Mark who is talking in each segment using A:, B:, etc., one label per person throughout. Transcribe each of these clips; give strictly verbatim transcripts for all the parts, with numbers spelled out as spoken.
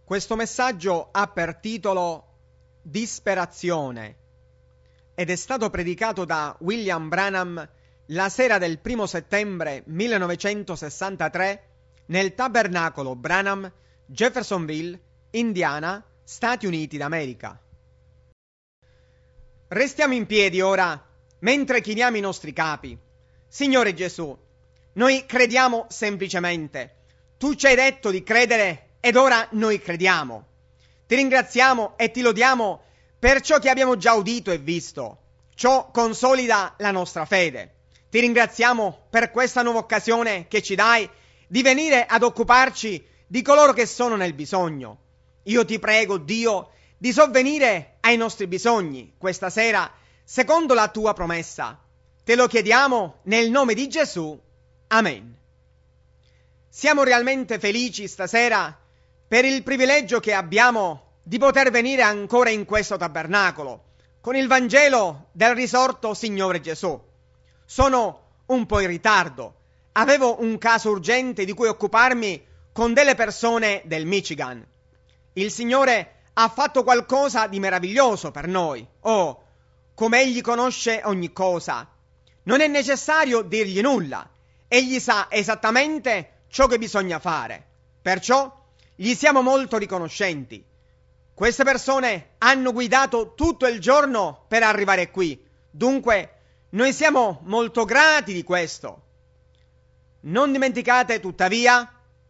A: Questo messaggio ha per titolo Disperazione ed è stato predicato da William Branham la sera del primo settembre millenovecentosessantatré nel tabernacolo Branham, Jeffersonville, Indiana, Stati Uniti d'America. Restiamo in piedi ora mentre chiniamo i nostri capi. Signore Gesù, noi crediamo semplicemente. Tu ci hai detto di credere ed ora noi crediamo. Ti ringraziamo e ti lodiamo per ciò che abbiamo già udito e visto. Ciò consolida la nostra fede. Ti ringraziamo per questa nuova occasione che ci dai di venire ad occuparci di coloro che sono nel bisogno. Io ti prego, Dio, di sovvenire ai nostri bisogni questa sera secondo la tua promessa. Te lo chiediamo nel nome di Gesù. Amen. Siamo realmente felici stasera per il privilegio che abbiamo di poter venire ancora in questo tabernacolo con il Vangelo del risorto Signore Gesù. Sono un po' in ritardo. Avevo un caso urgente di cui occuparmi con delle persone del Michigan. Il Signore ha fatto qualcosa di meraviglioso per noi. Oh, come Egli conosce ogni cosa. Non è necessario dirgli nulla. Egli sa esattamente ciò che bisogna fare. Perciò gli siamo molto riconoscenti. Queste persone hanno guidato tutto il giorno per arrivare qui. Dunque, noi siamo molto grati di questo. Non dimenticate, tuttavia,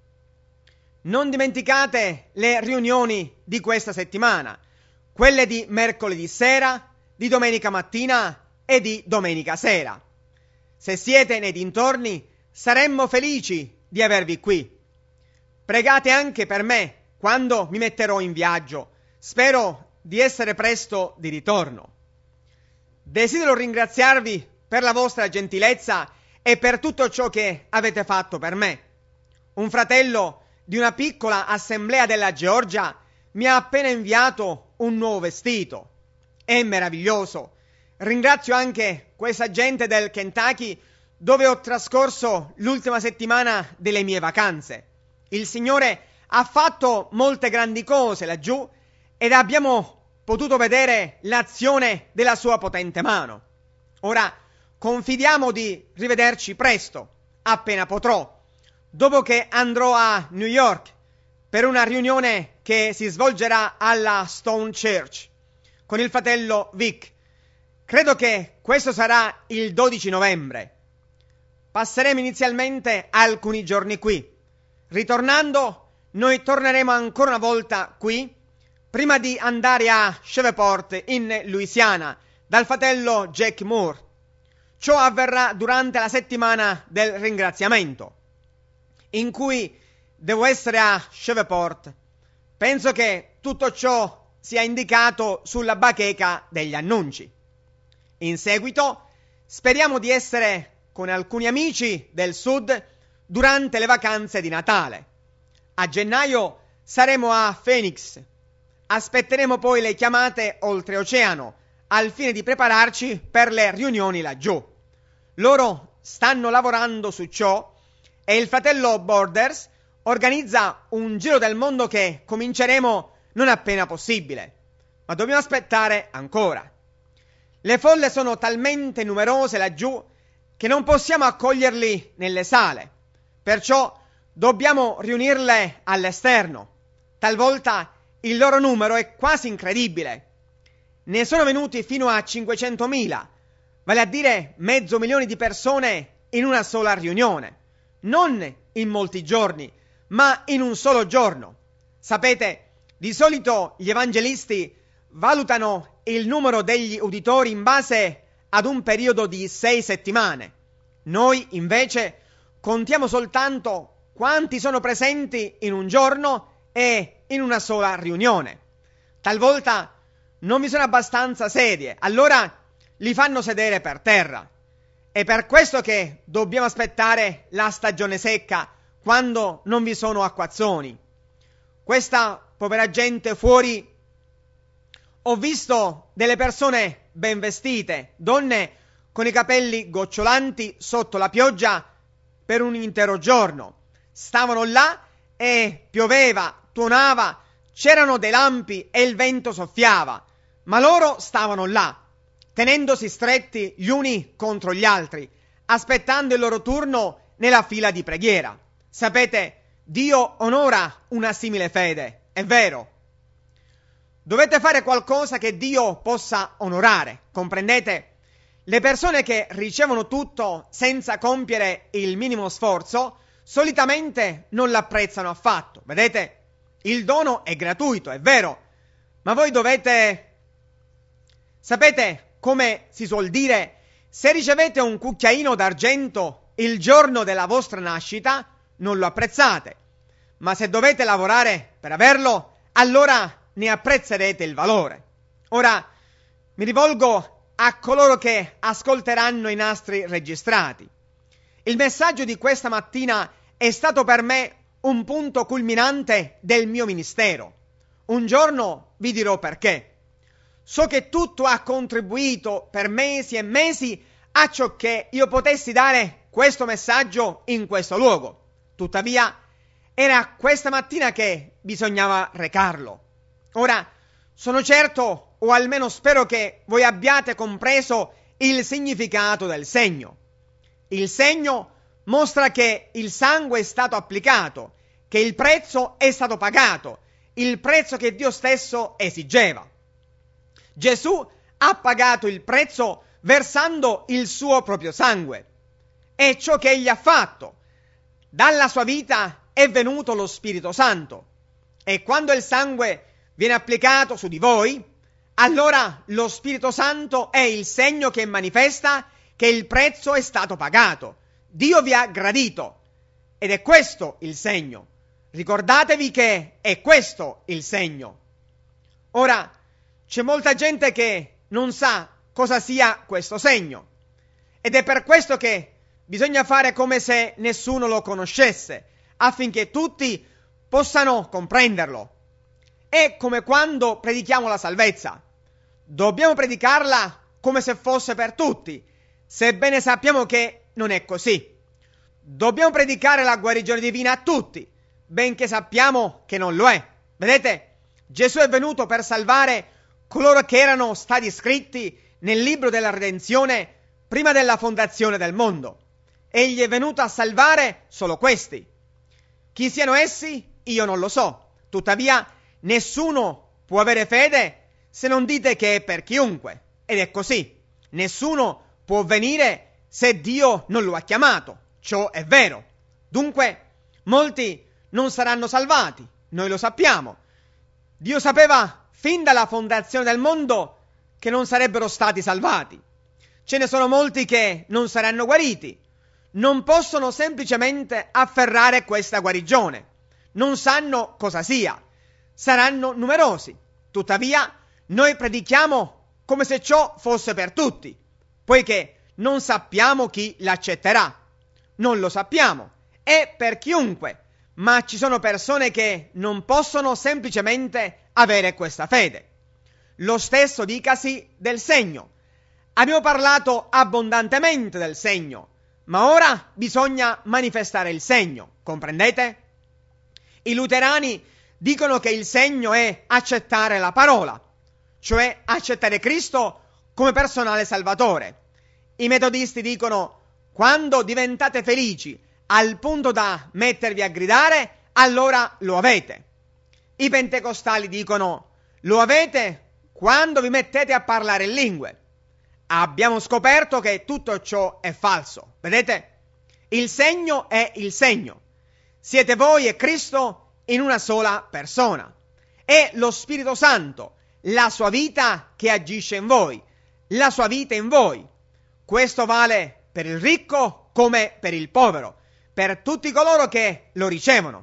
A: non dimenticate le riunioni di questa settimana, quelle di mercoledì sera, di domenica mattina e di domenica sera. Se siete nei dintorni, saremmo felici di avervi qui. Pregate anche per me quando mi metterò in viaggio. Spero di essere presto di ritorno. Desidero ringraziarvi per la vostra gentilezza e per tutto ciò che avete fatto per me. Un fratello di una piccola assemblea della Georgia mi ha appena inviato un nuovo vestito. È meraviglioso. Ringrazio anche questa gente del Kentucky dove ho trascorso l'ultima settimana delle mie vacanze. Il Signore ha fatto molte grandi cose laggiù ed abbiamo potuto vedere l'azione della sua potente mano. Ora confidiamo di rivederci presto, appena potrò, dopo che andrò a New York per una riunione che si svolgerà alla Stone Church con il fratello Vic. Credo che questo sarà il dodici novembre. Passeremo inizialmente alcuni giorni qui. Ritornando, noi torneremo ancora una volta qui prima di andare a Shreveport in Louisiana dal fratello Jack Moore. Ciò avverrà durante la settimana del ringraziamento, in cui devo essere a Shreveport. Penso che tutto ciò sia indicato sulla bacheca degli annunci. In seguito speriamo di essere con alcuni amici del sud durante le vacanze di Natale. A gennaio saremo a Phoenix. Aspetteremo poi le chiamate oltreoceano al fine di prepararci per le riunioni laggiù. Loro stanno lavorando su ciò e il fratello Borders organizza un giro del mondo che cominceremo non appena possibile, ma dobbiamo aspettare ancora. Le folle sono talmente numerose laggiù che non possiamo accoglierli nelle sale, perciò dobbiamo riunirle all'esterno. Talvolta il loro numero è quasi incredibile. Ne sono venuti fino a cinquecentomila, vale a dire mezzo milione di persone in una sola riunione, non in molti giorni, ma in un solo giorno. Sapete, di solito gli evangelisti valutano il numero degli uditori in base ad un periodo di sei settimane. Noi, invece, contiamo soltanto quanti sono presenti in un giorno e in una sola riunione. Talvolta non vi sono abbastanza sedie, allora li fanno sedere per terra. È per questo che dobbiamo aspettare la stagione secca, quando non vi sono acquazzoni. Questa povera gente fuori. Ho visto delle persone ben vestite, donne con i capelli gocciolanti sotto la pioggia per un intero giorno. Stavano là e pioveva, tuonava, c'erano dei lampi e il vento soffiava, ma loro stavano là, tenendosi stretti gli uni contro gli altri, aspettando il loro turno nella fila di preghiera. Sapete, Dio onora una simile fede, è vero. Dovete fare qualcosa che Dio possa onorare, comprendete? Le persone che ricevono tutto senza compiere il minimo sforzo solitamente non l'apprezzano affatto, vedete? Il dono è gratuito, è vero, ma voi dovete... Sapete, come si suol dire, se ricevete un cucchiaino d'argento il giorno della vostra nascita, non lo apprezzate, ma se dovete lavorare per averlo, allora ne apprezzerete il valore. Ora, mi rivolgo a coloro che ascolteranno i nastri registrati. Il messaggio di questa mattina è stato per me un punto culminante del mio ministero. Un giorno vi dirò perché. So che tutto ha contribuito per mesi e mesi a ciò che io potessi dare questo messaggio in questo luogo. Tuttavia, era questa mattina che bisognava recarlo. Ora, sono certo, o almeno spero che voi abbiate compreso il significato del segno. Il segno mostra che il sangue è stato applicato, che il prezzo è stato pagato, il prezzo che Dio stesso esigeva. Gesù ha pagato il prezzo versando il suo proprio sangue. È ciò che egli ha fatto. Dalla sua vita è venuto lo Spirito Santo. E quando il sangue viene applicato su di voi, allora lo Spirito Santo è il segno che manifesta che il prezzo è stato pagato. Dio vi ha gradito. Ed è questo il segno. Ricordatevi che è questo il segno. Ora, c'è molta gente che non sa cosa sia questo segno. Ed è per questo che bisogna fare come se nessuno lo conoscesse, affinché tutti possano comprenderlo. È come quando predichiamo la salvezza. Dobbiamo predicarla come se fosse per tutti, sebbene sappiamo che non è così. Dobbiamo predicare la guarigione divina a tutti, benché sappiamo che non lo è. Vedete, Gesù è venuto per salvare coloro che erano stati scritti nel libro della redenzione prima della fondazione del mondo. Egli è venuto a salvare solo questi. Chi siano essi, io non lo so. Tuttavia, nessuno può avere fede se non dite che è per chiunque. Ed è così. Nessuno può venire se Dio non lo ha chiamato. Ciò è vero. Dunque, molti non saranno salvati. Noi lo sappiamo. Dio sapeva fin dalla fondazione del mondo che non sarebbero stati salvati. Ce ne sono molti che non saranno guariti. Non possono semplicemente afferrare questa guarigione. Non sanno cosa sia. Saranno numerosi. Tuttavia, noi predichiamo come se ciò fosse per tutti, poiché non sappiamo chi l'accetterà. Non lo sappiamo. È per chiunque. Ma ci sono persone che non possono semplicemente avere questa fede. Lo stesso dicasi del segno. Abbiamo parlato abbondantemente del segno, ma ora bisogna manifestare il segno, comprendete? I luterani dicono che il segno è accettare la parola, cioè accettare Cristo come personale salvatore. I metodisti dicono: quando diventate felici al punto da mettervi a gridare, allora lo avete. I pentecostali dicono: lo avete quando vi mettete a parlare in lingue. Abbiamo scoperto che tutto ciò è falso. Vedete? Il segno è il segno. Siete voi e Cristo in una sola persona. È lo Spirito Santo, la sua vita che agisce in voi, la sua vita in voi. Questo vale per il ricco come per il povero, per tutti coloro che lo ricevono.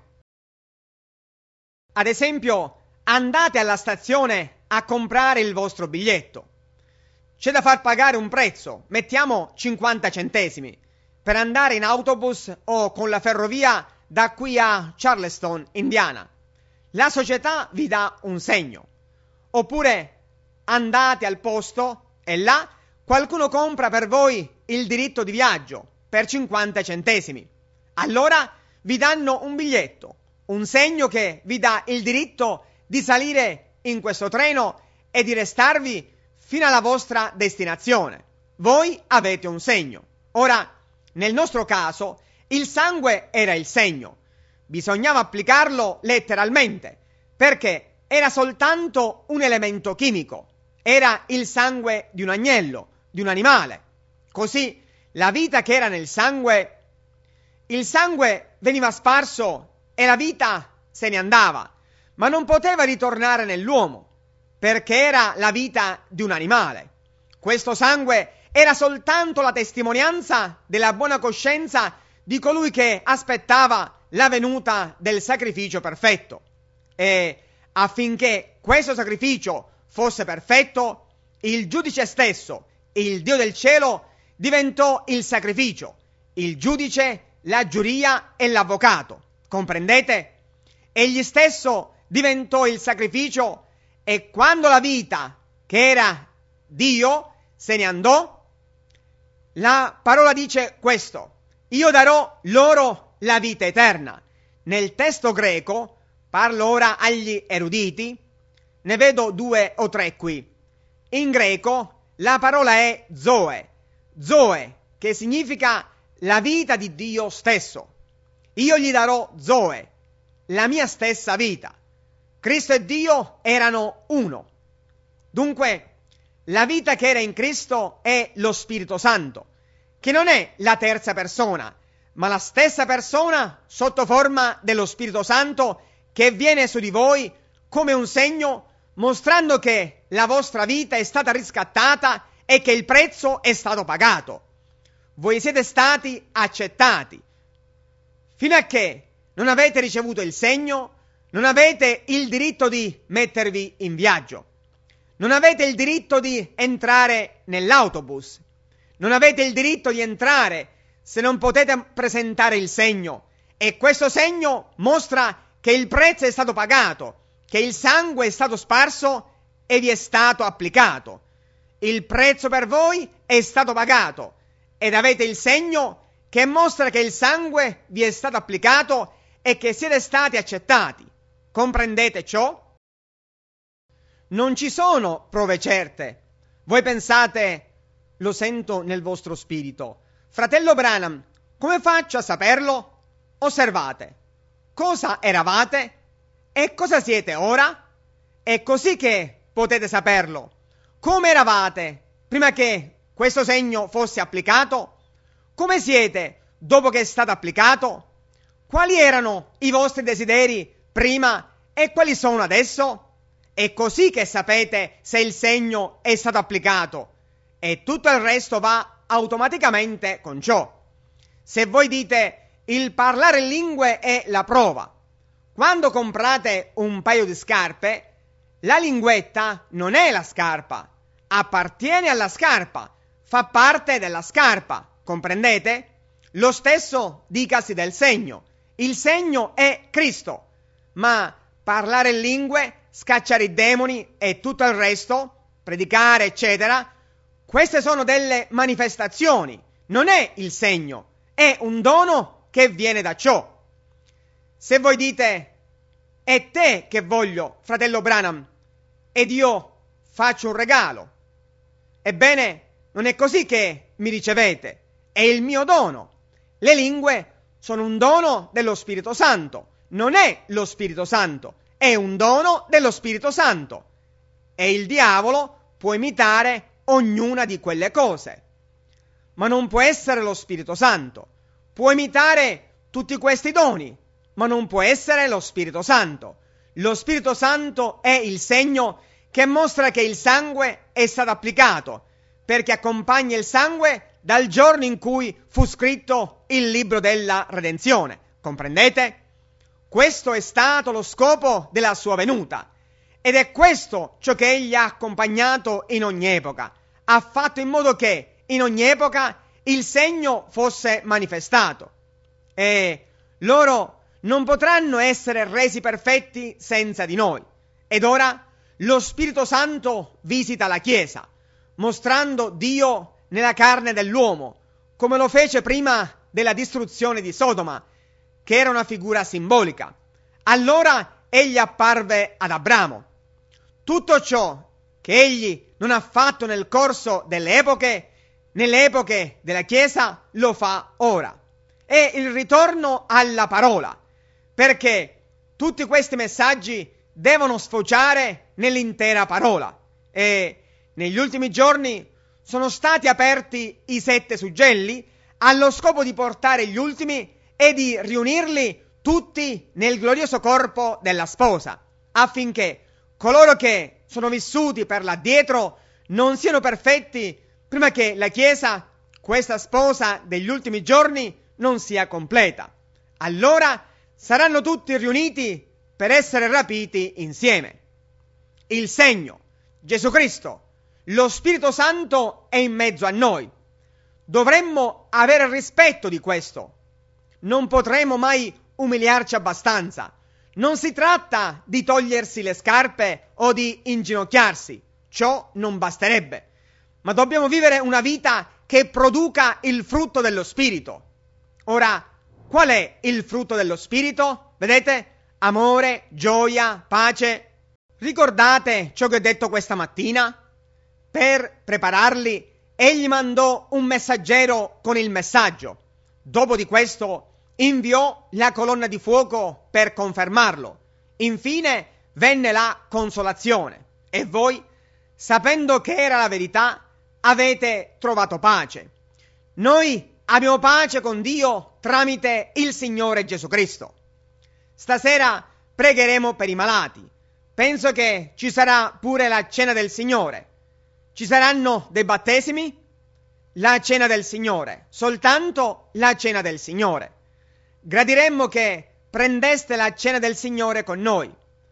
A: Ad esempio, andate alla stazione a comprare il vostro biglietto. C'è da far pagare un prezzo, mettiamo cinquanta centesimi, per andare in autobus o con la ferrovia da qui a Charleston, Indiana. La società vi dà un segno. Oppure andate al posto e là qualcuno compra per voi il diritto di viaggio per cinquanta centesimi. Allora vi danno un biglietto, un segno che vi dà il diritto di salire in questo treno e di restarvi fino alla vostra destinazione. Voi avete un segno. Ora, nel nostro caso, il sangue era il segno. Bisognava applicarlo letteralmente, perché era soltanto un elemento chimico. Era il sangue di un agnello, di un animale. Così la vita che era nel sangue, il sangue veniva sparso e la vita se ne andava, ma non poteva ritornare nell'uomo, perché era la vita di un animale. Questo sangue era soltanto la testimonianza della buona coscienza di colui che aspettava la venuta del sacrificio perfetto. E affinché questo sacrificio fosse perfetto, il giudice stesso, il Dio del cielo, diventò il sacrificio, il giudice, la giuria e l'avvocato. Comprendete? Egli stesso diventò il sacrificio, e quando la vita, che era Dio, se ne andò, la parola dice questo: io darò loro la vita eterna. Nel testo greco, parlo ora agli eruditi, ne vedo due o tre qui. In greco la parola è zoe, zoe, che significa la vita di Dio stesso. Io gli darò zoe, la mia stessa vita. Cristo e Dio erano uno. Dunque, la vita che era in Cristo è lo Spirito Santo, che non è la terza persona, ma la stessa persona sotto forma dello Spirito Santo che viene su di voi come un segno, mostrando che la vostra vita è stata riscattata e che il prezzo è stato pagato. Voi siete stati accettati. Fino a che non avete ricevuto il segno, non avete il diritto di mettervi in viaggio. Non avete il diritto di entrare nell'autobus. Non avete il diritto di entrare se non potete presentare il segno. E questo segno mostra che il prezzo è stato pagato, che il sangue è stato sparso e vi è stato applicato. Il prezzo per voi è stato pagato ed avete il segno che mostra che il sangue vi è stato applicato e che siete stati accettati. Comprendete ciò? Non ci sono prove certe. Voi pensate, lo sento nel vostro spirito: fratello Branham, come faccio a saperlo? Osservate. Cosa eravate e cosa siete ora? È così che potete saperlo. Come eravate prima che questo segno fosse applicato? Come siete dopo che è stato applicato? Quali erano i vostri desideri prima e quali sono adesso? È così che sapete se il segno è stato applicato, e tutto il resto va automaticamente con ciò. Se voi dite il parlare in lingue è la prova, quando comprate un paio di scarpe, la linguetta non è la scarpa, appartiene alla scarpa, fa parte della scarpa, comprendete? Lo stesso dicasi del segno. Il segno è Cristo, ma parlare in lingue, scacciare i demoni e tutto il resto, predicare, eccetera, queste sono delle manifestazioni, non è il segno, è un dono che viene da ciò. Se voi dite è te che voglio, fratello Branham, ed io faccio un regalo, ebbene, non è così che mi ricevete, è il mio dono. Le lingue sono un dono dello Spirito Santo, non è lo Spirito Santo, è un dono dello Spirito Santo. E il diavolo può imitare ognuna di quelle cose, ma non può essere lo Spirito Santo. Può imitare tutti questi doni, ma non può essere lo Spirito Santo. Lo Spirito Santo è il segno che mostra che il sangue è stato applicato, perché accompagna il sangue dal giorno in cui fu scritto il libro della redenzione. Comprendete? Questo è stato lo scopo della sua venuta, ed è questo ciò che egli ha accompagnato in ogni epoca. Ha fatto in modo che in ogni epoca il segno fosse manifestato, e loro non potranno essere resi perfetti senza di noi. Ed ora lo Spirito Santo visita la Chiesa, mostrando Dio nella carne dell'uomo, come lo fece prima della distruzione di Sodoma, che era una figura simbolica. Allora egli apparve ad Abramo. Tutto ciò che egli non ha fatto nel corso delle epoche, nelle epoche della Chiesa, lo fa ora. È il ritorno alla parola, perché tutti questi messaggi devono sfociare nell'intera parola. E negli ultimi giorni sono stati aperti i sette suggelli allo scopo di portare gli ultimi e di riunirli tutti nel glorioso corpo della sposa, affinché coloro che sono vissuti per l'addietro non siano perfetti prima che la Chiesa, questa sposa degli ultimi giorni, non sia completa. Allora saranno tutti riuniti per essere rapiti insieme. Il segno, Gesù Cristo, lo Spirito Santo è in mezzo a noi. Dovremmo avere rispetto di questo. Non potremo mai umiliarci abbastanza. Non si tratta di togliersi le scarpe o di inginocchiarsi. Ciò non basterebbe. Ma dobbiamo vivere una vita che produca il frutto dello Spirito. Ora, qual è il frutto dello Spirito? Vedete? Amore, gioia, pace. Ricordate ciò che ho detto questa mattina? Per prepararli, egli mandò un messaggero con il messaggio. Dopo di questo inviò la colonna di fuoco per confermarlo. Infine venne la consolazione. E voi, sapendo che era la verità, avete trovato pace. Noi abbiamo pace con Dio tramite il Signore Gesù Cristo. Stasera pregheremo per i malati. Penso che ci sarà pure la cena del Signore. Ci saranno dei battesimi? La cena del Signore, soltanto la cena del Signore. Gradiremmo che prendeste la cena del Signore con noi.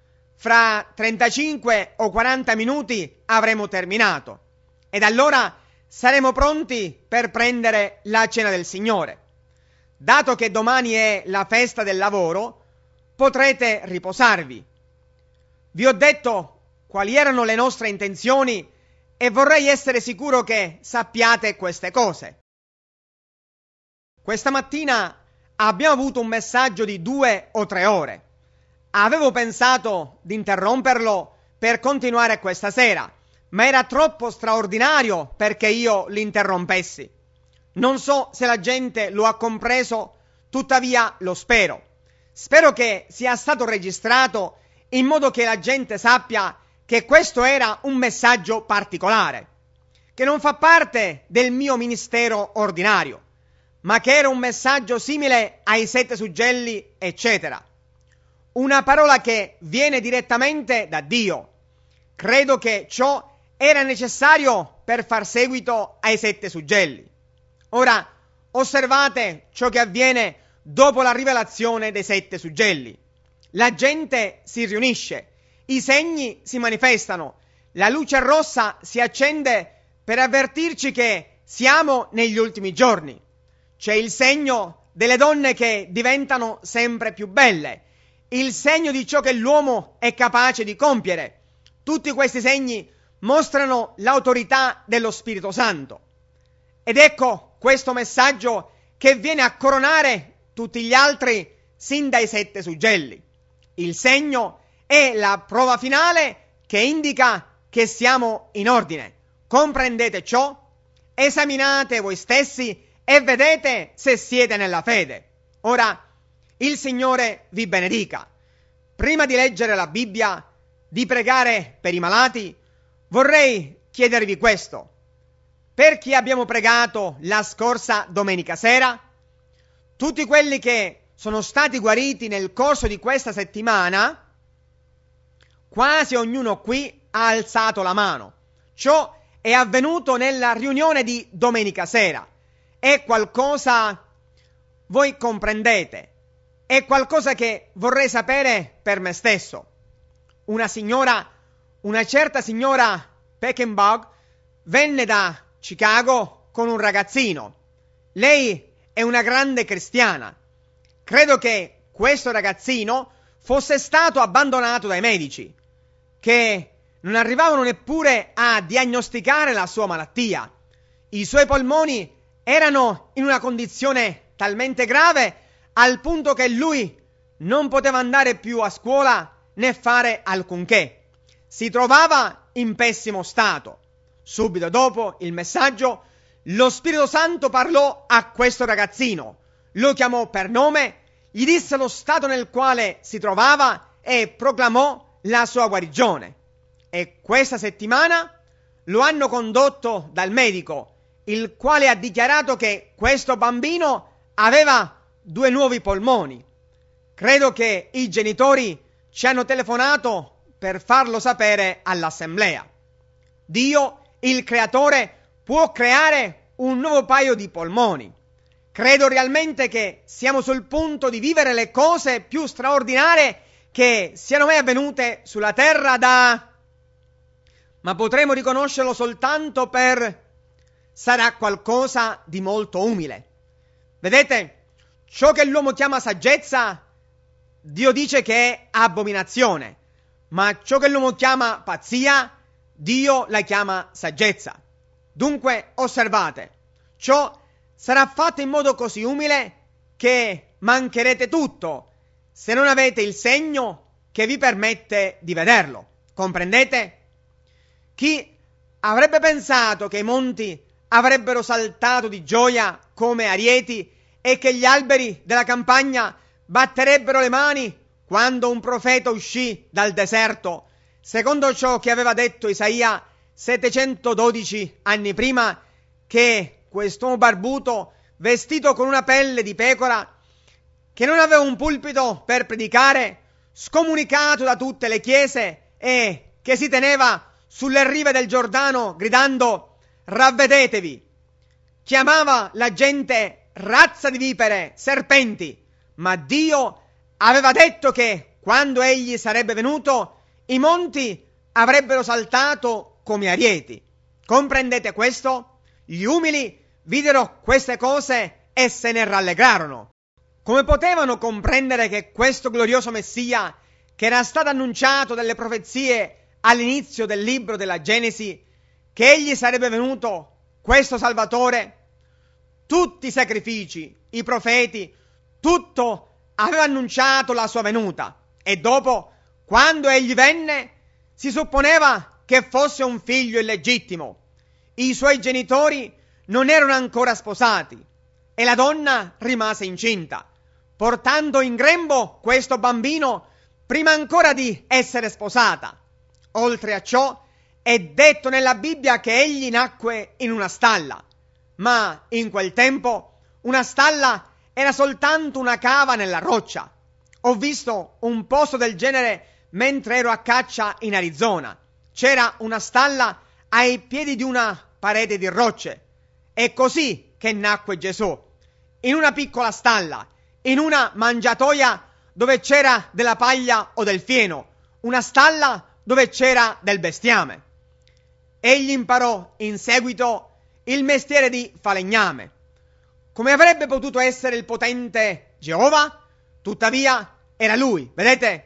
A: Fra trentacinque o quaranta minuti avremo terminato ed allora saremo pronti per prendere la cena del Signore. Dato che domani è la festa del lavoro, potrete riposarvi. Vi ho detto quali erano le nostre intenzioni e vorrei essere sicuro che sappiate queste cose. Questa mattina abbiamo avuto un messaggio di due o tre ore. Avevo pensato di interromperlo per continuare questa sera, ma era troppo straordinario perché io l'interrompessi. Non so se la gente lo ha compreso, tuttavia lo spero. Spero che sia stato registrato in modo che la gente sappia che questo era un messaggio particolare, che non fa parte del mio ministero ordinario, ma che era un messaggio simile ai sette suggelli, eccetera. Una parola che viene direttamente da Dio. Credo che ciò era necessario per far seguito ai sette suggelli. Ora, osservate ciò che avviene dopo la rivelazione dei sette suggelli. La gente si riunisce, i segni si manifestano, la luce rossa si accende per avvertirci che siamo negli ultimi giorni. C'è il segno delle donne che diventano sempre più belle, il segno di ciò che l'uomo è capace di compiere. Tutti questi segni mostrano l'autorità dello Spirito Santo. Ed ecco questo messaggio che viene a coronare tutti gli altri sin dai sette suggelli. Il segno è la prova finale che indica che siamo in ordine. Comprendete ciò? Esaminate voi stessi e vedete se siete nella fede. Ora, il Signore vi benedica. Prima di leggere la Bibbia, di pregare per i malati, vorrei chiedervi questo. Per chi abbiamo pregato la scorsa domenica sera? Tutti quelli che sono stati guariti nel corso di questa settimana, quasi ognuno qui ha alzato la mano. Ciò è avvenuto nella riunione di domenica sera. È qualcosa, voi comprendete, è qualcosa che vorrei sapere per me stesso. Una signora, una certa signora Peckenbach, venne da Chicago con un ragazzino. Lei è una grande cristiana. Credo che questo ragazzino fosse stato abbandonato dai medici, che non arrivavano neppure a diagnosticare la sua malattia. I suoi polmoni erano in una condizione talmente grave al punto che lui non poteva andare più a scuola né fare alcunché. Si trovava in pessimo stato. Subito dopo il messaggio, lo Spirito Santo parlò a questo ragazzino, lo chiamò per nome, gli disse lo stato nel quale si trovava e proclamò la sua guarigione. E questa settimana lo hanno condotto dal medico, il quale ha dichiarato che questo bambino aveva due nuovi polmoni. Credo che i genitori ci hanno telefonato per farlo sapere all'assemblea. Dio, il creatore, può creare un nuovo paio di polmoni. Credo realmente che siamo sul punto di vivere le cose più straordinarie che siano mai avvenute sulla terra da... ma potremo riconoscerlo soltanto per... sarà qualcosa di molto umile. Vedete, ciò che l'uomo chiama saggezza, Dio dice che è abominazione, ma ciò che l'uomo chiama pazzia, Dio la chiama saggezza. Dunque, osservate, ciò sarà fatto in modo così umile che mancherete tutto se non avete il segno che vi permette di vederlo. Comprendete? Chi avrebbe pensato che i monti avrebbero saltato di gioia come arieti e che gli alberi della campagna batterebbero le mani quando un profeta uscì dal deserto, secondo ciò che aveva detto Isaia settecentododici anni prima, che quest'uomo barbuto, vestito con una pelle di pecora, che non aveva un pulpito per predicare, scomunicato da tutte le chiese e che si teneva sulle rive del Giordano gridando «Ravvedetevi!», chiamava la gente razza di vipere, serpenti, ma Dio aveva detto che quando egli sarebbe venuto i monti avrebbero saltato come arieti. Comprendete questo? Gli umili videro queste cose e se ne rallegrarono. Come potevano comprendere che questo glorioso Messia, che era stato annunciato dalle profezie all'inizio del libro della Genesi, che egli sarebbe venuto, questo Salvatore, tutti i sacrifici, i profeti, tutto aveva annunciato la sua venuta, e dopo, quando egli venne, si supponeva che fosse un figlio illegittimo. I suoi genitori non erano ancora sposati e la donna rimase incinta, portando in grembo questo bambino prima ancora di essere sposata. Oltre a ciò, è detto nella Bibbia che egli nacque in una stalla, ma in quel tempo una stalla era soltanto una cava nella roccia. Ho visto un posto del genere mentre ero a caccia in Arizona. C'era una stalla ai piedi di una parete di rocce. È così che nacque Gesù, in una piccola stalla, in una mangiatoia dove c'era della paglia o del fieno, una stalla dove c'era del bestiame. Egli imparò in seguito il mestiere di falegname. Come avrebbe potuto essere il potente Geova? Tuttavia era lui, vedete?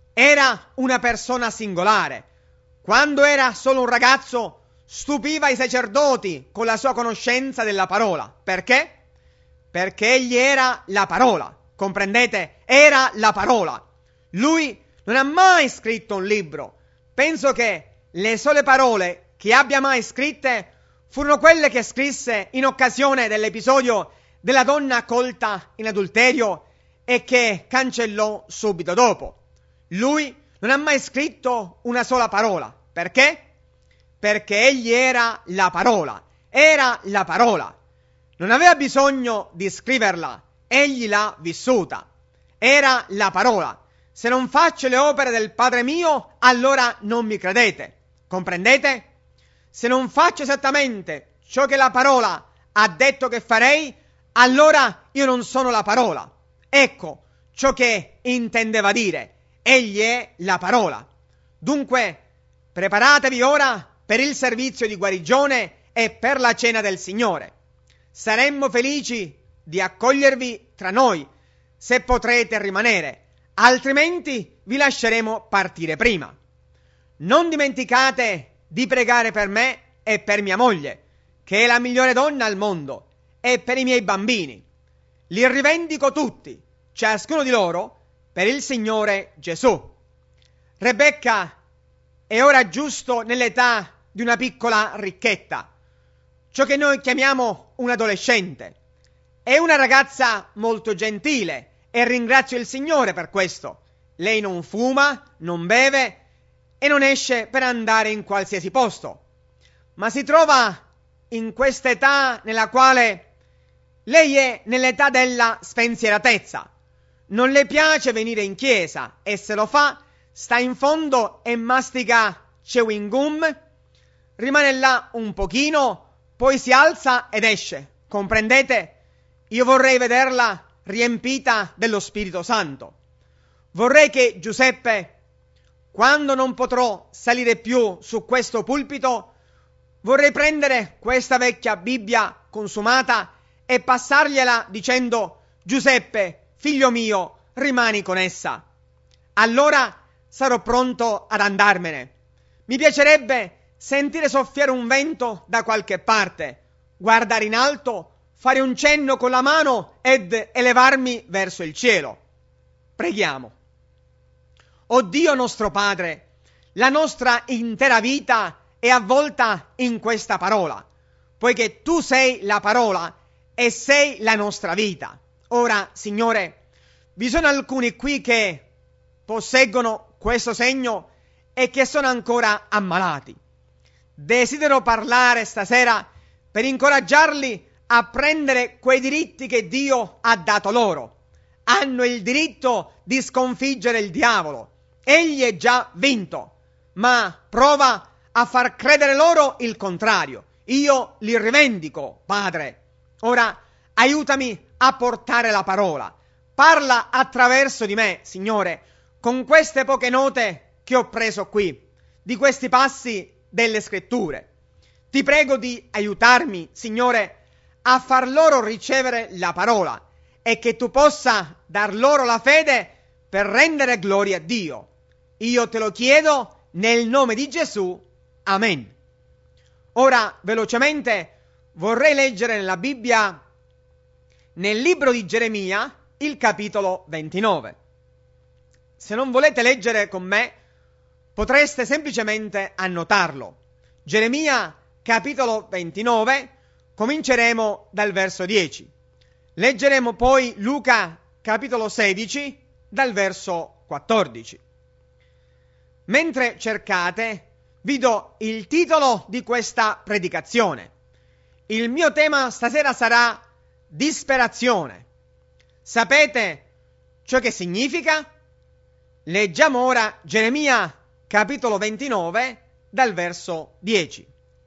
A: Era una persona singolare. Quando era solo un ragazzo, stupiva i sacerdoti con la sua conoscenza della parola. Perché? Perché egli era la parola. Comprendete? Era la parola. Lui non ha mai scritto un libro. Penso che le sole parole che abbia mai scritte furono quelle che scrisse in occasione dell'episodio della donna colta in adulterio e che cancellò subito dopo. Lui non ha mai scritto una sola parola. Perché? Perché egli era la parola. Era la parola. Non aveva bisogno di scriverla. Egli l'ha vissuta. Era la parola. Se non faccio le opere del Padre mio, allora non mi credete. Comprendete? Se non faccio esattamente ciò che la parola ha detto che farei, allora io non sono la parola. Ecco ciò che intendeva dire. Egli è la parola. Dunque, preparatevi ora per il servizio di guarigione e per la cena del Signore. Saremmo felici di accogliervi tra noi, se potrete rimanere, altrimenti vi lasceremo partire prima. Non dimenticate di pregare per me e per mia moglie, che è la migliore donna al mondo, e per i miei bambini. Li rivendico tutti, ciascuno di loro, per il Signore Gesù. Rebecca è ora giusto nell'età di una piccola ricchetta, ciò che noi chiamiamo un adolescente. È una ragazza molto gentile e ringrazio il Signore per questo. Lei non fuma, non beve e non esce per andare in qualsiasi posto, ma si trova in questa età nella quale lei è nell'età della spensieratezza. Non le piace venire in chiesa e se lo fa sta in fondo e mastica chewing gum, rimane là un pochino, poi si alza ed esce. Comprendete? Io vorrei vederla riempita dello Spirito Santo. Vorrei che Giuseppe, quando non potrò salire più su questo pulpito, vorrei prendere questa vecchia Bibbia consumata e passargliela dicendo: Giuseppe, figlio mio, rimani con essa. Allora sarò pronto ad andarmene. Mi piacerebbe sentire soffiare un vento da qualche parte, guardare in alto, fare un cenno con la mano ed elevarmi verso il cielo. Preghiamo. O Dio nostro Padre, la nostra intera vita è avvolta in questa parola, poiché tu sei la parola e sei la nostra vita. Ora, Signore, vi sono alcuni qui che posseggono questo segno e che sono ancora ammalati. Desidero parlare stasera per incoraggiarli a prendere quei diritti che Dio ha dato loro. Hanno il diritto di sconfiggere il diavolo. Egli è già vinto, ma prova a far credere loro il contrario. Io li rivendico, Padre. Ora aiutami a portare la parola. Parla attraverso di me, Signore, con queste poche note che ho preso qui, di questi passi delle scritture. Ti prego di aiutarmi, Signore, a far loro ricevere la parola e che tu possa dar loro la fede per rendere gloria a Dio. Io te lo chiedo nel nome di Gesù. Amen. Ora, velocemente, vorrei leggere nella Bibbia, nel libro di Geremia, il capitolo ventinove. Se non volete leggere con me, potreste semplicemente annotarlo. Geremia, capitolo ventinove, cominceremo dal verso dieci. Leggeremo poi Luca, capitolo sedici, dal verso quattordici. Mentre cercate, vi do il titolo di questa predicazione. Il mio tema stasera sarà disperazione. Sapete ciò che significa? Leggiamo ora Geremia, capitolo ventinove, dal verso dieci.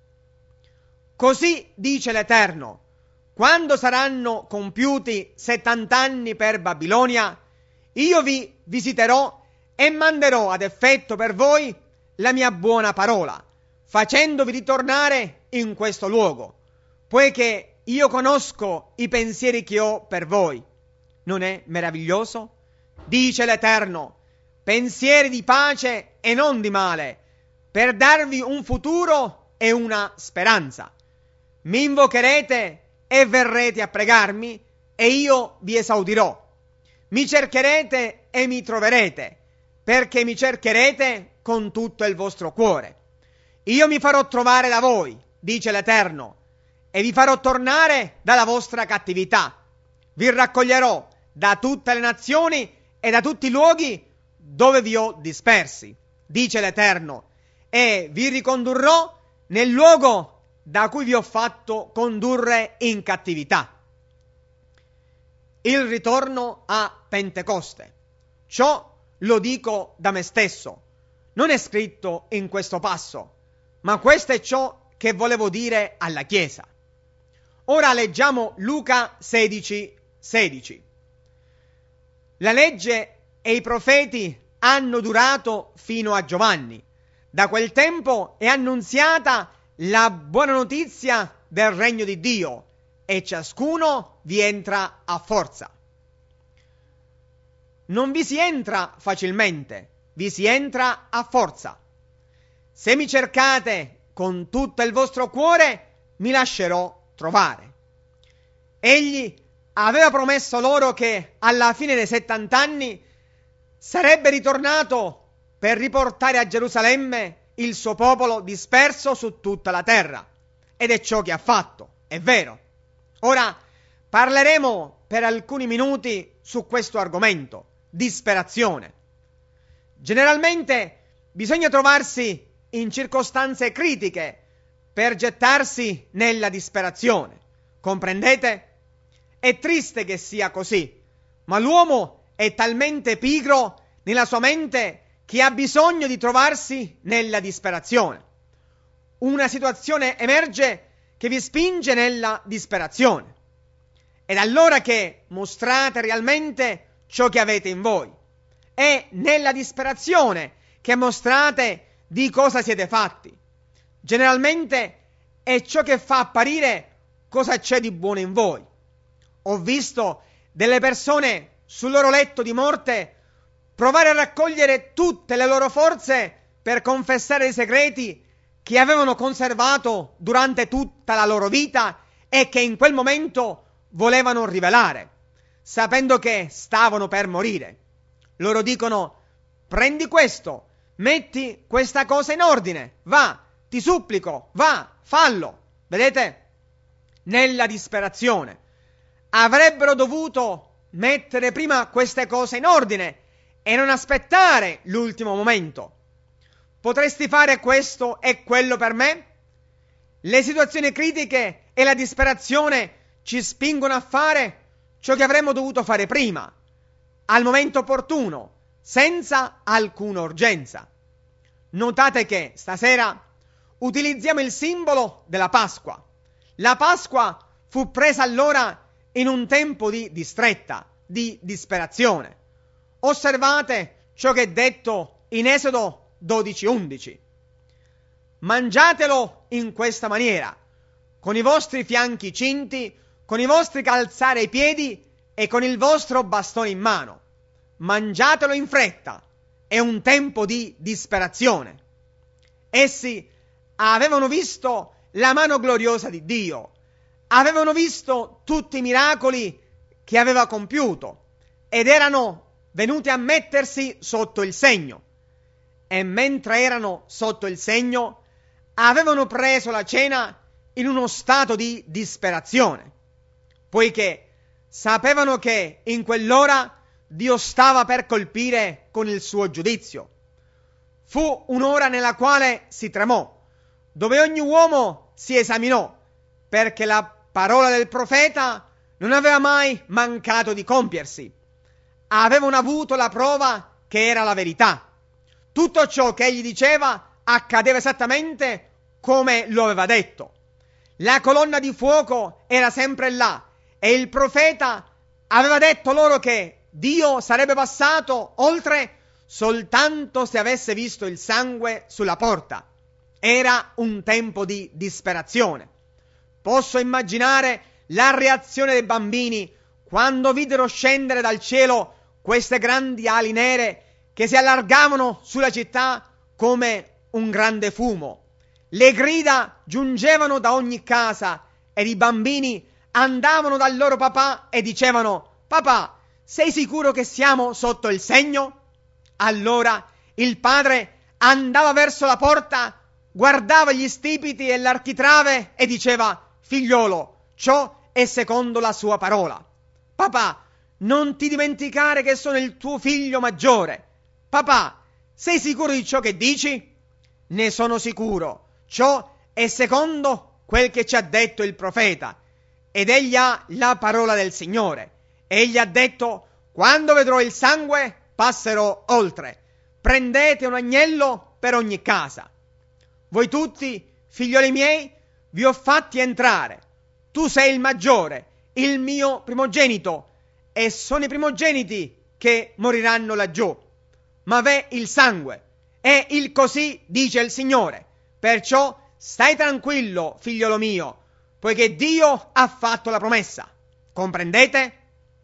A: Così dice l'Eterno: quando saranno compiuti settant'anni per Babilonia, io vi visiterò e manderò ad effetto per voi la mia buona parola, facendovi ritornare in questo luogo, poiché io conosco i pensieri che ho per voi. Non è meraviglioso? Dice l'Eterno: pensieri di pace e non di male, per darvi un futuro e una speranza. Mi invocherete e verrete a pregarmi, e io vi esaudirò. Mi cercherete e mi troverete, perché mi cercherete con tutto il vostro cuore. Io mi farò trovare da voi, dice l'Eterno, e vi farò tornare dalla vostra cattività. Vi raccoglierò da tutte le nazioni e da tutti i luoghi dove vi ho dispersi, dice l'Eterno, e vi ricondurrò nel luogo da cui vi ho fatto condurre in cattività. Il ritorno a Pentecoste. Ciò lo dico da me stesso. Non è scritto in questo passo, ma questo è ciò che volevo dire alla Chiesa. Ora leggiamo Luca sedici sedici. La legge e i profeti hanno durato fino a Giovanni. Da quel tempo è annunziata la buona notizia del regno di Dio e ciascuno vi entra a forza. Non vi si entra facilmente, vi si entra a forza. Se mi cercate con tutto il vostro cuore, mi lascerò trovare. Egli aveva promesso loro che alla fine dei settant'anni sarebbe ritornato per riportare a Gerusalemme il suo popolo disperso su tutta la terra. Ed è ciò che ha fatto, è vero. Ora parleremo per alcuni minuti su questo argomento, disperazione. Generalmente bisogna trovarsi in circostanze critiche per gettarsi nella disperazione. Comprendete? È triste che sia così, ma l'uomo è talmente pigro nella sua mente che ha bisogno di trovarsi nella disperazione. Una situazione emerge che vi spinge nella disperazione. Ed allora che mostrate realmente ciò che avete in voi. È nella disperazione che mostrate di cosa siete fatti. Generalmente è ciò che fa apparire cosa c'è di buono in voi. Ho visto delle persone sul loro letto di morte provare a raccogliere tutte le loro forze per confessare i segreti che avevano conservato durante tutta la loro vita e che in quel momento volevano rivelare, sapendo che stavano per morire. Loro dicono: prendi questo, metti questa cosa in ordine, va, ti supplico, va, fallo. Vedete? Nella disperazione. Avrebbero dovuto mettere prima queste cose in ordine e non aspettare l'ultimo momento. Potresti fare questo e quello per me? Le situazioni critiche e la disperazione ci spingono a fare ciò che avremmo dovuto fare prima, al momento opportuno, senza alcuna urgenza. Notate che stasera utilizziamo il simbolo della Pasqua. La Pasqua fu presa allora in un tempo di distretta, di disperazione. Osservate ciò che è detto in Esodo dodici undici. Mangiatelo in questa maniera, con i vostri fianchi cinti, con i vostri calzari ai piedi e con il vostro bastone in mano. Mangiatelo in fretta, è un tempo di disperazione. Essi avevano visto la mano gloriosa di Dio, avevano visto tutti i miracoli che aveva compiuto ed erano venuti a mettersi sotto il segno. E mentre erano sotto il segno, avevano preso la cena in uno stato di disperazione, poiché sapevano che in quell'ora Dio stava per colpire con il suo giudizio. Fu un'ora nella quale si tremò, dove ogni uomo si esaminò, perché la parola del profeta non aveva mai mancato di compiersi. Avevano avuto la prova che era la verità. Tutto ciò che egli diceva accadeva esattamente come lo aveva detto. La colonna di fuoco era sempre là e il profeta aveva detto loro che Dio sarebbe passato oltre soltanto se avesse visto il sangue sulla porta. Era un tempo di disperazione. Posso immaginare la reazione dei bambini quando videro scendere dal cielo queste grandi ali nere che si allargavano sulla città come un grande fumo. Le grida giungevano da ogni casa ed i bambini andavano dal loro papà e dicevano: papà, sei sicuro che siamo sotto il segno? Allora il padre andava verso la porta, guardava gli stipiti e l'architrave e diceva: figliolo, ciò è secondo la sua parola. Papà, non ti dimenticare che sono il tuo figlio maggiore. Papà, sei sicuro di ciò che dici? Ne sono sicuro. Ciò è secondo quel che ci ha detto il profeta. Ed egli ha la parola del Signore. Egli ha detto: quando vedrò il sangue, passerò oltre. Prendete un agnello per ogni casa. Voi tutti, figlioli miei, vi ho fatti entrare. Tu sei il maggiore, il mio primogenito, e sono i primogeniti che moriranno laggiù. Ma v'è il sangue, e il così dice il Signore. Perciò stai tranquillo, figliolo mio, poiché Dio ha fatto la promessa. Comprendete?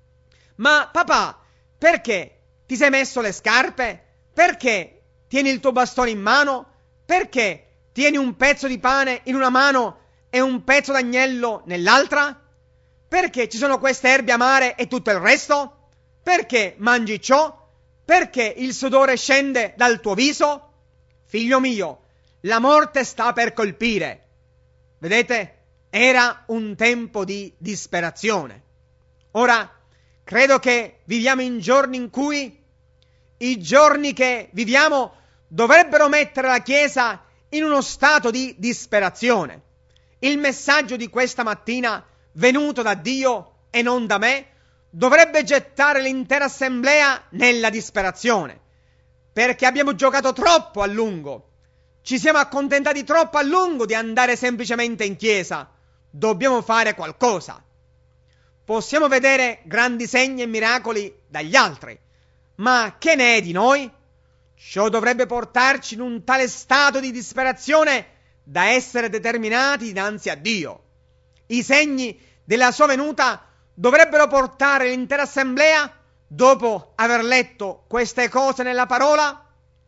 A: Ma papà, perché ti sei messo le scarpe? Perché tieni il tuo bastone in mano? Perché tieni un pezzo di pane in una mano e un pezzo d'agnello nell'altra? Perché ci sono queste erbe amare e tutto il resto? Perché mangi ciò? Perché il sudore scende dal tuo viso? Figlio mio, la morte sta per colpire. Vedete? Era un tempo di disperazione. Ora, credo che viviamo in giorni in cui i giorni che viviamo dovrebbero mettere la Chiesa in uno stato di disperazione. Il messaggio di questa mattina, venuto da Dio e non da me, dovrebbe gettare l'intera assemblea nella disperazione, perché abbiamo giocato troppo a lungo, ci siamo accontentati troppo a lungo di andare semplicemente in chiesa. Dobbiamo fare qualcosa. Possiamo vedere grandi segni e miracoli dagli altri, ma che ne è di noi? Ciò dovrebbe portarci in un tale stato di disperazione da essere determinati dinanzi a Dio. I segni della sua venuta dovrebbero portare l'intera assemblea, dopo aver letto queste cose nella parola.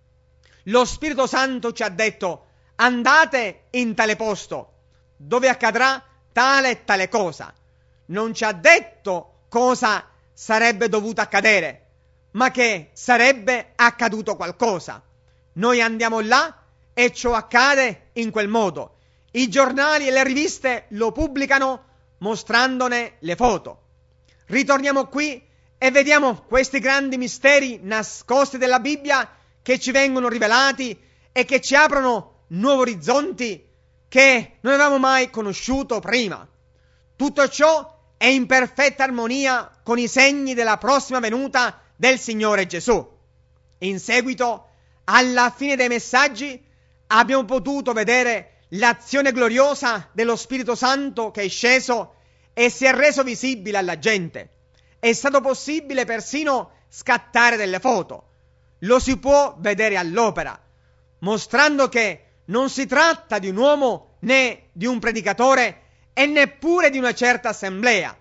A: Lo Spirito Santo ci ha detto: andate in tale posto dove accadrà tale e tale cosa. Non ci ha detto cosa sarebbe dovuto accadere, ma che sarebbe accaduto qualcosa. Noi andiamo là e ciò accade in quel modo. I giornali e le riviste lo pubblicano mostrandone le foto. Ritorniamo qui e vediamo questi grandi misteri nascosti della Bibbia che ci vengono rivelati e che ci aprono nuovi orizzonti che non avevamo mai conosciuto prima. Tutto ciò è in perfetta armonia con i segni della prossima venuta del Signore Gesù. In seguito, alla fine dei messaggi, abbiamo potuto vedere l'azione gloriosa dello Spirito Santo che è sceso e si è reso visibile alla gente. È stato possibile persino scattare delle foto. Lo si può vedere all'opera, mostrando che non si tratta di un uomo né di un predicatore e neppure di una certa assemblea,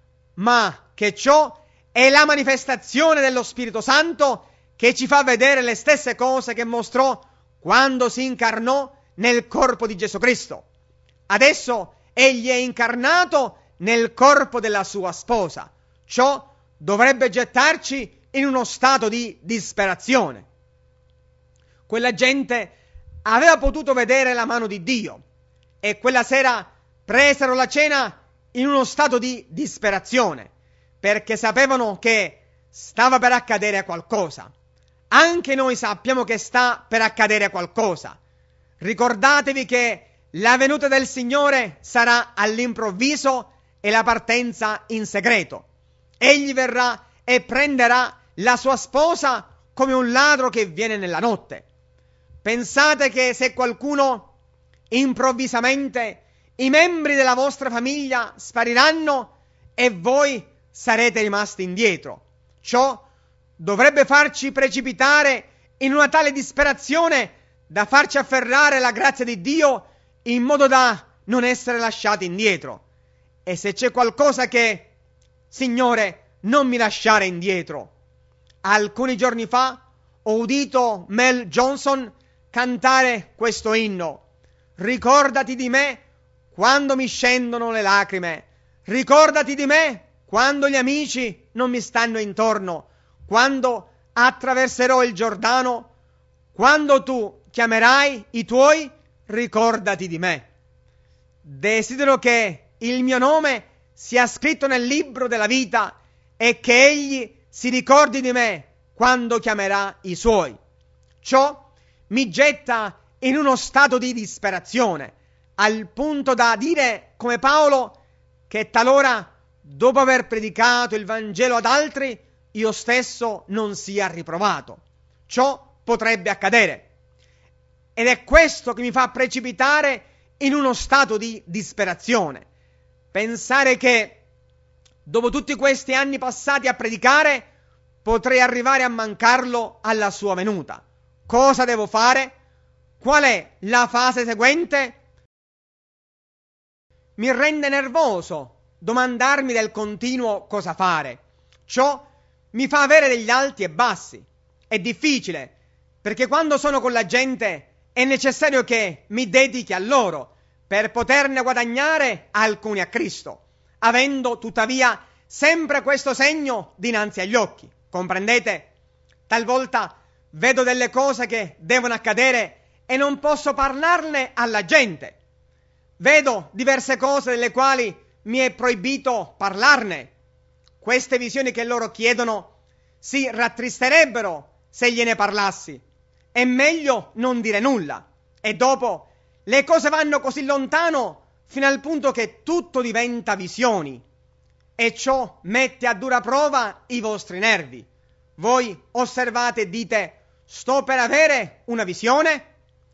A: ma che ciò è la manifestazione dello Spirito Santo che ci fa vedere le stesse cose che mostrò quando si incarnò nel corpo di Gesù Cristo. Adesso egli è incarnato nel corpo della sua sposa. Ciò dovrebbe gettarci in uno stato di disperazione. Quella gente aveva potuto vedere la mano di Dio e quella sera presero la cena in uno stato di disperazione, perché sapevano che stava per accadere qualcosa. Anche noi sappiamo che sta per accadere qualcosa. Ricordatevi che la venuta del Signore sarà all'improvviso e la partenza in segreto. Egli verrà e prenderà la sua sposa come un ladro che viene nella notte. Pensate che se qualcuno improvvisamente i membri della vostra famiglia spariranno e voi sarete rimasti indietro. Ciò dovrebbe farci precipitare in una tale disperazione da farci afferrare la grazia di Dio in modo da non essere lasciati indietro. E se c'è qualcosa che, Signore, non mi lasciare indietro. Alcuni giorni fa ho udito Mel Johnson cantare questo inno: ricordati di me quando mi scendono le lacrime, ricordati di me quando gli amici non mi stanno intorno, quando attraverserò il Giordano, quando tu chiamerai i tuoi, ricordati di me. Desidero che il mio nome sia scritto nel libro della vita e che egli si ricordi di me quando chiamerà i suoi. Ciò mi getta in uno stato di disperazione, al punto da dire, come Paolo, che talora, dopo aver predicato il Vangelo ad altri, io stesso non sia riprovato. Ciò potrebbe accadere. Ed è questo che mi fa precipitare in uno stato di disperazione. Pensare che, dopo tutti questi anni passati a predicare, potrei arrivare a mancarlo alla sua venuta. Cosa devo fare? Qual è la fase seguente? Mi rende nervoso domandarmi del continuo cosa fare. Ciò mi fa avere degli alti e bassi. È difficile, perché quando sono con la gente è necessario che mi dedichi a loro per poterne guadagnare alcuni a Cristo, avendo tuttavia sempre questo segno dinanzi agli occhi. Comprendete? Talvolta vedo delle cose che devono accadere e non posso parlarne alla gente. Vedo diverse cose delle quali mi è proibito parlarne. Queste visioni che loro chiedono si rattristerebbero se gliene parlassi. È meglio non dire nulla. E dopo le cose vanno così lontano fino al punto che tutto diventa visioni. E ciò mette a dura prova i vostri nervi. Voi osservate e dite: sto per avere una visione?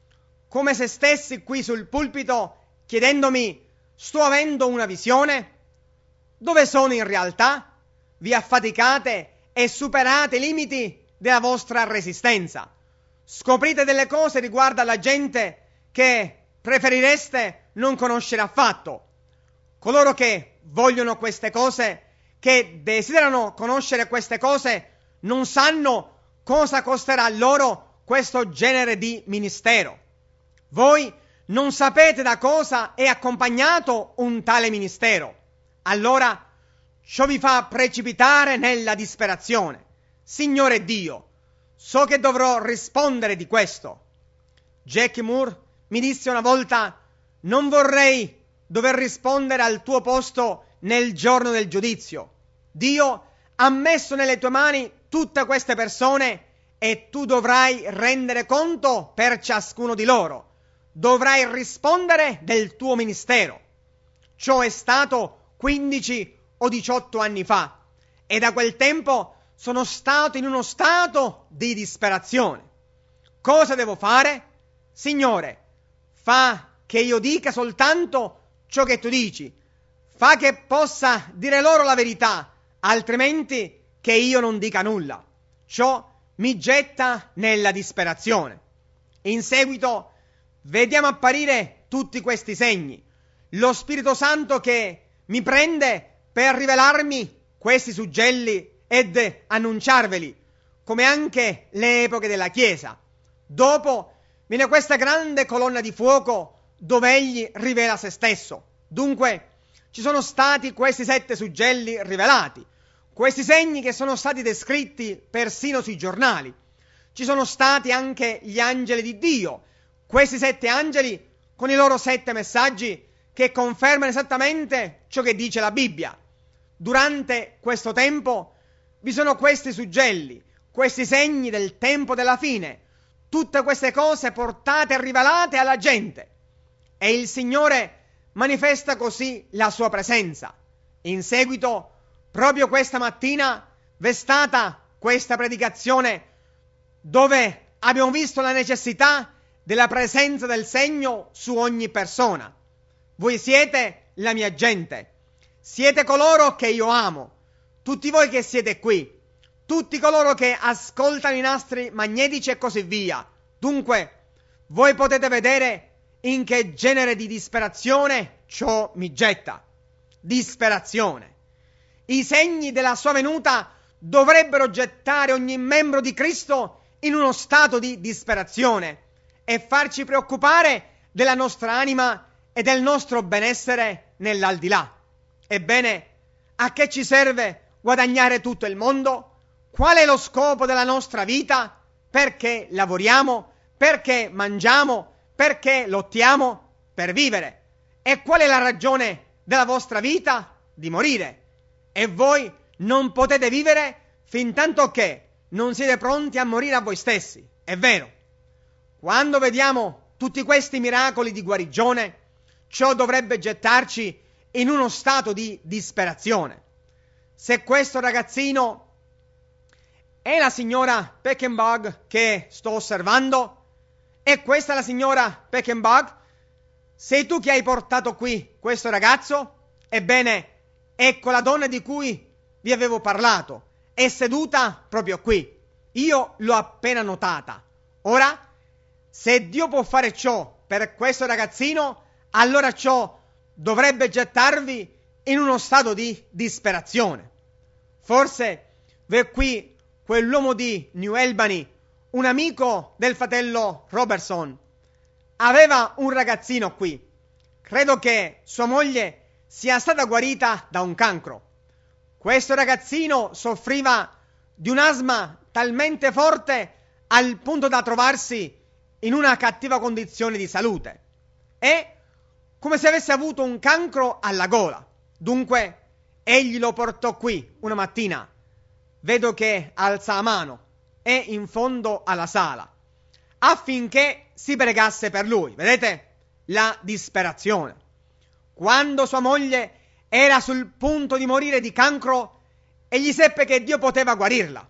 A: Come se stessi qui sul pulpito chiedendomi: sto avendo una visione? Dove sono in realtà? Vi affaticate e superate i limiti della vostra resistenza. Scoprite delle cose riguardo alla gente che preferireste non conoscere affatto. Coloro che vogliono queste cose, che desiderano conoscere queste cose, non sanno cosa costerà loro questo genere di ministero. Voi non sapete da cosa è accompagnato un tale ministero. Allora ciò vi fa precipitare nella disperazione. Signore Dio, so che dovrò rispondere di questo. Jackie Moore mi disse una volta: non vorrei dover rispondere al tuo posto nel giorno del giudizio. Dio ha messo nelle tue mani tutte queste persone e tu dovrai rendere conto per ciascuno di loro. Dovrai rispondere del tuo ministero. Ciò è stato quindici o diciotto anni fa e da quel tempo sono stato in uno stato di disperazione. Cosa devo fare? Signore, fa che io dica soltanto ciò che tu dici. Fa che possa dire loro la verità, altrimenti che io non dica nulla. Ciò mi getta nella disperazione. In seguito vediamo apparire tutti questi segni. Lo Spirito Santo che mi prende per rivelarmi questi suggelli ed annunciarveli, come anche le epoche della Chiesa. Dopo viene questa grande colonna di fuoco dove egli rivela se stesso. Dunque ci sono stati questi sette suggelli rivelati, questi segni che sono stati descritti persino sui giornali. Ci sono stati anche gli angeli di Dio, questi sette angeli con i loro sette messaggi che confermano esattamente ciò che dice la Bibbia. Durante questo tempo vi sono questi suggelli, questi segni del tempo della fine, tutte queste cose portate e rivelate alla gente. E il Signore manifesta così la sua presenza. In seguito, proprio questa mattina, v'è stata questa predicazione dove abbiamo visto la necessità della presenza del segno su ogni persona. Voi siete la mia gente, siete coloro che io amo, tutti voi che siete qui, tutti coloro che ascoltano i nastri magnetici e così via. Dunque, voi potete vedere in che genere di disperazione ciò mi getta. Disperazione. I segni della sua venuta dovrebbero gettare ogni membro di Cristo in uno stato di disperazione e farci preoccupare della nostra anima e del nostro benessere nell'aldilà. Ebbene, a che ci serve guadagnare tutto il mondo? Qual è lo scopo della nostra vita? Perché lavoriamo? Perché mangiamo? Perché lottiamo? Per vivere. E qual è la ragione della vostra vita? Di morire. E voi non potete vivere fin tanto che non siete pronti a morire a voi stessi. È vero. Quando vediamo tutti questi miracoli di guarigione, ciò dovrebbe gettarci in uno stato di disperazione. Se questo ragazzino è la signora Peckenbach che sto osservando, e questa è la signora Peckenbach, sei tu che hai portato qui questo ragazzo? Ebbene, ecco la donna di cui vi avevo parlato, è seduta proprio qui. Io l'ho appena notata. Ora, se Dio può fare ciò per questo ragazzino, allora ciò dovrebbe gettarvi in uno stato di disperazione. Forse v'è qui quell'uomo di New Albany, un amico del fratello Robertson. Aveva un ragazzino qui. Credo che sua moglie sia stata guarita da un cancro. Questo ragazzino soffriva di un asma talmente forte al punto da trovarsi in una cattiva condizione di salute. È come se avesse avuto un cancro alla gola. Dunque, egli lo portò qui una mattina. Vedo che alza la mano. È in fondo alla sala, affinché si pregasse per lui. Vedete? La disperazione. Quando sua moglie era sul punto di morire di cancro, egli seppe che Dio poteva guarirla.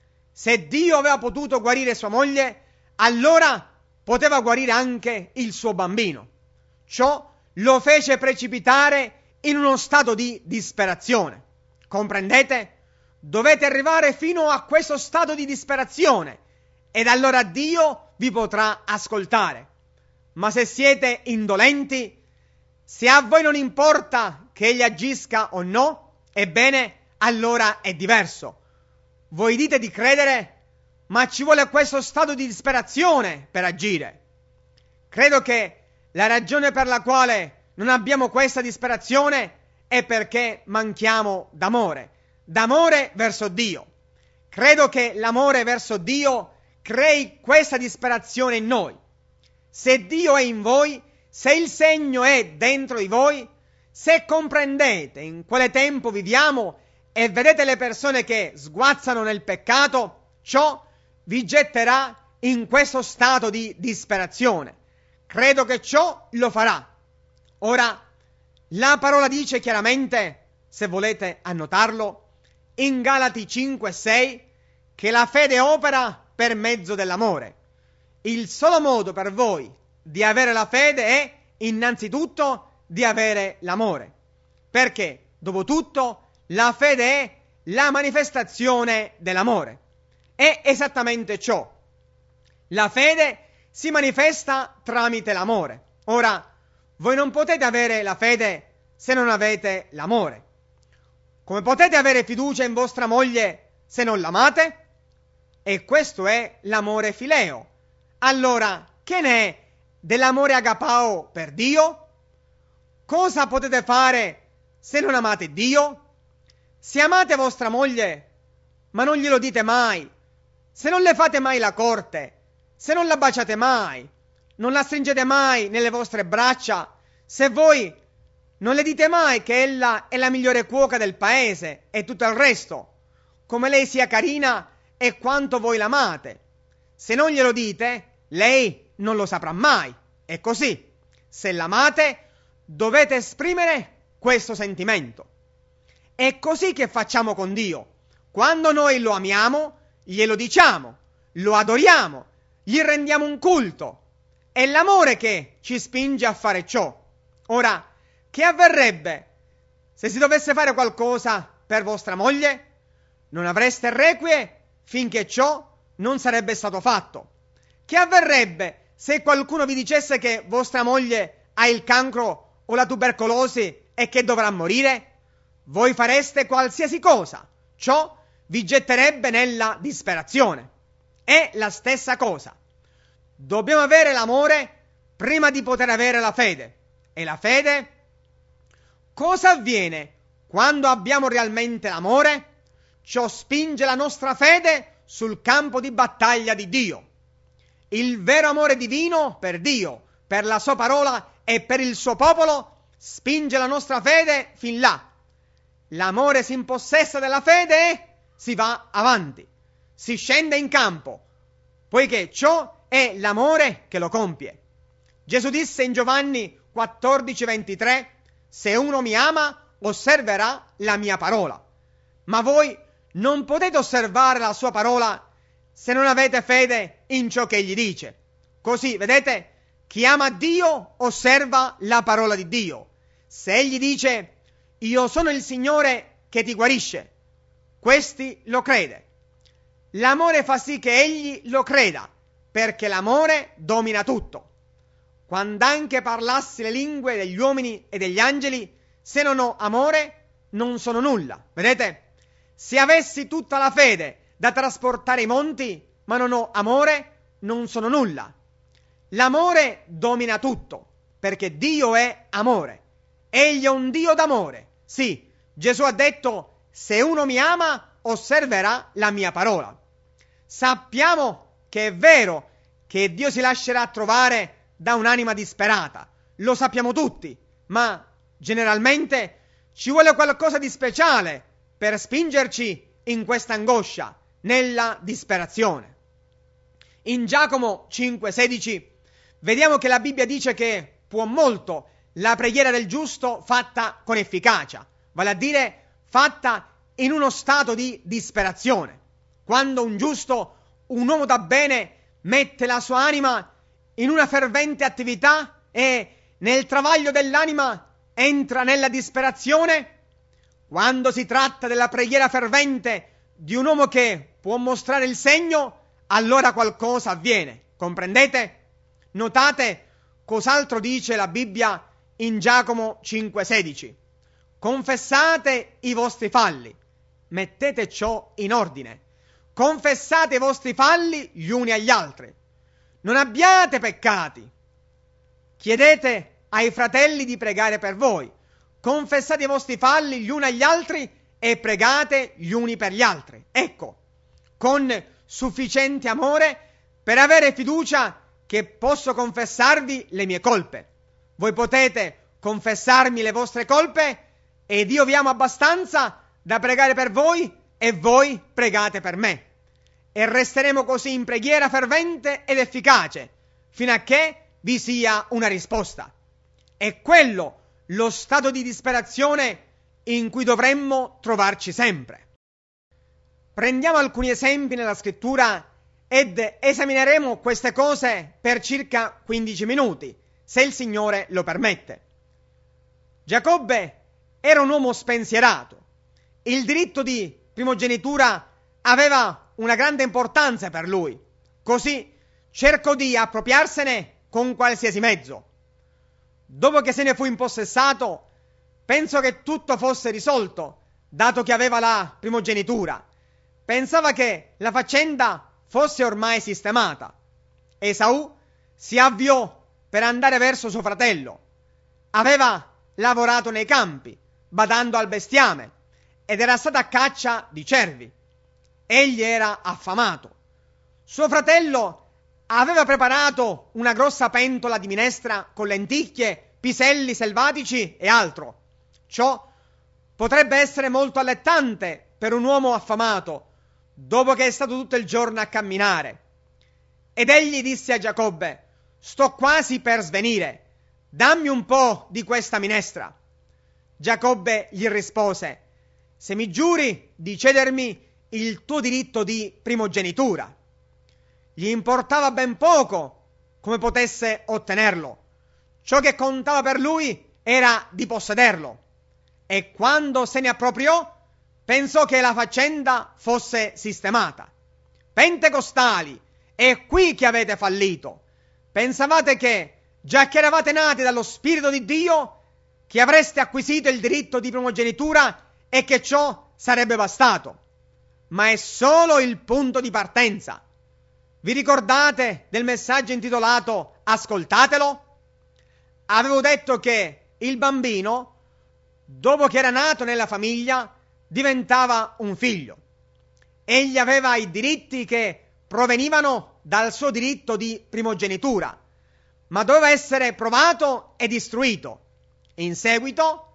A: Se Dio aveva potuto guarire sua moglie, allora poteva guarire anche il suo bambino. Ciò lo fece precipitare in uno stato di disperazione. Comprendete? Dovete arrivare fino a questo stato di disperazione ed allora Dio vi potrà ascoltare. Ma se siete indolenti, se a voi non importa che egli agisca o no, ebbene, allora è diverso. Voi dite di credere, ma ci vuole questo stato di disperazione per agire. Credo che la ragione per la quale non abbiamo questa disperazione è perché manchiamo d'amore, d'amore verso Dio. Credo che l'amore verso Dio crei questa disperazione in noi. Se Dio è in voi, se il segno è dentro di voi, se comprendete in quale tempo viviamo e vedete le persone che sguazzano nel peccato, ciò vi getterà in questo stato di disperazione. Credo che ciò lo farà. Ora, la parola dice chiaramente, se volete annotarlo, in Galati cinque sei, che la fede opera per mezzo dell'amore. Il solo modo per voi di avere la fede è innanzitutto di avere l'amore. Perché, dopo tutto, la fede è la manifestazione dell'amore. È esattamente ciò. La fede si manifesta tramite l'amore. Ora, voi non potete avere la fede se non avete l'amore. Come potete avere fiducia in vostra moglie se non l'amate? E questo è l'amore fileo. Allora, che ne è dell'amore agapao per Dio? Cosa potete fare se non amate Dio? Se amate vostra moglie, ma non glielo dite mai, se non le fate mai la corte, se non la baciate mai, non la stringete mai nelle vostre braccia, se voi non le dite mai che ella è la migliore cuoca del paese e tutto il resto, come lei sia carina e quanto voi l'amate, se non glielo dite, lei non lo saprà mai. È così. Se l'amate, dovete esprimere questo sentimento. È così che facciamo con Dio. Quando noi lo amiamo, glielo diciamo, lo adoriamo, gli rendiamo un culto. È l'amore che ci spinge a fare ciò. Ora, che avverrebbe se si dovesse fare qualcosa per vostra moglie? Non avreste requie finché ciò non sarebbe stato fatto. Che avverrebbe se qualcuno vi dicesse che vostra moglie ha il cancro o la tubercolosi e che dovrà morire? Voi fareste qualsiasi cosa. Ciò vi getterebbe nella disperazione. È la stessa cosa. Dobbiamo avere l'amore prima di poter avere la fede. E la fede? Cosa avviene quando abbiamo realmente l'amore? Ciò spinge la nostra fede sul campo di battaglia di Dio. Il vero amore divino per Dio, per la sua parola e per il suo popolo spinge la nostra fede fin là. L'amore si impossessa della fede e si va avanti, si scende in campo, poiché ciò è l'amore che lo compie. Gesù disse in Giovanni quattordici ventitré: se uno mi ama, osserverà la mia parola. Ma voi non potete osservare la sua parola se non avete fede in ciò che egli dice. Così, vedete, chi ama Dio osserva la parola di Dio. Se egli dice: io sono il Signore che ti guarisce, questi lo crede. L'amore fa sì che egli lo creda, perché l'amore domina tutto. Quando anche parlassi le lingue degli uomini e degli angeli, se non ho amore, non sono nulla. Vedete? Se avessi tutta la fede da trasportare i monti, ma non ho amore, non sono nulla. L'amore domina tutto, perché Dio è amore. Egli è un Dio d'amore. Sì, Gesù ha detto: se uno mi ama, osserverà la mia parola. Sappiamo che è vero che Dio si lascerà trovare da un'anima disperata, lo sappiamo tutti, ma generalmente ci vuole qualcosa di speciale per spingerci in questa angoscia, nella disperazione. In Giacomo cinque sedici vediamo che la Bibbia dice che può molto la preghiera del giusto fatta con efficacia, vale a dire fatta in uno stato di disperazione. Quando un giusto, un uomo da bene, mette la sua anima in una fervente attività e nel travaglio dell'anima entra nella disperazione, quando si tratta della preghiera fervente di un uomo che può mostrare il segno, allora qualcosa avviene. Comprendete? Notate cos'altro dice la Bibbia in Giacomo cinque sedici. Confessate i vostri falli, mettete ciò in ordine. Confessate i vostri falli gli uni agli altri. Non abbiate peccati. Chiedete ai fratelli di pregare per voi. Confessate i vostri falli gli uni agli altri e pregate gli uni per gli altri. Ecco, con sufficiente amore per avere fiducia che posso confessarvi le mie colpe. Voi potete confessarmi le vostre colpe ed io vi amo abbastanza da pregare per voi e voi pregate per me. E resteremo così in preghiera fervente ed efficace fino a che vi sia una risposta. È quello lo stato di disperazione in cui dovremmo trovarci sempre. Prendiamo alcuni esempi nella scrittura ed esamineremo queste cose per circa quindici minuti, se il Signore lo permette. Giacobbe era un uomo spensierato. Il diritto di primogenitura aveva una grande importanza per lui, così cercò di appropriarsene con qualsiasi mezzo. Dopo che se ne fu impossessato, pensò che tutto fosse risolto, dato che aveva la primogenitura. Pensava che la faccenda fosse ormai sistemata. Esaù si avviò per andare verso suo fratello. Aveva lavorato nei campi, badando al bestiame, ed era stato a caccia di cervi. Egli era affamato. Suo fratello aveva preparato una grossa pentola di minestra con lenticchie, piselli selvatici e altro. Ciò potrebbe essere molto allettante per un uomo affamato, dopo che è stato tutto il giorno a camminare. Ed egli disse a Giacobbe: sto quasi per svenire, dammi un po' di questa minestra. Giacobbe gli rispose: se mi giuri di cedermi il tuo diritto di primogenitura. Gli importava ben poco come potesse ottenerlo. Ciò che contava per lui era di possederlo. E quando se ne appropriò, pensò che la faccenda fosse sistemata. Pentecostali, è qui che avete fallito. Pensavate che, già che eravate nati dallo Spirito di Dio, che avreste acquisito il diritto di primogenitura e che ciò sarebbe bastato. Ma è solo il punto di partenza. Vi ricordate del messaggio intitolato Ascoltatelo? Avevo detto che il bambino, dopo che era nato nella famiglia, diventava un figlio. Egli aveva i diritti che provenivano dal suo diritto di primogenitura, ma doveva essere provato ed istruito. In seguito,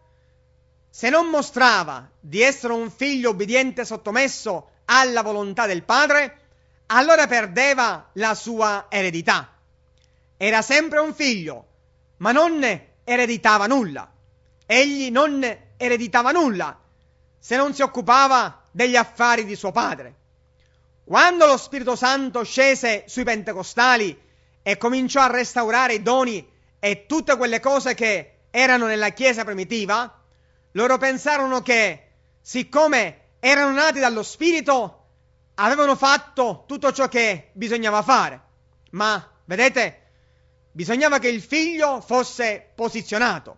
A: se non mostrava di essere un figlio obbediente sottomesso alla volontà del padre, allora perdeva la sua eredità. Era sempre un figlio, ma non ereditava nulla. Egli non ereditava nulla se non si occupava degli affari di suo padre. Quando lo Spirito Santo scese sui pentecostali e cominciò a restaurare i doni e tutte quelle cose che erano nella Chiesa primitiva, loro pensarono che, siccome erano nati dallo Spirito, avevano fatto tutto ciò che bisognava fare. Ma, vedete, bisognava che il figlio fosse posizionato.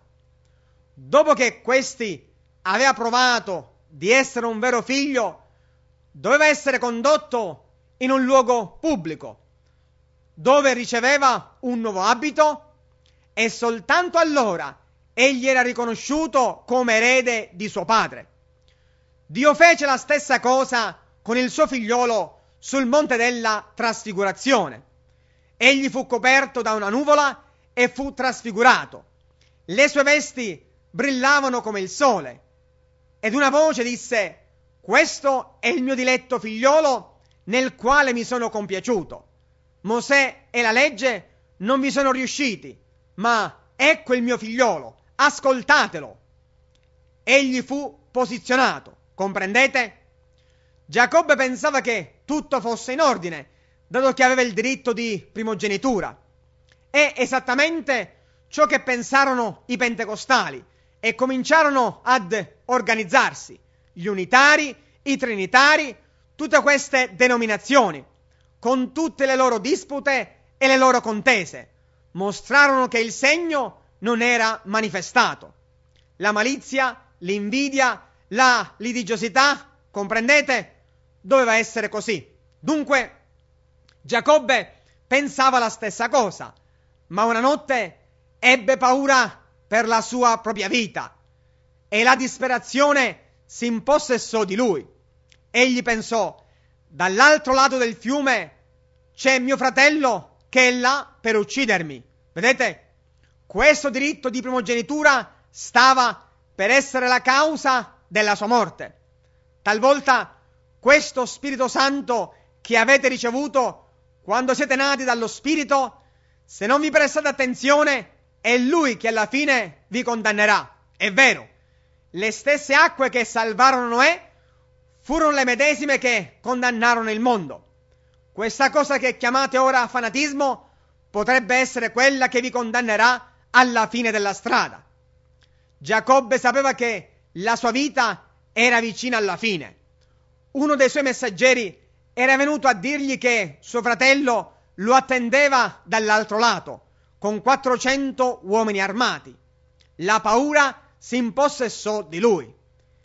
A: Dopo che questi aveva provato di essere un vero figlio, doveva essere condotto in un luogo pubblico, dove riceveva un nuovo abito, e soltanto allora egli era riconosciuto come erede di suo padre. Dio fece la stessa cosa con il suo figliolo sul monte della trasfigurazione. Egli fu coperto da una nuvola e fu trasfigurato. Le sue vesti brillavano come il sole. Ed una voce disse: questo è il mio diletto figliolo, nel quale mi sono compiaciuto. Mosè e la legge non vi sono riusciti, ma ecco il mio figliolo, ascoltatelo. Egli fu posizionato, comprendete? Giacobbe pensava che tutto fosse in ordine, dato che aveva il diritto di primogenitura. È esattamente ciò che pensarono i pentecostali e cominciarono ad organizzarsi, gli unitari, i trinitari, tutte queste denominazioni, con tutte le loro dispute e le loro contese, mostrarono che il segno non era manifestato. La malizia, l'invidia, la litigiosità, comprendete? Doveva essere così. Dunque, Giacobbe pensava la stessa cosa, ma una notte ebbe paura per la sua propria vita e la disperazione si impossessò di lui. Egli pensò: dall'altro lato del fiume c'è mio fratello che è là per uccidermi. Vedete? Questo diritto di primogenitura stava per essere la causa della sua morte. Talvolta questo Spirito Santo che avete ricevuto quando siete nati dallo Spirito, se non vi prestate attenzione, è Lui che alla fine vi condannerà. È vero, le stesse acque che salvarono Noè furono le medesime che condannarono il mondo. Questa cosa che chiamate ora fanatismo potrebbe essere quella che vi condannerà alla fine della strada. Giacobbe sapeva che la sua vita era vicina alla fine. Uno dei suoi messaggeri era venuto a dirgli che suo fratello lo attendeva dall'altro lato, con quattrocento uomini armati. La paura si impossessò di lui.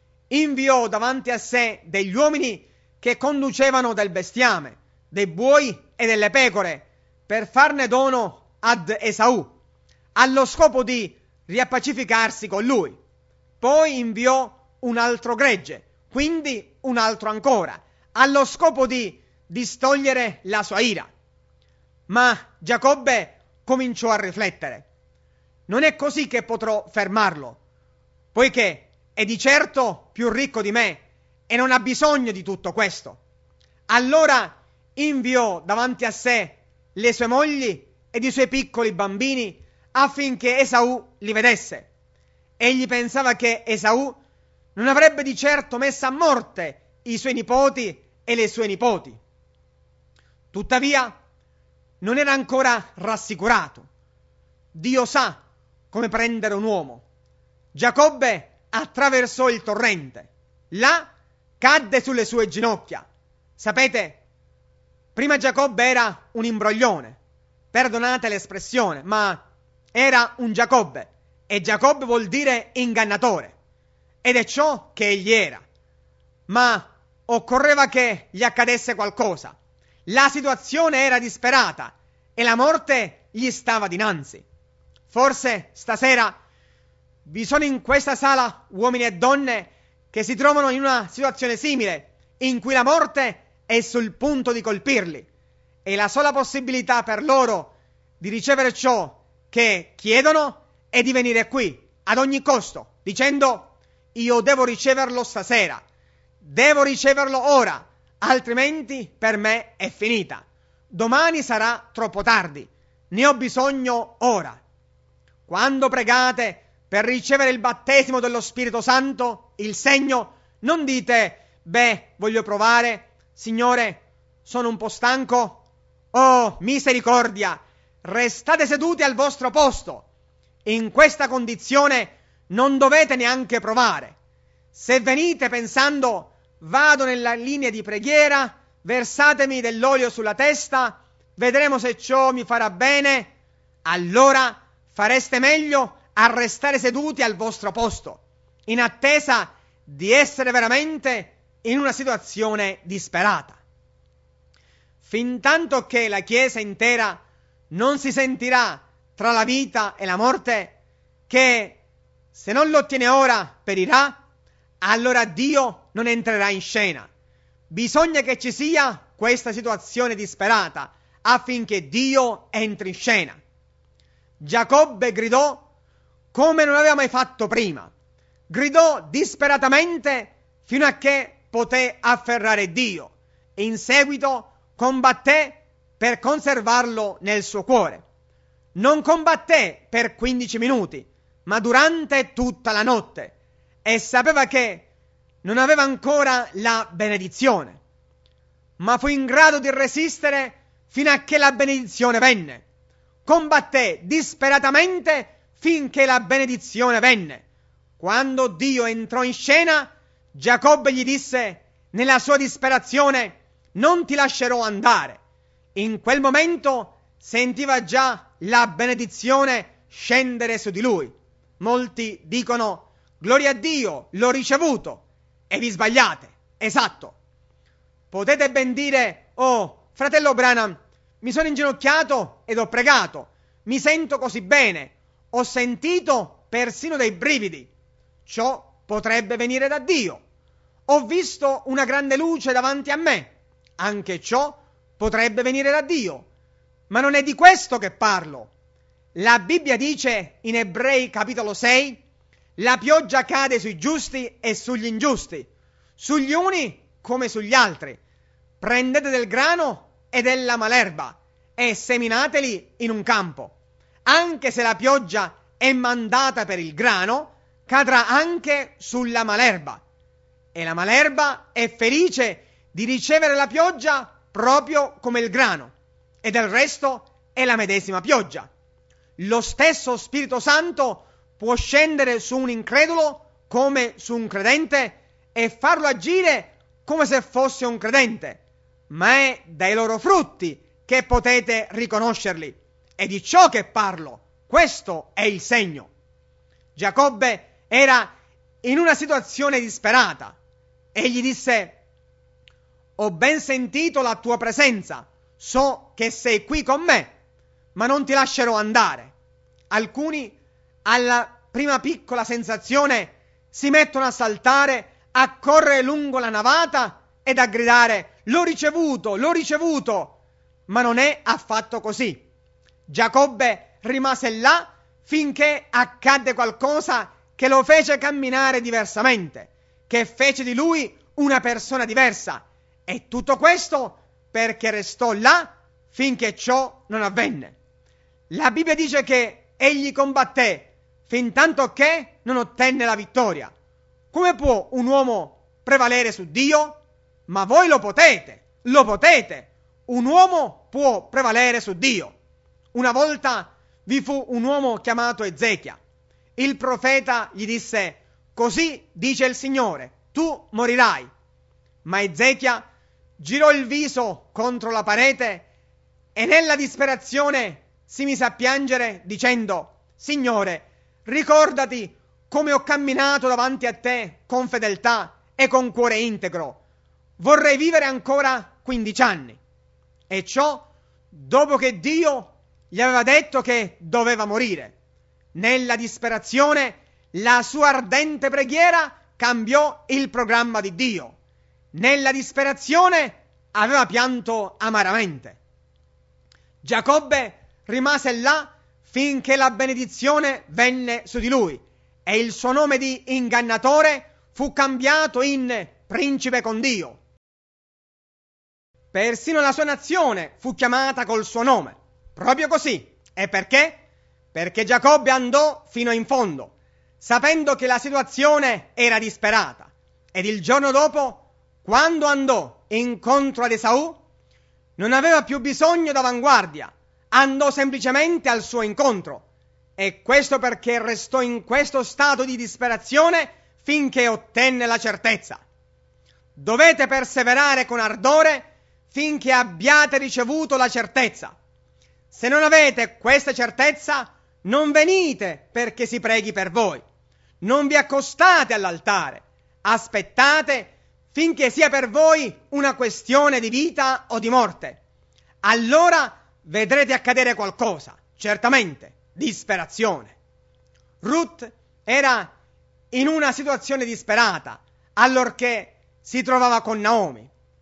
A: Inviò davanti a sé degli uomini che conducevano del bestiame, dei buoi e delle pecore, per farne dono ad Esaù, allo scopo di riappacificarsi con lui. Poi inviò un altro gregge, quindi un altro ancora, allo scopo di distogliere la sua ira. Ma Giacobbe cominciò a riflettere: non è così che potrò fermarlo, poiché è di certo più ricco di me e non ha bisogno di tutto questo. Allora inviò davanti a sé le sue mogli ed i suoi piccoli bambini affinché Esaù li vedesse. Egli pensava che Esaù non avrebbe di certo messo a morte i suoi nipoti e le sue nipoti. Tuttavia non era ancora rassicurato. Dio sa come prendere un uomo. Giacobbe attraversò il torrente. Là cadde sulle sue ginocchia. Sapete, prima Giacobbe era un imbroglione, perdonate l'espressione, ma era un Giacobbe, e Giacobbe vuol dire ingannatore, ed è ciò che egli era. Ma occorreva che gli accadesse qualcosa. La situazione era disperata e la morte gli stava dinanzi. Forse stasera vi sono in questa sala uomini e donne che si trovano in una situazione simile, in cui la morte è sul punto di colpirli, e la sola possibilità per loro di ricevere ciò che chiedono è di venire qui, ad ogni costo, dicendo: io devo riceverlo stasera, devo riceverlo ora, altrimenti per me è finita. Domani sarà troppo tardi, ne ho bisogno ora. Quando pregate per ricevere il battesimo dello Spirito Santo, il segno, non dite: beh, voglio provare, Signore, sono un po' stanco. Oh, misericordia, restate seduti al vostro posto. In questa condizione non dovete neanche provare. Se venite pensando: vado nella linea di preghiera, versatemi dell'olio sulla testa, vedremo se ciò mi farà bene, allora fareste meglio a restare seduti al vostro posto, in attesa di essere veramente in una situazione disperata. Fintanto che la Chiesa intera non si sentirà tra la vita e la morte, che se non lo ottiene ora perirà, allora Dio non entrerà in scena. Bisogna che ci sia questa situazione disperata affinché Dio entri in scena. Giacobbe gridò come non aveva mai fatto prima. Gridò disperatamente fino a che poté afferrare Dio e in seguito combatté per conservarlo nel suo cuore. Non combatté per quindici minuti, ma durante tutta la notte, e sapeva che non aveva ancora la benedizione, ma fu in grado di resistere fino a che la benedizione venne. Combatté disperatamente finché la benedizione venne. Quando Dio entrò in scena, Giacobbe gli disse nella sua disperazione: non ti lascerò andare. In quel momento sentiva già la benedizione scendere su di lui. Molti dicono: gloria a Dio, l'ho ricevuto. E vi sbagliate. Esatto. Potete ben dire: oh, fratello Branham, mi sono inginocchiato ed ho pregato, mi sento così bene, ho sentito persino dei brividi. Ciò potrebbe venire da Dio. Ho visto una grande luce davanti a me. Anche ciò potrebbe venire da Dio. Ma non è di questo che parlo. La Bibbia dice in Ebrei capitolo sei: la pioggia cade sui giusti e sugli ingiusti, sugli uni come sugli altri. Prendete del grano e della malerba e seminateli in un campo. Anche se la pioggia è mandata per il grano, cadrà anche sulla malerba. E la malerba è felice di ricevere la pioggia proprio come il grano. E del resto è la medesima pioggia. Lo stesso Spirito Santo può scendere su un incredulo come su un credente e farlo agire come se fosse un credente, ma è dai loro frutti che potete riconoscerli. È di ciò che parlo. Questo è il segno. Giacobbe era in una situazione disperata. Egli disse: ho ben sentito la tua presenza, so che sei qui con me, ma non ti lascerò andare. Alcuni, alla prima piccola sensazione, si mettono a saltare, a correre lungo la navata ed a gridare: l'ho ricevuto, l'ho ricevuto. Ma non è affatto così. Giacobbe rimase là finché accadde qualcosa che lo fece camminare diversamente, che fece di lui una persona diversa. E tutto questo perché restò là finché ciò non avvenne. La Bibbia dice che egli combatté fin tanto che non ottenne la vittoria. Come può un uomo prevalere su Dio? Ma voi lo potete, lo potete. Un uomo può prevalere su Dio. Una volta vi fu un uomo chiamato Ezechia. Il profeta gli disse: così dice il Signore, tu morirai. Ma Ezechia girò il viso contro la parete e nella disperazione si mise a piangere dicendo: Signore, ricordati come ho camminato davanti a te con fedeltà e con cuore integro. Vorrei vivere ancora quindici anni. E ciò dopo che Dio gli aveva detto che doveva morire. Nella disperazione la sua ardente preghiera cambiò il programma di Dio. Nella disperazione aveva pianto amaramente. Giacobbe rimase là finché la benedizione venne su di lui e il suo nome di ingannatore fu cambiato in principe con Dio. Persino la sua nazione fu chiamata col suo nome. Proprio così. E perché? Perché Giacobbe andò fino in fondo, sapendo che la situazione era disperata. Ed il giorno dopo, quando andò incontro ad Esaù, non aveva più bisogno d'avanguardia, andò semplicemente al suo incontro. E questo perché restò in questo stato di disperazione finché ottenne la certezza. Dovete perseverare con ardore finché abbiate ricevuto la certezza. Se non avete questa certezza, non venite perché si preghi per voi. Non vi accostate all'altare. Aspettate finché sia per voi una questione di vita o di morte. Allora vedrete accadere qualcosa, certamente, disperazione. Ruth era in una situazione disperata, allorché si trovava con Naomi.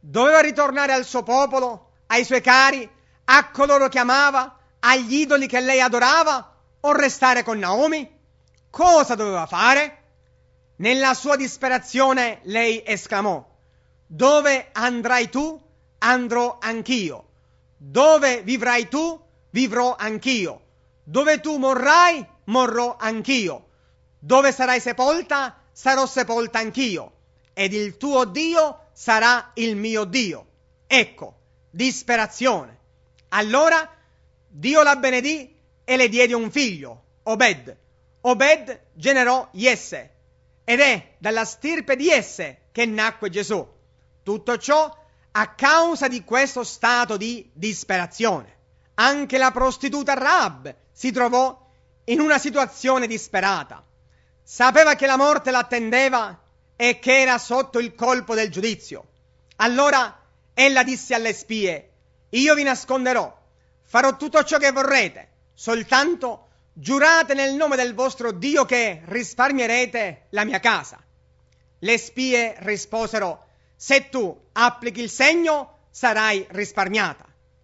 A: Doveva ritornare al suo popolo, ai suoi cari, a coloro che amava, agli idoli che lei adorava, o restare con Naomi? Cosa doveva fare? Nella sua disperazione lei esclamò: dove andrai tu, andrò anch'io. Dove vivrai tu, vivrò anch'io. Dove tu morrai, morrò anch'io. Dove sarai sepolta, sarò sepolta anch'io. Ed il tuo Dio sarà il mio Dio. Ecco, disperazione. Allora Dio la benedì e le diede un figlio, Obed. Obed generò Jesse, ed è dalla stirpe di Jesse che nacque Gesù. Tutto ciò a causa di questo stato di disperazione. Anche la prostituta Rahab si trovò in una situazione disperata. Sapeva che la morte l'attendeva e che era sotto il colpo del giudizio. Allora ella disse alle spie: io vi nasconderò, farò tutto ciò che vorrete, soltanto giurate nel nome del vostro Dio che risparmierete la mia casa. Le spie risposero: se tu applichi il segno, sarai risparmiata.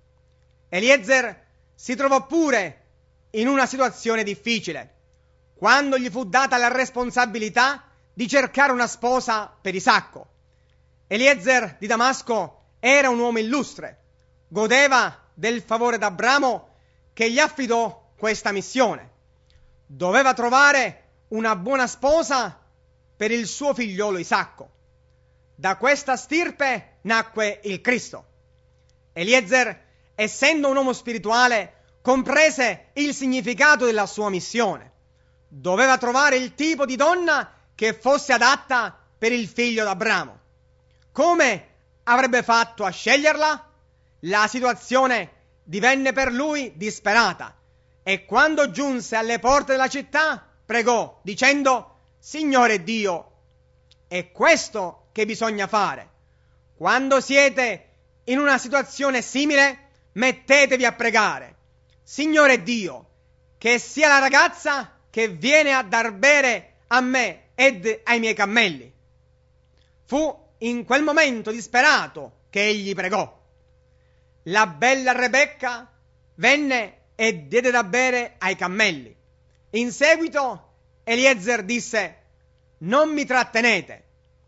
A: Eliezer si trovò pure in una situazione difficile, quando gli fu data la responsabilità di cercare una sposa per Isacco. Eliezer di Damasco era un uomo illustre, godeva del favore d'Abramo che gli affidò questa missione. Doveva trovare una buona sposa per il suo figliolo Isacco. Da questa stirpe nacque il Cristo. Eliezer, essendo un uomo spirituale, comprese il significato della sua missione. Doveva trovare il tipo di donna che fosse adatta per il figlio d'Abramo. Come avrebbe fatto a sceglierla? La situazione divenne per lui disperata e quando giunse alle porte della città pregò dicendo: Signore Dio, è questo che bisogna fare. Quando siete in una situazione simile, mettetevi a pregare: Signore Dio, che sia la ragazza che viene a dar bere a me ed ai miei cammelli. Fu in quel momento disperato che egli pregò. La bella Rebecca venne e diede da bere ai cammelli. In seguito Eliezer disse: non mi trattenete.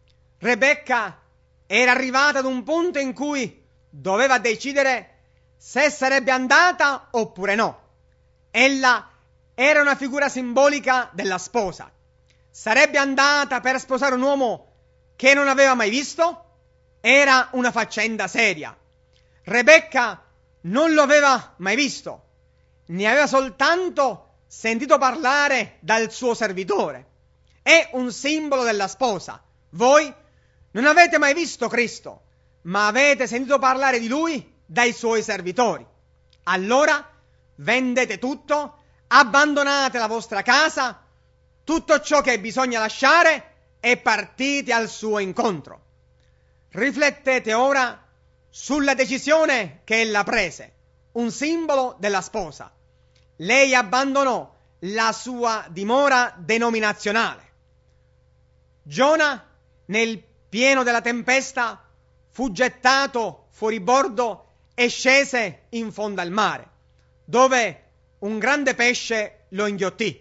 A: Rebecca era arrivata ad un punto in cui doveva decidere se sarebbe andata oppure no. Ella era una figura simbolica della sposa. Sarebbe andata per sposare un uomo che non aveva mai visto? Era una faccenda seria. Rebecca non lo aveva mai visto, ne aveva soltanto sentito parlare dal suo servitore. È un simbolo della sposa. Voi non avete mai visto Cristo, ma avete sentito parlare di Lui dai suoi servitori. Allora vendete tutto, abbandonate la vostra casa, tutto ciò che bisogna lasciare e partite al suo incontro. Riflettete ora sulla decisione che ella prese, un simbolo della sposa. Lei abbandonò la sua dimora denominazionale. Giona, nel pieno della tempesta, fu gettato fuori bordo e scese in fondo al mare, dove un grande pesce lo inghiottì.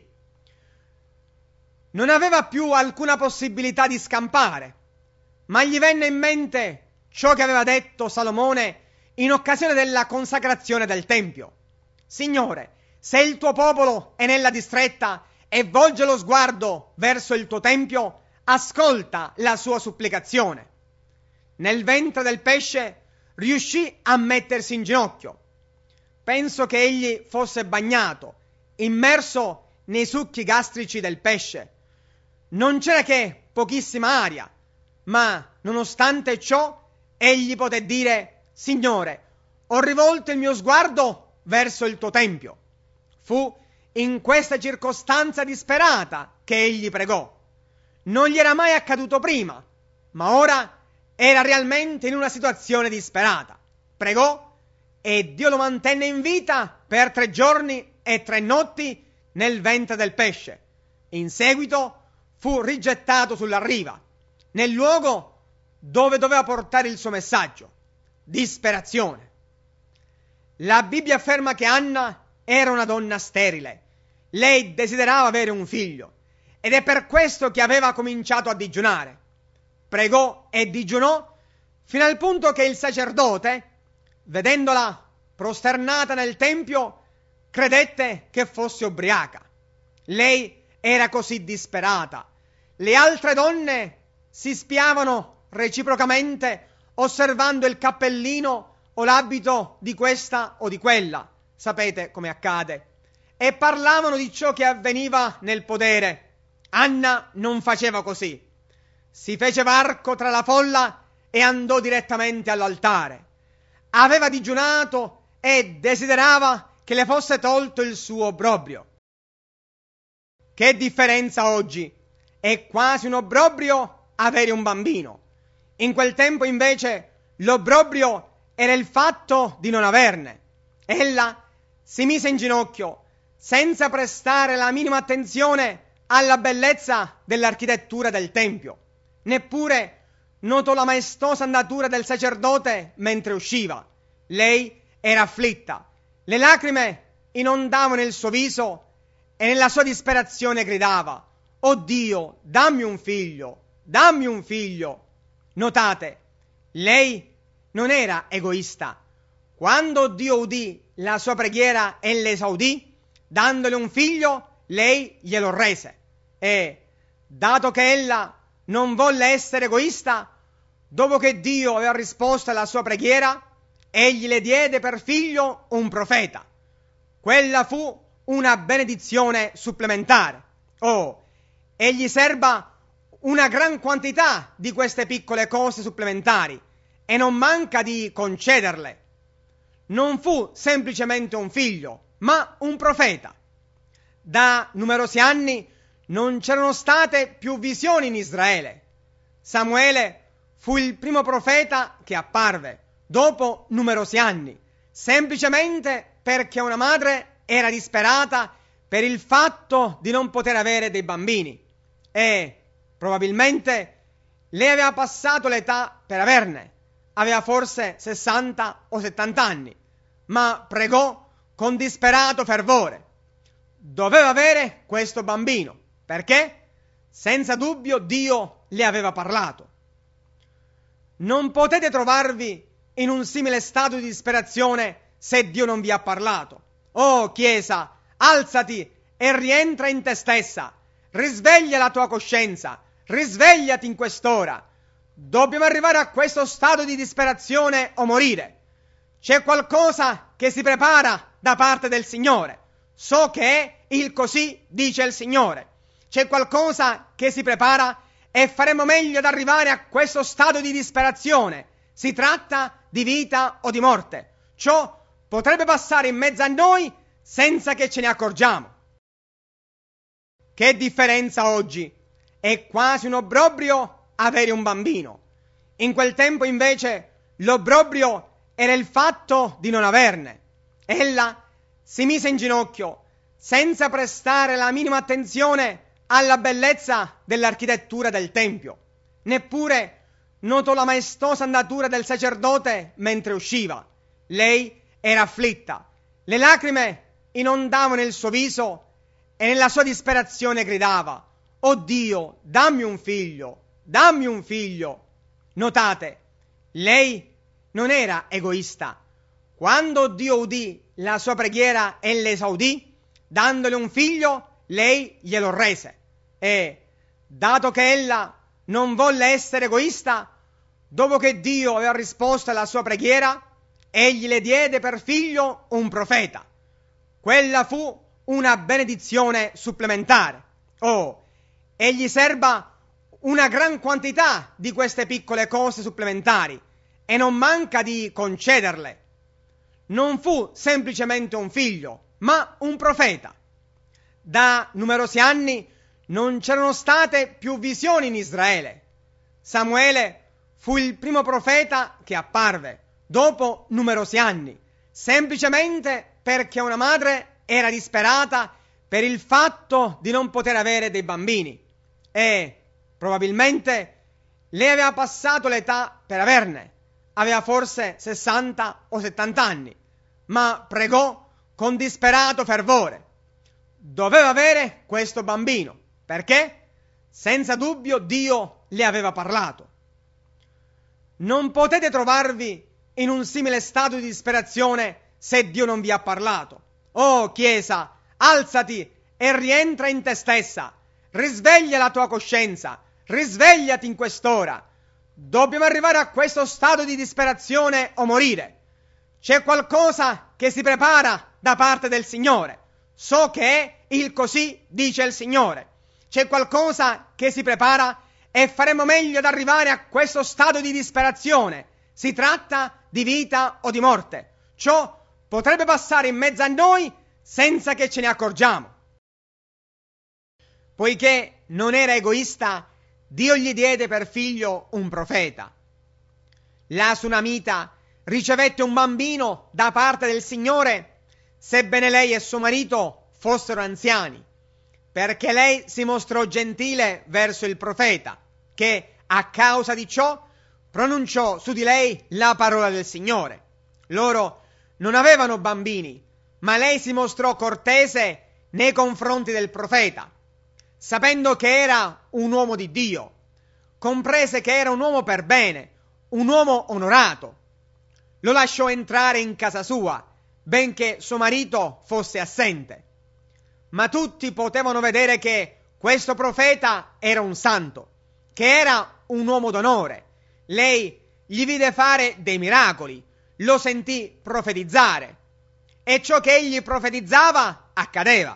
A: Non aveva più alcuna possibilità di scampare, ma gli venne in mente ciò che aveva detto Salomone in occasione della consacrazione del Tempio. Signore, se il tuo popolo è nella distretta e volge lo sguardo verso il tuo Tempio, ascolta la sua supplicazione. Nel ventre del pesce riuscì a mettersi in ginocchio. Penso che egli fosse bagnato, immerso nei succhi gastrici del pesce. Non c'era che pochissima aria, ma nonostante ciò egli poté dire: Signore, ho rivolto il mio sguardo verso il tuo Tempio. Fu in questa circostanza disperata che egli pregò. Non gli era mai accaduto prima, ma ora era realmente in una situazione disperata. Pregò e Dio lo mantenne in vita per tre giorni e tre notti nel ventre del pesce. In seguito fu rigettato sulla riva, nel luogo dove doveva portare il suo messaggio: disperazione. La Bibbia afferma che Anna era una donna sterile. Lei desiderava avere un figlio ed è per questo che aveva cominciato a digiunare. Pregò e digiunò fino al punto che il sacerdote, vedendola prosternata nel tempio, credette che fosse ubriaca. Lei era così disperata. Le altre donne si spiavano reciprocamente osservando il cappellino o l'abito di questa o di quella, sapete come accade, e parlavano di ciò che avveniva nel podere. Anna non faceva così. Si fece varco tra la folla e andò direttamente all'altare. Aveva digiunato e desiderava che le fosse tolto il suo obbrobrio. Che differenza oggi! È quasi un obbrobrio avere un bambino. In quel tempo invece l'obbrobrio era il fatto di non averne. Ella si mise in ginocchio senza prestare la minima attenzione alla bellezza dell'architettura del tempio. Neppure notò la maestosa andatura del sacerdote mentre usciva. Lei era afflitta. Le lacrime inondavano il suo viso e nella sua disperazione gridava: «Oh Dio, dammi un figlio, dammi un figlio!» Notate, lei non era egoista. Quando Dio udì la sua preghiera e l'esaudì, dandole un figlio, lei glielo rese. E, dato che ella non volle essere egoista, dopo che Dio aveva risposto alla sua preghiera, egli le diede per figlio un profeta. Quella fu una benedizione supplementare. Oh, egli serba una gran quantità di queste piccole cose supplementari e non manca di concederle. Non fu semplicemente un figlio, ma un profeta. Da numerosi anni non c'erano state più visioni in Israele. Samuele fu il primo profeta che apparve dopo numerosi anni, semplicemente perché una madre era disperata per il fatto di non poter avere dei bambini e probabilmente lei aveva passato l'età per averne, aveva forse sessanta o settanta anni, ma pregò con disperato fervore. Doveva avere questo bambino, perché senza dubbio Dio le aveva parlato. Non potete trovarvi in un simile stato di disperazione se Dio non vi ha parlato. Oh Chiesa, alzati e rientra in te stessa, risveglia la tua coscienza, risvegliati in quest'ora. Dobbiamo arrivare a questo stato di disperazione o morire. C'è qualcosa che si prepara da parte del Signore. So che è il così dice il Signore. C'è qualcosa che si prepara e faremo meglio ad arrivare a questo stato di disperazione. Si tratta di vita o di morte. Ciò potrebbe passare in mezzo a noi senza che ce ne accorgiamo. Che differenza oggi! È quasi un obbrobrio avere un bambino. In quel tempo invece l'obbrobrio era il fatto di non averne. Ella si mise in ginocchio senza prestare la minima attenzione alla bellezza dell'architettura del tempio. Neppure notò la maestosa andatura del sacerdote mentre usciva. Lei era afflitta. Le lacrime inondavano il suo viso e nella sua disperazione gridava: «Oh Dio, dammi un figlio, dammi un figlio!» Notate, lei non era egoista. Quando Dio udì la sua preghiera e l'esaudì, dandole un figlio, lei glielo rese. E, dato che ella non volle essere egoista, dopo che Dio aveva risposto alla sua preghiera, egli le diede per figlio un profeta. Quella fu una benedizione supplementare. Oh, egli serba una gran quantità di queste piccole cose supplementari e non manca di concederle. Non fu semplicemente un figlio, ma un profeta. Da numerosi anni non c'erano state più visioni in Israele. Samuele fu il primo profeta che apparve dopo numerosi anni, semplicemente perché una madre era disperata per il fatto di non poter avere dei bambini e probabilmente Lei aveva passato l'età per averne, aveva forse sessanta o settanta anni, ma pregò con disperato fervore. Doveva avere questo bambino, perché senza dubbio Dio le aveva parlato. Non potete trovarvi in un simile stato di disperazione se Dio non vi ha parlato. Oh Chiesa, alzati e rientra in te stessa, risveglia la tua coscienza, risvegliati in quest'ora. Dobbiamo arrivare a questo stato di disperazione o morire. C'è qualcosa che si prepara da parte del Signore. So che è il così dice il Signore. C'è qualcosa che si prepara e faremo meglio ad arrivare a questo stato di disperazione. Si tratta di vita o di morte. Ciò potrebbe passare in mezzo a noi senza che ce ne accorgiamo. Poiché non era egoista, Dio gli diede per figlio un profeta. La Sunamita ricevette un bambino da parte del Signore, sebbene lei e suo marito fossero anziani, perché lei si mostrò gentile verso il profeta, che a causa di ciò pronunciò su di lei la parola del Signore. Loro non avevano bambini, ma lei si mostrò cortese nei confronti del profeta, sapendo che era un uomo di Dio. Comprese che era un uomo per bene, un uomo onorato. Lo lasciò entrare in casa sua, benché suo marito fosse assente. Ma tutti potevano vedere che questo profeta era un santo, che era un uomo d'onore. Lei gli vide fare dei miracoli, lo sentì profetizzare, e ciò che egli profetizzava accadeva.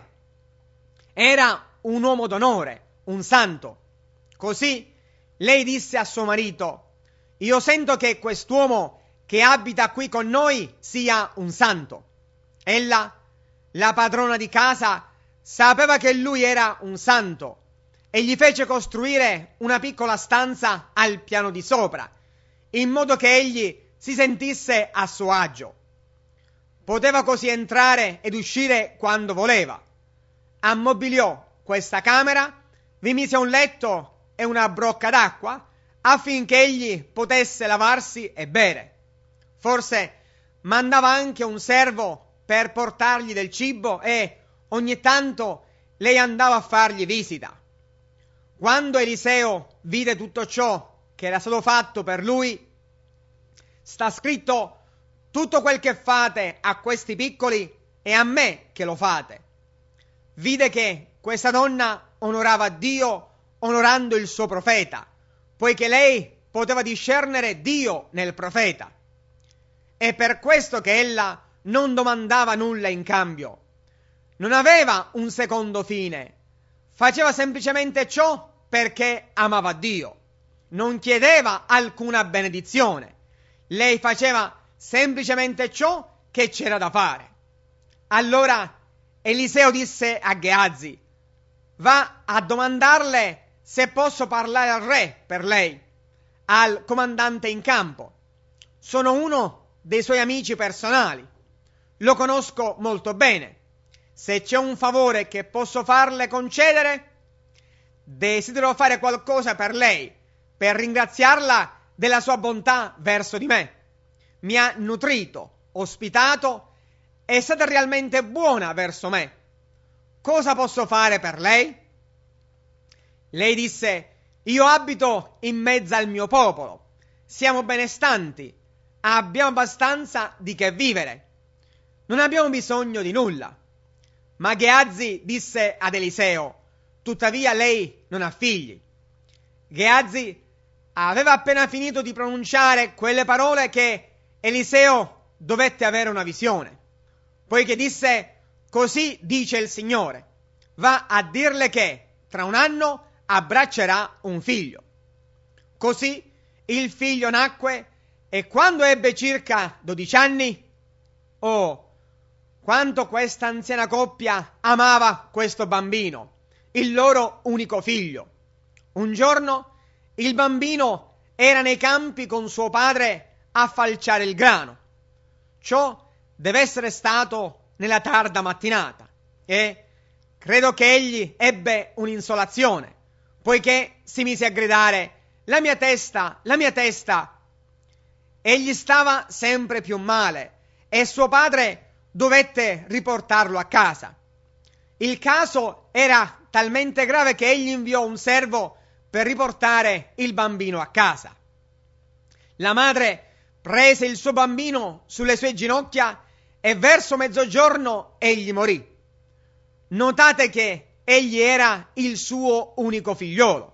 A: Era un uomo d'onore, un santo. Così lei disse a suo marito: io sento che quest'uomo che abita qui con noi sia un santo. Ella, la padrona di casa, sapeva che lui era un santo e gli fece costruire una piccola stanza al piano di sopra, in modo che egli si sentisse a suo agio. Poteva così entrare ed uscire quando voleva. Ammobiliò questa camera, vi mise un letto e una brocca d'acqua affinché egli potesse lavarsi e bere. Forse mandava anche un servo per portargli del cibo e ogni tanto lei andava a fargli visita. Quando Eliseo vide tutto ciò che era stato fatto per lui, sta scritto: tutto quel che fate a questi piccoli è a me che lo fate. Vide che questa donna onorava Dio onorando il suo profeta, poiché lei poteva discernere Dio nel profeta. È per questo che ella non domandava nulla in cambio. Non aveva un secondo fine. Faceva semplicemente ciò perché amava Dio. Non chiedeva alcuna benedizione. Lei faceva semplicemente ciò che c'era da fare. Allora Eliseo disse a Gehazi: va a domandarle se posso parlare al re per lei, al comandante in campo. Sono uno dei suoi amici personali. Lo conosco molto bene. Se c'è un favore che posso farle concedere, desidero fare qualcosa per lei, per ringraziarla della sua bontà verso di me. Mi ha nutrito, ospitato, è stata realmente buona verso me. Cosa posso fare per lei? Lei disse: io abito in mezzo al mio popolo, siamo benestanti, abbiamo abbastanza di che vivere, non abbiamo bisogno di nulla. Ma Gehazi disse ad Eliseo: tuttavia lei non ha figli. Gehazi aveva appena finito di pronunciare quelle parole che Eliseo dovette avere una visione, poiché disse: così dice il Signore, va a dirle che tra un anno abbraccerà un figlio. Così il figlio nacque, e quando ebbe circa dodici anni, oh, quanto questa anziana coppia amava questo bambino, il loro unico figlio. Un giorno il bambino era nei campi con suo padre a falciare il grano. Ciò deve essere stato nella tarda mattinata, e credo che egli ebbe un'insolazione, poiché si mise a gridare: la mia testa, la mia testa. Egli stava sempre più male e suo padre dovette riportarlo a casa. Il caso era talmente grave che egli inviò un servo per riportare il bambino a casa. La madre prese il suo bambino sulle sue ginocchia e verso mezzogiorno egli morì. Notate che egli era il suo unico figliolo,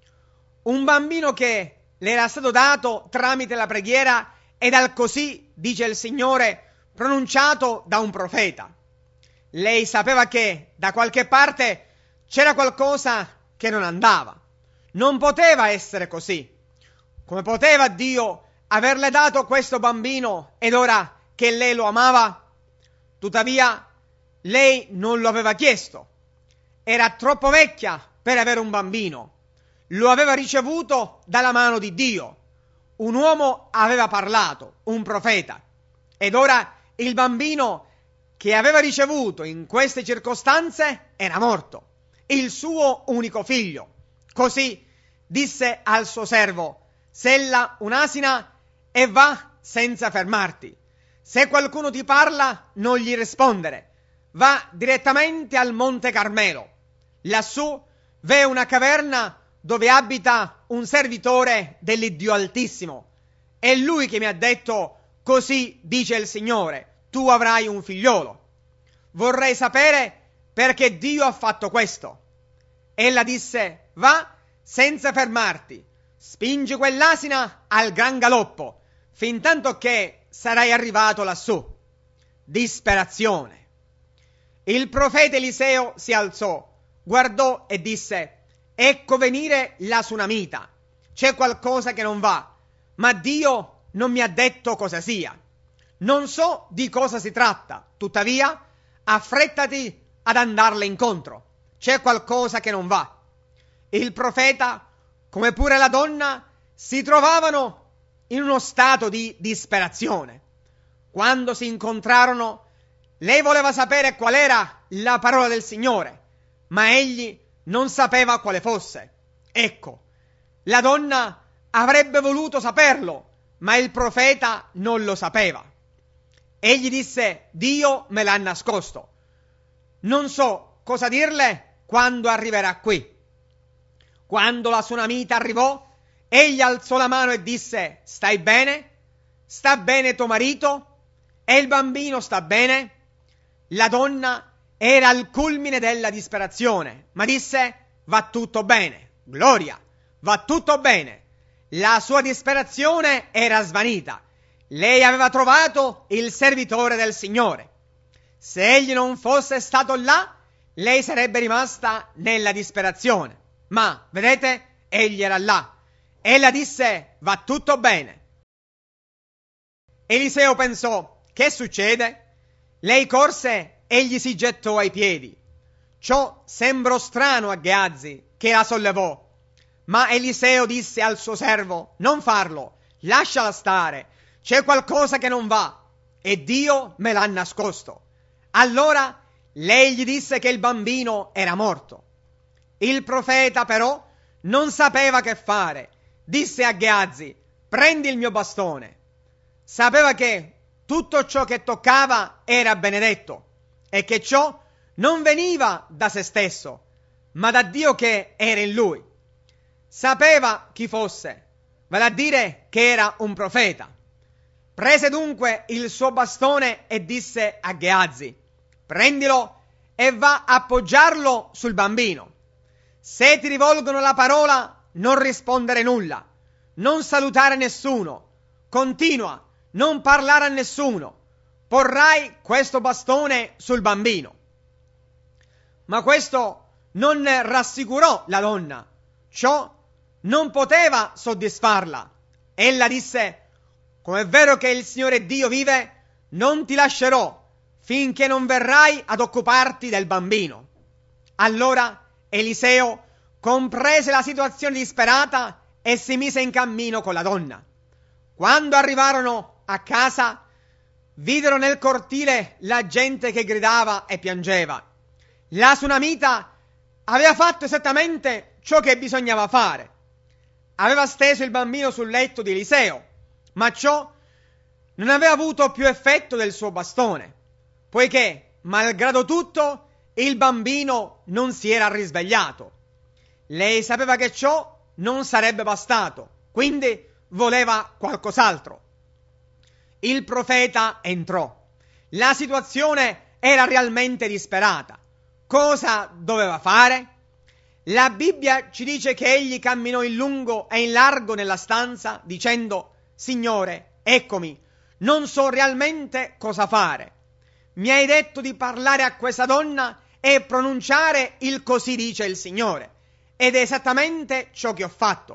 A: un bambino che le era stato dato tramite la preghiera e dal così, dice il Signore, pronunciato da un profeta. Lei sapeva che da qualche parte c'era qualcosa che non andava. Non poteva essere così. Come poteva Dio averle dato questo bambino ed ora che lei lo amava? Tuttavia, lei non lo aveva chiesto. Era troppo vecchia per avere un bambino. Lo aveva ricevuto dalla mano di Dio. Un uomo aveva parlato, un profeta. Ed ora il bambino che aveva ricevuto in queste circostanze era morto, il suo unico figlio. Così disse al suo servo: sella un'asina e va senza fermarti. Se qualcuno ti parla, non gli rispondere. Va direttamente al Monte Carmelo. Lassù v'è una caverna dove abita un servitore dell'Iddio Altissimo. È lui che mi ha detto: così dice il Signore, tu avrai un figliolo. Vorrei sapere perché Dio ha fatto questo. Ella disse: va senza fermarti, spingi quell'asina al gran galoppo, fin tanto che sarai arrivato lassù. Disperazione. Il profeta Eliseo si alzò, guardò e disse: ecco venire la Sunamita. C'è qualcosa che non va, ma Dio non mi ha detto cosa sia. Non so di cosa si tratta, tuttavia affrettati ad andarle incontro. C'è qualcosa che non va. Il profeta, come pure la donna, si trovavano in uno stato di disperazione. Quando si incontrarono, lei voleva sapere qual era la parola del Signore, ma egli non sapeva quale fosse. Ecco, la donna avrebbe voluto saperlo, ma il profeta non lo sapeva. Egli disse: Dio me l'ha nascosto. Non so cosa dirle quando arriverà qui. Quando la Sunamita arrivò, egli alzò la mano e disse: stai bene? Sta bene tuo marito? E il bambino sta bene? La donna era al culmine della disperazione, ma disse: va tutto bene. Gloria, va tutto bene. La sua disperazione era svanita. Lei aveva trovato il servitore del Signore. Se egli non fosse stato là, lei sarebbe rimasta nella disperazione. Ma, vedete, egli era là. Ella disse: va tutto bene. Eliseo pensò: che succede? Lei corse e gli si gettò ai piedi. Ciò sembrò strano a Geazi, che la sollevò. Ma Eliseo disse al suo servo: non farlo, lasciala stare, c'è qualcosa che non va, e Dio me l'ha nascosto. Allora lei gli disse che il bambino era morto. Il profeta però non sapeva che fare. Disse a Geazi: prendi il mio bastone. Sapeva che tutto ciò che toccava era benedetto e che ciò non veniva da se stesso, ma da Dio che era in lui. Sapeva chi fosse, vale a dire che era un profeta. Prese dunque il suo bastone e disse a Geazi: prendilo e va a appoggiarlo sul bambino. Se ti rivolgono la parola, non rispondere nulla, non salutare nessuno, continua, non parlare a nessuno, porrai questo bastone sul bambino. Ma questo non rassicurò la donna, ciò non poteva soddisfarla. Ella disse: com'è vero che il Signore Dio vive, non ti lascerò finché non verrai ad occuparti del bambino. Allora Eliseo comprese la situazione disperata e si mise in cammino con la donna. Quando arrivarono a casa, videro nel cortile la gente che gridava e piangeva. La Sunamita aveva fatto esattamente ciò che bisognava fare. aveva steso il bambino sul letto di Eliseo, ma ciò non aveva avuto più effetto del suo bastone, poiché, malgrado tutto, il bambino non si era risvegliato. Lei sapeva che ciò non sarebbe bastato, quindi voleva qualcos'altro. Il profeta entrò. La situazione era realmente disperata. Cosa doveva fare? La Bibbia ci dice che egli camminò in lungo e in largo nella stanza dicendo: Signore, eccomi, non so realmente cosa fare. Mi hai detto di parlare a questa donna e pronunciare il così dice il Signore, ed è esattamente ciò che ho fatto,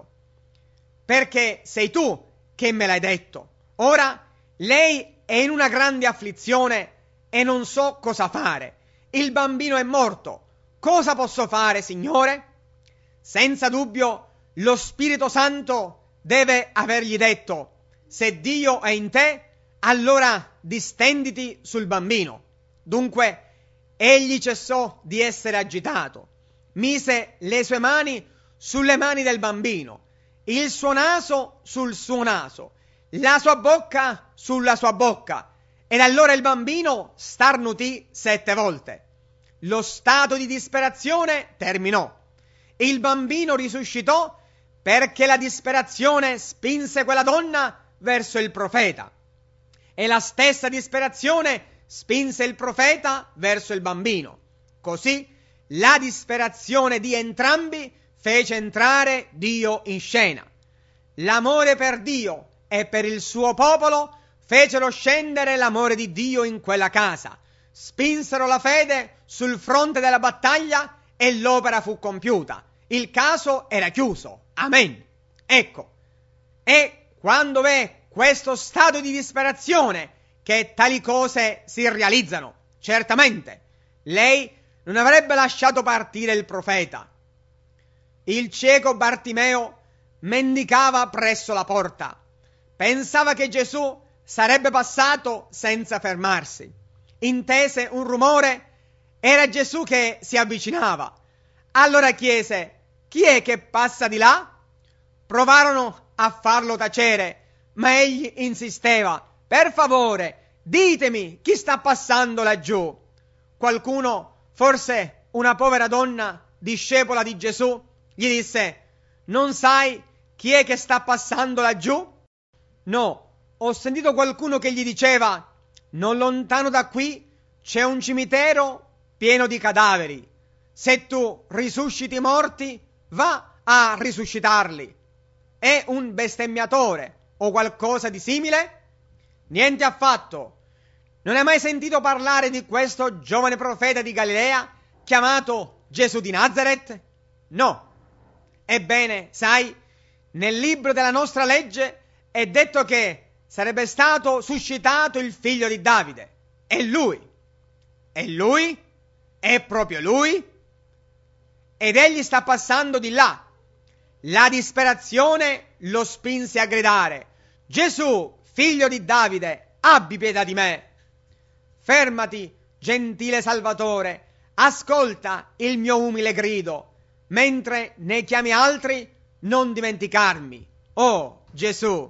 A: perché sei tu che me l'hai detto. Ora lei è in una grande afflizione e non so cosa fare. Il bambino è morto. Cosa posso fare, Signore? Senza dubbio, lo Spirito Santo deve avergli detto: se Dio è in te, allora distenditi sul bambino. Dunque, egli cessò di essere agitato, mise le sue mani sulle mani del bambino, il suo naso sul suo naso, la sua bocca sulla sua bocca, ed allora il bambino starnutì sette volte. Lo stato di disperazione terminò. Il bambino risuscitò perché la disperazione spinse quella donna verso il profeta, e la stessa disperazione spinse il profeta verso il bambino. Così la disperazione di entrambi fece entrare Dio in scena. L'amore per Dio e per il suo popolo fecero scendere l'amore di Dio in quella casa, spinsero la fede sul fronte della battaglia e l'opera fu compiuta. Il caso era chiuso. Amen. Ecco, è quando v'è questo stato di disperazione che tali cose si realizzano. Certamente, lei non avrebbe lasciato partire il profeta. Il cieco Bartimeo mendicava presso la porta. Pensava che Gesù sarebbe passato senza fermarsi. Intese un rumore. Era Gesù che si avvicinava. Allora chiese: chi è che passa di là? Provarono a farlo tacere, ma egli insisteva: per favore, ditemi chi sta passando laggiù. Qualcuno, forse una povera donna discepola di Gesù, gli disse: non sai chi è che sta passando laggiù? No, ho sentito qualcuno che gli diceva: non lontano da qui c'è un cimitero pieno di cadaveri. Se tu risusciti i morti, va a risuscitarli. È un bestemmiatore o qualcosa di simile? Niente affatto. Non hai mai sentito parlare di questo giovane profeta di Galilea chiamato Gesù di Nazaret? No. Ebbene, sai, nel libro della nostra legge è detto che sarebbe stato suscitato il figlio di Davide. È lui. E lui? È proprio lui? Ed egli sta passando di là. La disperazione lo spinse a gridare: Gesù, figlio di Davide, abbi pietà di me. Fermati, gentile Salvatore, ascolta il mio umile grido. Mentre ne chiami altri, non dimenticarmi. Oh, Gesù.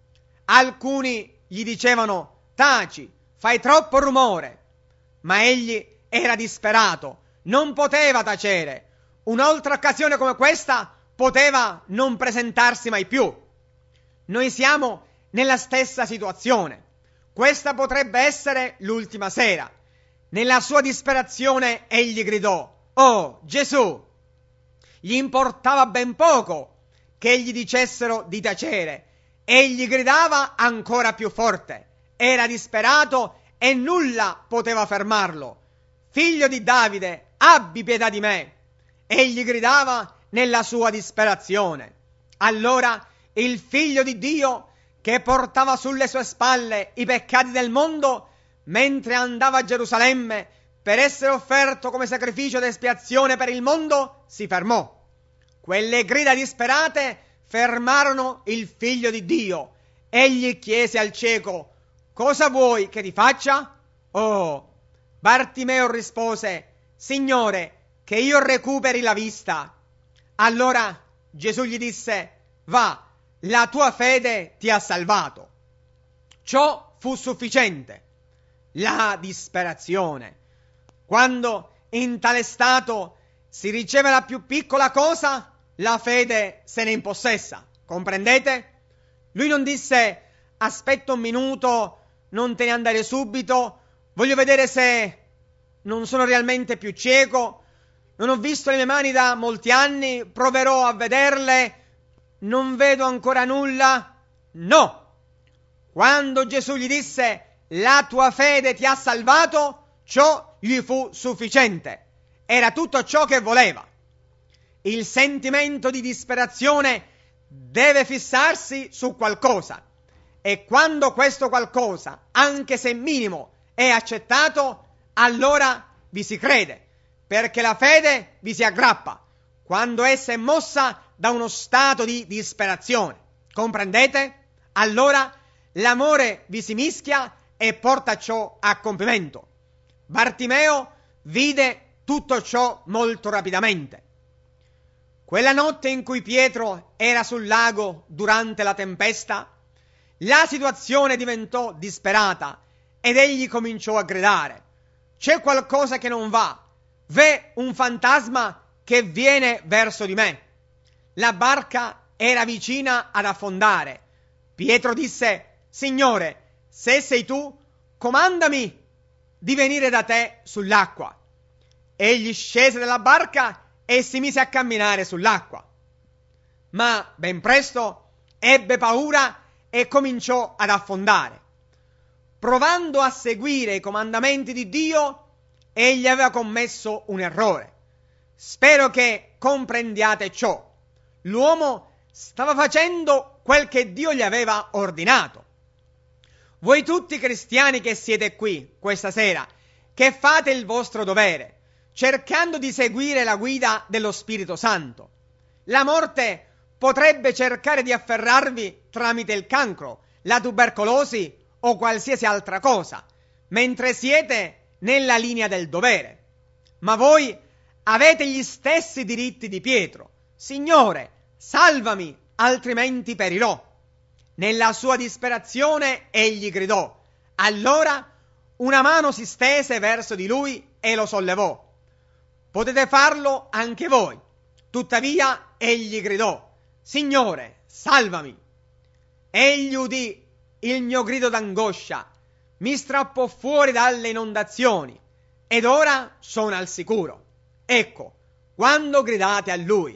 A: Alcuni gli dicevano: taci, fai troppo rumore. Ma egli era disperato, non poteva tacere. Un'altra occasione come questa poteva non presentarsi mai più. Noi siamo nella stessa situazione. Questa potrebbe essere l'ultima sera. Nella sua disperazione egli gridò: oh, Gesù! Gli importava ben poco che gli dicessero di tacere. Egli gridava ancora più forte. Era disperato e nulla poteva fermarlo. Figlio di Davide, abbi pietà di me. Egli gridava nella sua disperazione. Allora il figlio di Dio, che portava sulle sue spalle i peccati del mondo, mentre andava a Gerusalemme per essere offerto come sacrificio d'espiazione per il mondo, si fermò. Quelle grida disperate fermarono il figlio di Dio. Egli chiese al cieco: cosa vuoi che ti faccia? Oh, Bartimeo rispose: Signore, che io recuperi la vista. Allora Gesù gli disse: va, la tua fede ti ha salvato. Ciò fu sufficiente. La disperazione. Quando in tale stato si riceve la più piccola cosa, la fede se ne impossessa. Comprendete? Lui non disse: aspetta un minuto, non te ne andare subito, voglio vedere se non sono realmente più cieco, non ho visto le mie mani da molti anni, proverò a vederle, non vedo ancora nulla. No! Quando Gesù gli disse: la tua fede ti ha salvato, ciò gli fu sufficiente. Era tutto ciò che voleva. Il sentimento di disperazione deve fissarsi su qualcosa, e quando questo qualcosa, anche se minimo, è accettato, allora vi si crede, perché la fede vi si aggrappa quando essa è mossa da uno stato di disperazione. Comprendete? Allora l'amore vi si mischia e porta ciò a compimento. Bartimeo vide tutto ciò molto rapidamente. Quella notte in cui Pietro era sul lago durante la tempesta, la situazione diventò disperata ed egli cominciò a gridare: c'è qualcosa che non va, v'è un fantasma che viene verso di me. La barca era vicina ad affondare. Pietro disse: Signore, se sei tu, comandami di venire da te sull'acqua. Egli scese dalla barca e si mise a camminare sull'acqua. Ma ben presto ebbe paura e cominciò ad affondare. Provando a seguire i comandamenti di Dio, egli aveva commesso un errore. Spero che comprendiate ciò. L'uomo stava facendo quel che Dio gli aveva ordinato. Voi tutti cristiani che siete qui questa sera, che fate il vostro dovere, cercando di seguire la guida dello Spirito Santo. La morte potrebbe cercare di afferrarvi tramite il cancro, la tubercolosi o qualsiasi altra cosa, mentre siete nella linea del dovere. Ma voi avete gli stessi diritti di Pietro. Signore, salvami, altrimenti perirò. Nella sua disperazione egli gridò. Allora una mano si stese verso di lui e lo sollevò. Potete farlo anche voi. Tuttavia egli gridò: Signore, salvami. Egli udì il mio grido d'angoscia, mi strappò fuori dalle inondazioni ed ora sono al sicuro. Ecco, quando gridate a lui.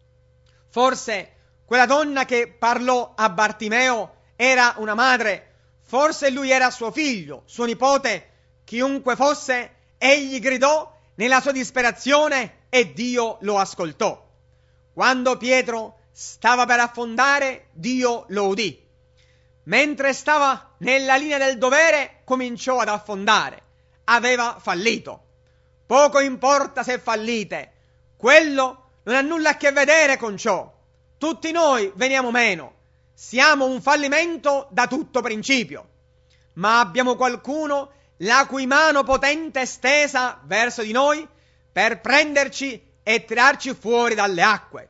A: Forse quella donna che parlò a Bartimeo era una madre, forse lui era suo figlio, suo nipote, chiunque fosse, egli gridò nella sua disperazione e Dio lo ascoltò. Quando Pietro stava per affondare, Dio lo udì. Mentre stava nella linea del dovere, cominciò ad affondare. Aveva fallito. Poco importa se fallite, quello non ha nulla a che vedere con ciò. Tutti noi veniamo meno, siamo un fallimento da tutto principio, ma abbiamo qualcuno la cui mano potente è stesa verso di noi per prenderci e tirarci fuori dalle acque.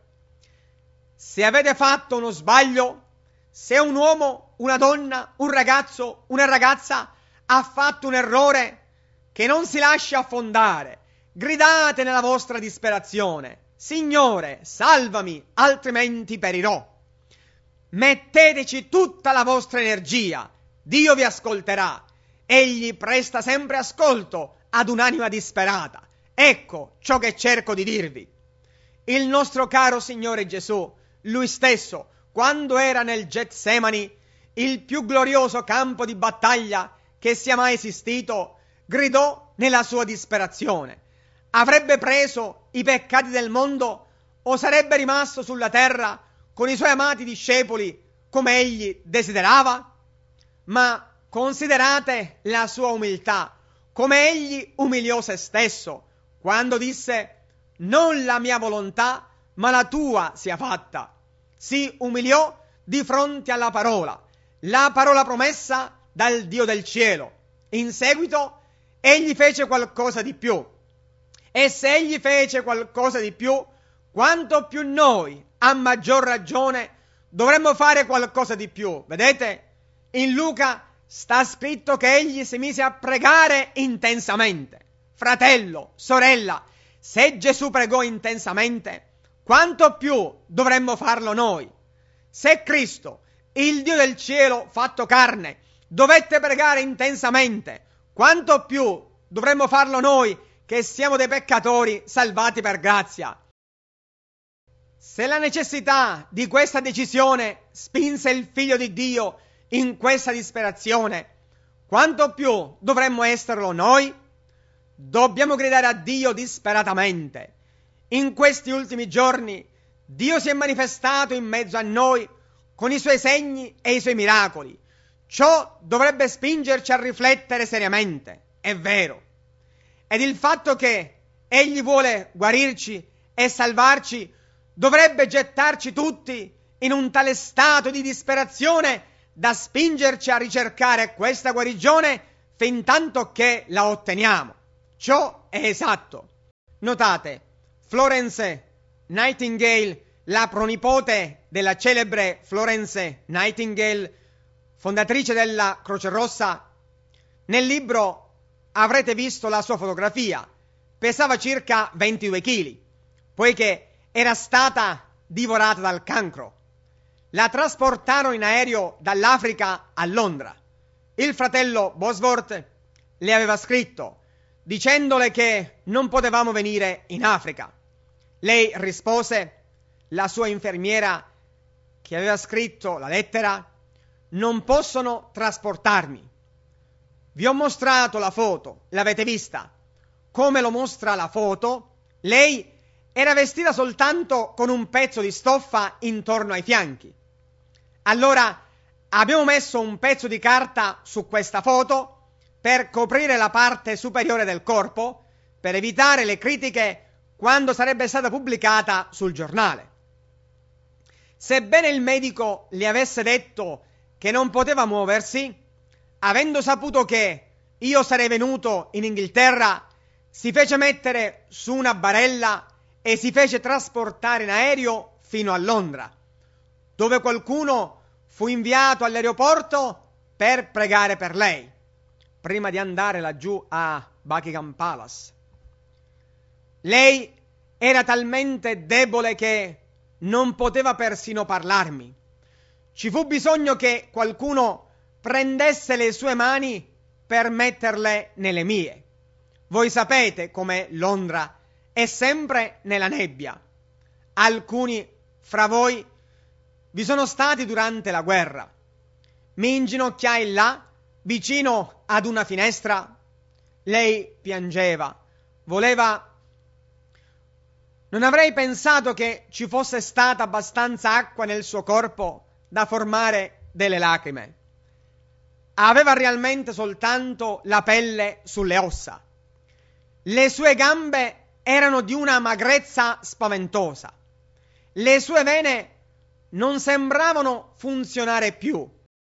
A: Se avete fatto uno sbaglio, se un uomo, una donna, un ragazzo, una ragazza ha fatto un errore, che non si lasci affondare, gridate nella vostra disperazione: Signore, salvami, altrimenti perirò. Metteteci tutta la vostra energia, Dio vi ascolterà. Egli presta sempre ascolto ad un'anima disperata. Ecco ciò che cerco di dirvi. Il nostro caro Signore Gesù, Lui stesso, quando era nel Getsemani, il più glorioso campo di battaglia che sia mai esistito, gridò nella sua disperazione. Avrebbe preso i peccati del mondo o sarebbe rimasto sulla terra con i suoi amati discepoli come egli desiderava? Ma considerate la sua umiltà, come egli umiliò se stesso quando disse: non la mia volontà ma la tua sia fatta. Si umiliò di fronte alla parola, la parola promessa dal Dio del cielo. In seguito egli fece qualcosa di più. E se egli fece qualcosa di più, quanto più noi, a maggior ragione, dovremmo fare qualcosa di più. Vedete? In Luca sta scritto che egli si mise a pregare intensamente. Fratello, sorella, se Gesù pregò intensamente, quanto più dovremmo farlo noi? Se Cristo, il Dio del cielo fatto carne, dovette pregare intensamente, quanto più dovremmo farlo noi che siamo dei peccatori salvati per grazia? Se la necessità di questa decisione spinse il Figlio di Dio in questa disperazione, quanto più dovremmo esserlo noi? Dobbiamo gridare a Dio disperatamente. In questi ultimi giorni Dio si è manifestato in mezzo a noi con i suoi segni e i suoi miracoli. Ciò dovrebbe spingerci a riflettere seriamente. È vero. Ed il fatto che Egli vuole guarirci e salvarci dovrebbe gettarci tutti in un tale stato di disperazione da spingerci a ricercare questa guarigione fin tanto che la otteniamo. Ciò è esatto. Notate, Florence Nightingale, la pronipote della celebre Florence Nightingale, fondatrice della Croce Rossa, nel libro avrete visto la sua fotografia. Pesava circa ventidue chili, poiché era stata divorata dal cancro. La trasportarono in aereo dall'Africa a Londra. Il fratello Bosworth le aveva scritto dicendole che non potevamo venire in Africa. Lei rispose, la sua infermiera che aveva scritto la lettera: non possono trasportarmi. Vi ho mostrato la foto, l'avete vista? Come lo mostra la foto, lei era vestita soltanto con un pezzo di stoffa intorno ai fianchi. Allora abbiamo messo un pezzo di carta su questa foto per coprire la parte superiore del corpo, per evitare le critiche quando sarebbe stata pubblicata sul giornale. Sebbene il medico le avesse detto che non poteva muoversi, avendo saputo che io sarei venuto in Inghilterra, si fece mettere su una barella e si fece trasportare in aereo fino a Londra, dove qualcuno fu inviato all'aeroporto per pregare per lei, prima di andare laggiù a Buckingham Palace. Lei era talmente debole che non poteva persino parlarmi. Ci fu bisogno che qualcuno prendesse le sue mani per metterle nelle mie. Voi sapete come Londra è sempre nella nebbia. Alcuni fra voi vi sono stati durante la guerra. Mi inginocchiai là, vicino ad una finestra. Lei piangeva, voleva... Non avrei pensato che ci fosse stata abbastanza acqua nel suo corpo da formare delle lacrime. Aveva realmente soltanto la pelle sulle ossa. Le sue gambe erano di una magrezza spaventosa. Le sue vene non sembravano funzionare più.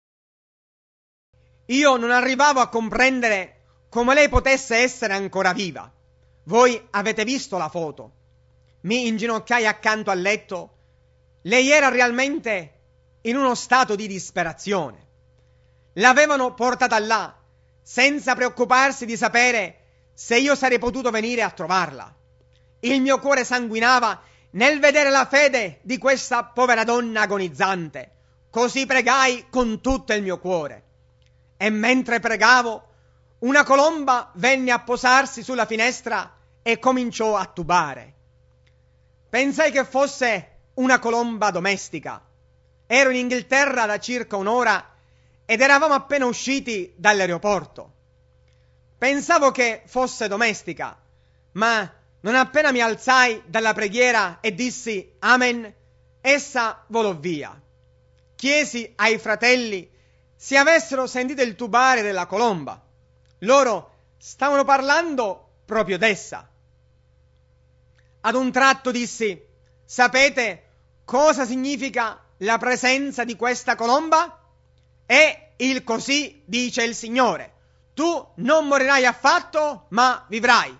A: Io non arrivavo a comprendere come lei potesse essere ancora viva. Voi avete visto la foto. Mi inginocchiai accanto al letto. Lei era realmente in uno stato di disperazione. L'avevano portata là, senza preoccuparsi di sapere se io sarei potuto venire a trovarla. Il mio cuore sanguinava nel vedere la fede di questa povera donna agonizzante. Così pregai con tutto il mio cuore. E mentre pregavo, una colomba venne a posarsi sulla finestra e cominciò a tubare. Pensai che fosse una colomba domestica. Ero in Inghilterra da circa un'ora ed eravamo appena usciti dall'aeroporto. Pensavo che fosse domestica, ma non appena mi alzai dalla preghiera e dissi Amen, essa volò via. Chiesi ai fratelli se avessero sentito il tubare della colomba. Loro stavano parlando proprio d'essa. Ad un tratto dissi: sapete cosa significa la presenza di questa colomba? È il così dice il Signore. Tu non morirai affatto, ma vivrai.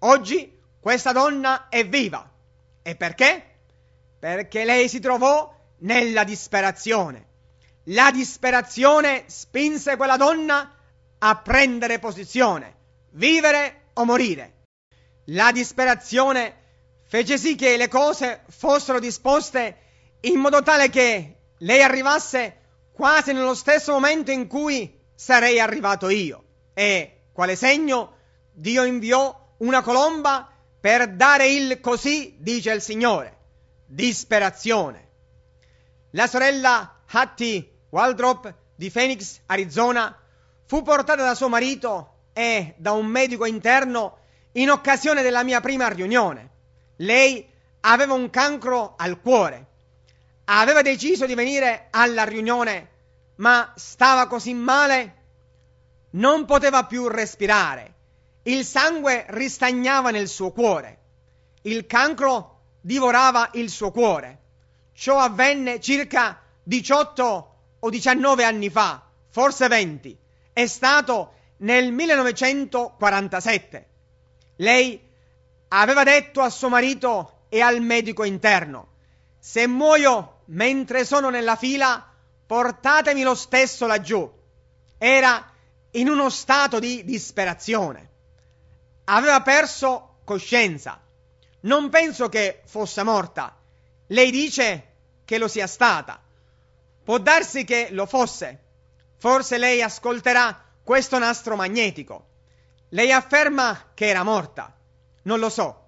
A: Oggi questa donna è viva. E perché? Perché lei si trovò nella disperazione. La disperazione spinse quella donna a prendere posizione, vivere o morire. La disperazione fece sì che le cose fossero disposte in modo tale che lei arrivasse quasi nello stesso momento in cui sarei arrivato io. E, quale segno, Dio inviò una colomba per dare il così dice il Signore. Disperazione. La sorella Hattie Waldrop di Phoenix, Arizona, fu portata da suo marito e da un medico interno in occasione della mia prima riunione. Lei aveva un cancro al cuore. Aveva deciso di venire alla riunione, ma stava così male, non poteva più respirare. Il sangue ristagnava nel suo cuore. Il cancro divorava il suo cuore. Ciò avvenne circa diciotto o diciannove anni fa, forse venti. È stato nel millenovecentoquarantasette. Lei aveva detto a suo marito e al medico interno: se muoio mentre sono nella fila, portatemi lo stesso laggiù. Era in uno stato di disperazione. Aveva perso coscienza. Non penso che fosse morta. Lei dice che lo sia stata. Può darsi che lo fosse. Forse lei ascolterà questo nastro magnetico. Lei afferma che era morta. Non lo so.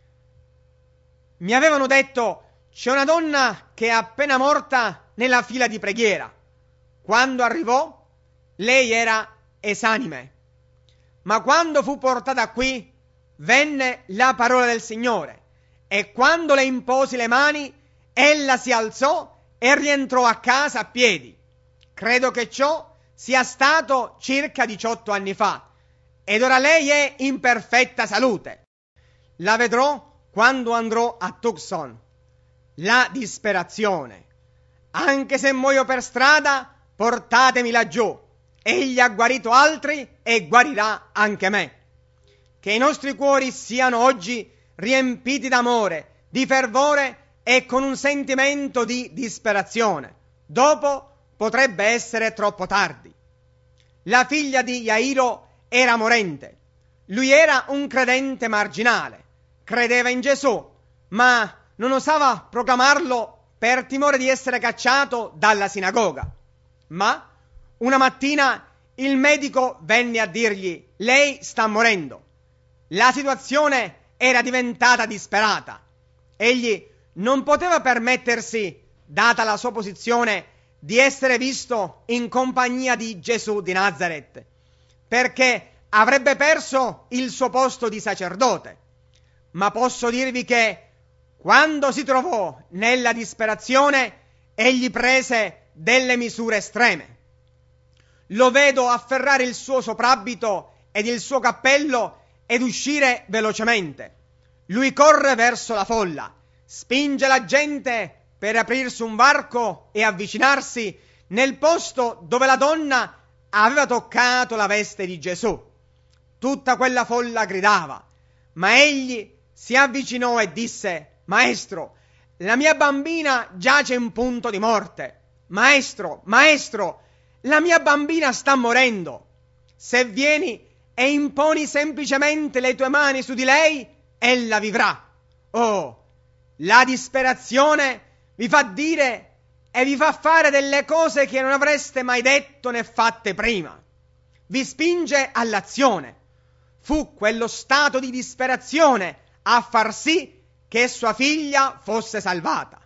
A: Mi avevano detto: c'è una donna che è appena morta nella fila di preghiera. Quando arrivò, lei era esanime. Ma quando fu portata qui, venne la parola del Signore, e quando le imposi le mani, ella si alzò e rientrò a casa a piedi. Credo che ciò sia stato circa diciotto anni fa, ed ora lei è in perfetta salute. La vedrò quando andrò a Tucson. La disperazione. Anche se muoio per strada, portatemi laggiù. Egli ha guarito altri e guarirà anche me. Che i nostri cuori siano oggi riempiti d'amore, di fervore e con un sentimento di disperazione. Dopo potrebbe essere troppo tardi. La figlia di Jairo era morente. Lui era un credente marginale. Credeva in Gesù, ma non osava proclamarlo per timore di essere cacciato dalla sinagoga. Ma una mattina il medico venne a dirgli: lei sta morendo. La situazione era diventata disperata. Egli non poteva permettersi, data la sua posizione, di essere visto in compagnia di Gesù di Nazaret, perché avrebbe perso il suo posto di sacerdote. Ma posso dirvi che quando si trovò nella disperazione, egli prese delle misure estreme. Lo vedo afferrare il suo soprabito ed il suo cappello ed uscire velocemente. Lui corre verso la folla, spinge la gente per aprirsi un varco e avvicinarsi nel posto dove la donna aveva toccato la veste di Gesù. Tutta quella folla gridava, ma egli si avvicinò e disse: Maestro, la mia bambina giace in punto di morte. Maestro, maestro, la mia bambina sta morendo. Se vieni e imponi semplicemente le tue mani su di lei, ella vivrà. Oh, la disperazione vi fa dire e vi fa fare delle cose che non avreste mai detto né fatte prima. Vi spinge all'azione. Fu quello stato di disperazione a far sì che sua figlia fosse salvata.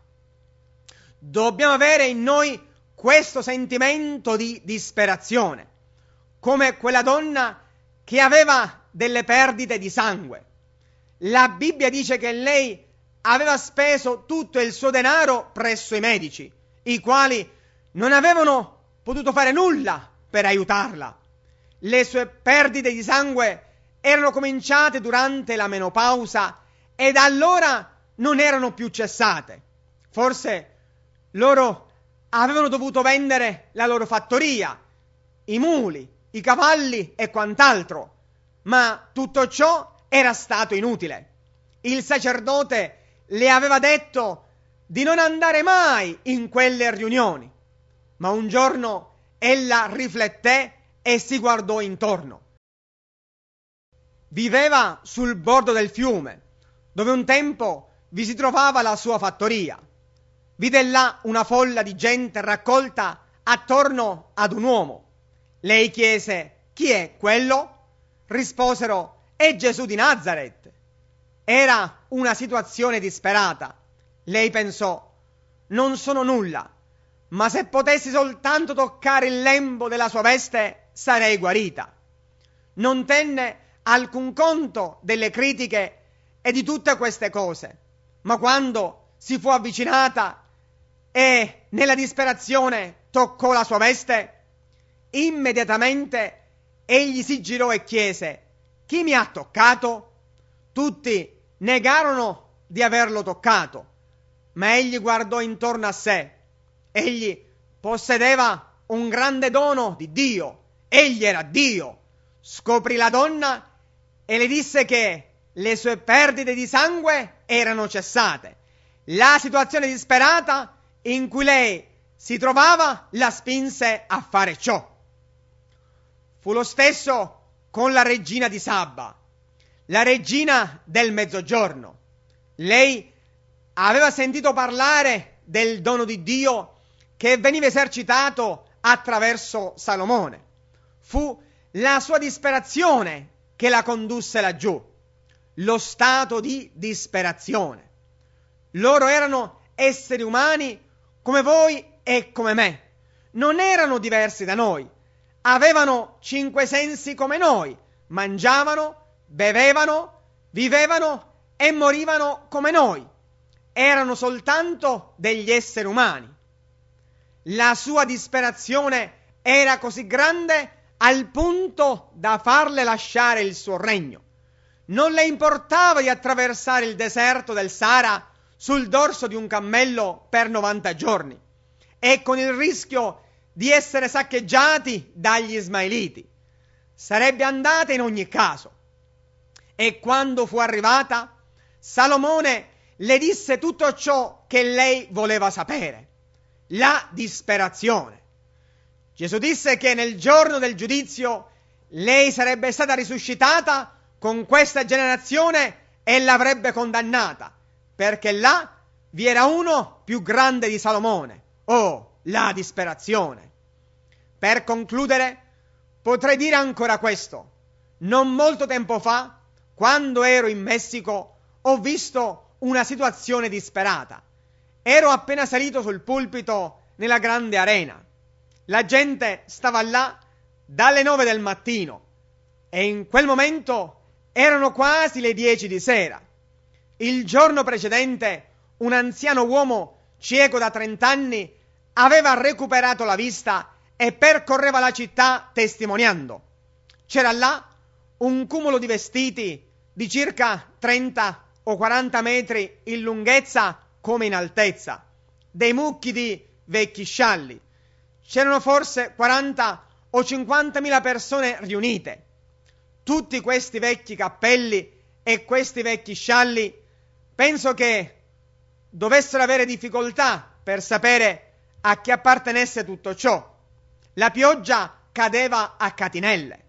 A: Dobbiamo avere in noi questo sentimento di disperazione, come quella donna che aveva delle perdite di sangue. La Bibbia dice che lei aveva speso tutto il suo denaro presso i medici, i quali non avevano potuto fare nulla per aiutarla. Le sue perdite di sangue erano cominciate durante la menopausa e da allora non erano più cessate. Forse loro avevano dovuto vendere la loro fattoria, i muli, i cavalli e quant'altro, ma tutto ciò era stato inutile. Il sacerdote le aveva detto: di non andare mai in quelle riunioni. Ma un giorno ella rifletté e si guardò intorno. Viveva sul bordo del fiume, dove un tempo vi si trovava la sua fattoria. Vide là una folla di gente raccolta attorno ad un uomo. Lei chiese: «Chi è quello?» Risposero: «È Gesù di Nazaret». Era una situazione disperata. Lei pensò: «Non sono nulla, ma se potessi soltanto toccare il lembo della sua veste sarei guarita». Non tenne alcun conto delle critiche e di tutte queste cose, ma quando si fu avvicinata e nella disperazione toccò la sua veste, immediatamente egli si girò e chiese: «Chi mi ha toccato?» Tutti negarono di averlo toccato, ma egli guardò intorno a sé. Egli possedeva un grande dono di Dio. Egli era Dio. Scoprì la donna e le disse che le sue perdite di sangue erano cessate. La situazione disperata in cui lei si trovava la spinse a fare ciò. Fu lo stesso con la regina di Saba, la regina del mezzogiorno. Lei aveva sentito parlare del dono di Dio che veniva esercitato attraverso Salomone. Fu la sua disperazione che la condusse laggiù, lo stato di disperazione. Loro erano esseri umani come voi e come me, non erano diversi da noi, avevano cinque sensi come noi, mangiavano, bevevano, vivevano e morivano come noi, erano soltanto degli esseri umani. La sua disperazione era così grande al punto da farle lasciare il suo regno. Non le importava di attraversare il deserto del Sahara sul dorso di un cammello per novanta giorni e con il rischio di essere saccheggiati dagli ismaeliti. Sarebbe andata in ogni caso. E quando fu arrivata, Salomone le disse tutto ciò che lei voleva sapere: la disperazione. Gesù disse che nel giorno del giudizio lei sarebbe stata risuscitata con questa generazione e l'avrebbe condannata, perché là vi era uno più grande di Salomone. Oh, la disperazione! Per concludere, potrei dire ancora questo. Non molto tempo fa, quando ero in Messico, ho visto una situazione disperata. Ero appena salito sul pulpito nella grande arena. La gente stava là dalle nove del mattino e in quel momento erano quasi le dieci di sera. Il giorno precedente un anziano uomo cieco da trent'anni aveva recuperato la vista e percorreva la città testimoniando. C'era là un cumulo di vestiti di circa trenta o quaranta metri in lunghezza come in altezza, dei mucchi di vecchi scialli. C'erano forse quaranta o cinquantamila persone riunite. Tutti questi vecchi cappelli e questi vecchi scialli penso che dovessero avere difficoltà per sapere a chi appartenesse tutto ciò. La pioggia cadeva a catinelle.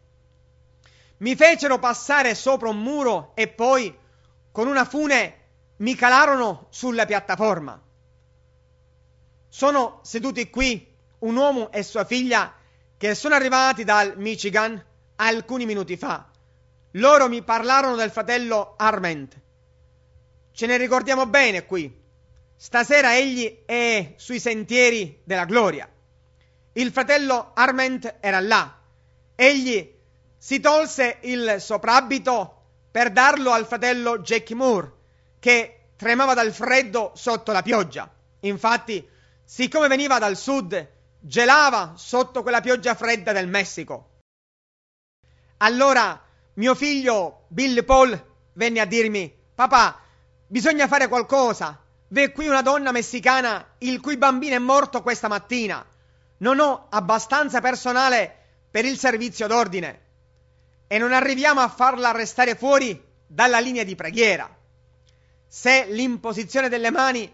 A: Mi fecero passare sopra un muro e poi con una fune mi calarono sulla piattaforma. Sono seduti qui un uomo e sua figlia che sono arrivati dal Michigan alcuni minuti fa. Loro mi parlarono del fratello Arment. Ce ne ricordiamo bene qui. Stasera egli è sui sentieri della gloria. Il fratello Arment era là. Egli si tolse il soprabito per darlo al fratello Jackie Moore, che tremava dal freddo sotto la pioggia. Infatti, siccome veniva dal sud, gelava sotto quella pioggia fredda del Messico. Allora mio figlio Billy Paul venne a dirmi: «Papà, bisogna fare qualcosa. V'è qui una donna messicana il cui bambino è morto questa mattina. Non ho abbastanza personale per il servizio d'ordine e non arriviamo a farla restare fuori dalla linea di preghiera. Se l'imposizione delle mani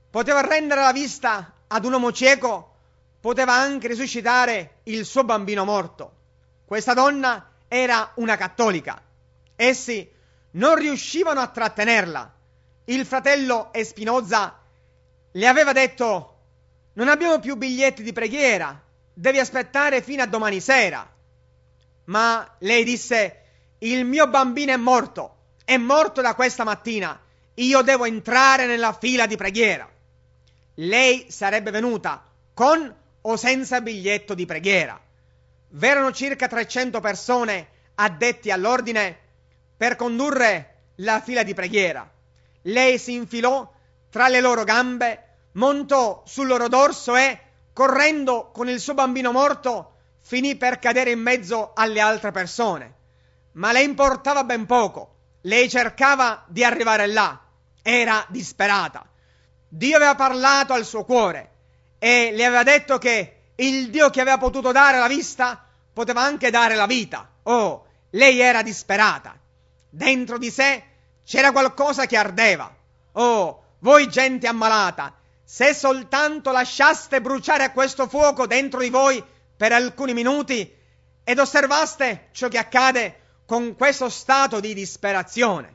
A: poteva rendere la vista ad un uomo cieco, poteva anche risuscitare il suo bambino morto. Questa donna era una cattolica. Essi non riuscivano a trattenerla. Il fratello Espinoza le aveva detto: non abbiamo più biglietti di preghiera, devi aspettare fino a domani sera. Ma lei disse: il mio bambino è morto, è morto da questa mattina, io devo entrare nella fila di preghiera. Lei sarebbe venuta con o senza biglietto di preghiera. V'erano circa trecento persone addetti all'ordine per condurre la fila di preghiera. Lei si infilò tra le loro gambe, montò sul loro dorso e, correndo con il suo bambino morto, finì per cadere in mezzo alle altre persone. Ma le importava ben poco. Lei cercava di arrivare là. Era disperata. Dio aveva parlato al suo cuore e le aveva detto che il Dio che aveva potuto dare la vista poteva anche dare la vita. Oh, lei era disperata. Dentro di sé c'era qualcosa che ardeva. Oh, voi gente ammalata, se soltanto lasciaste bruciare questo fuoco dentro di voi per alcuni minuti ed osservaste ciò che accade con questo stato di disperazione.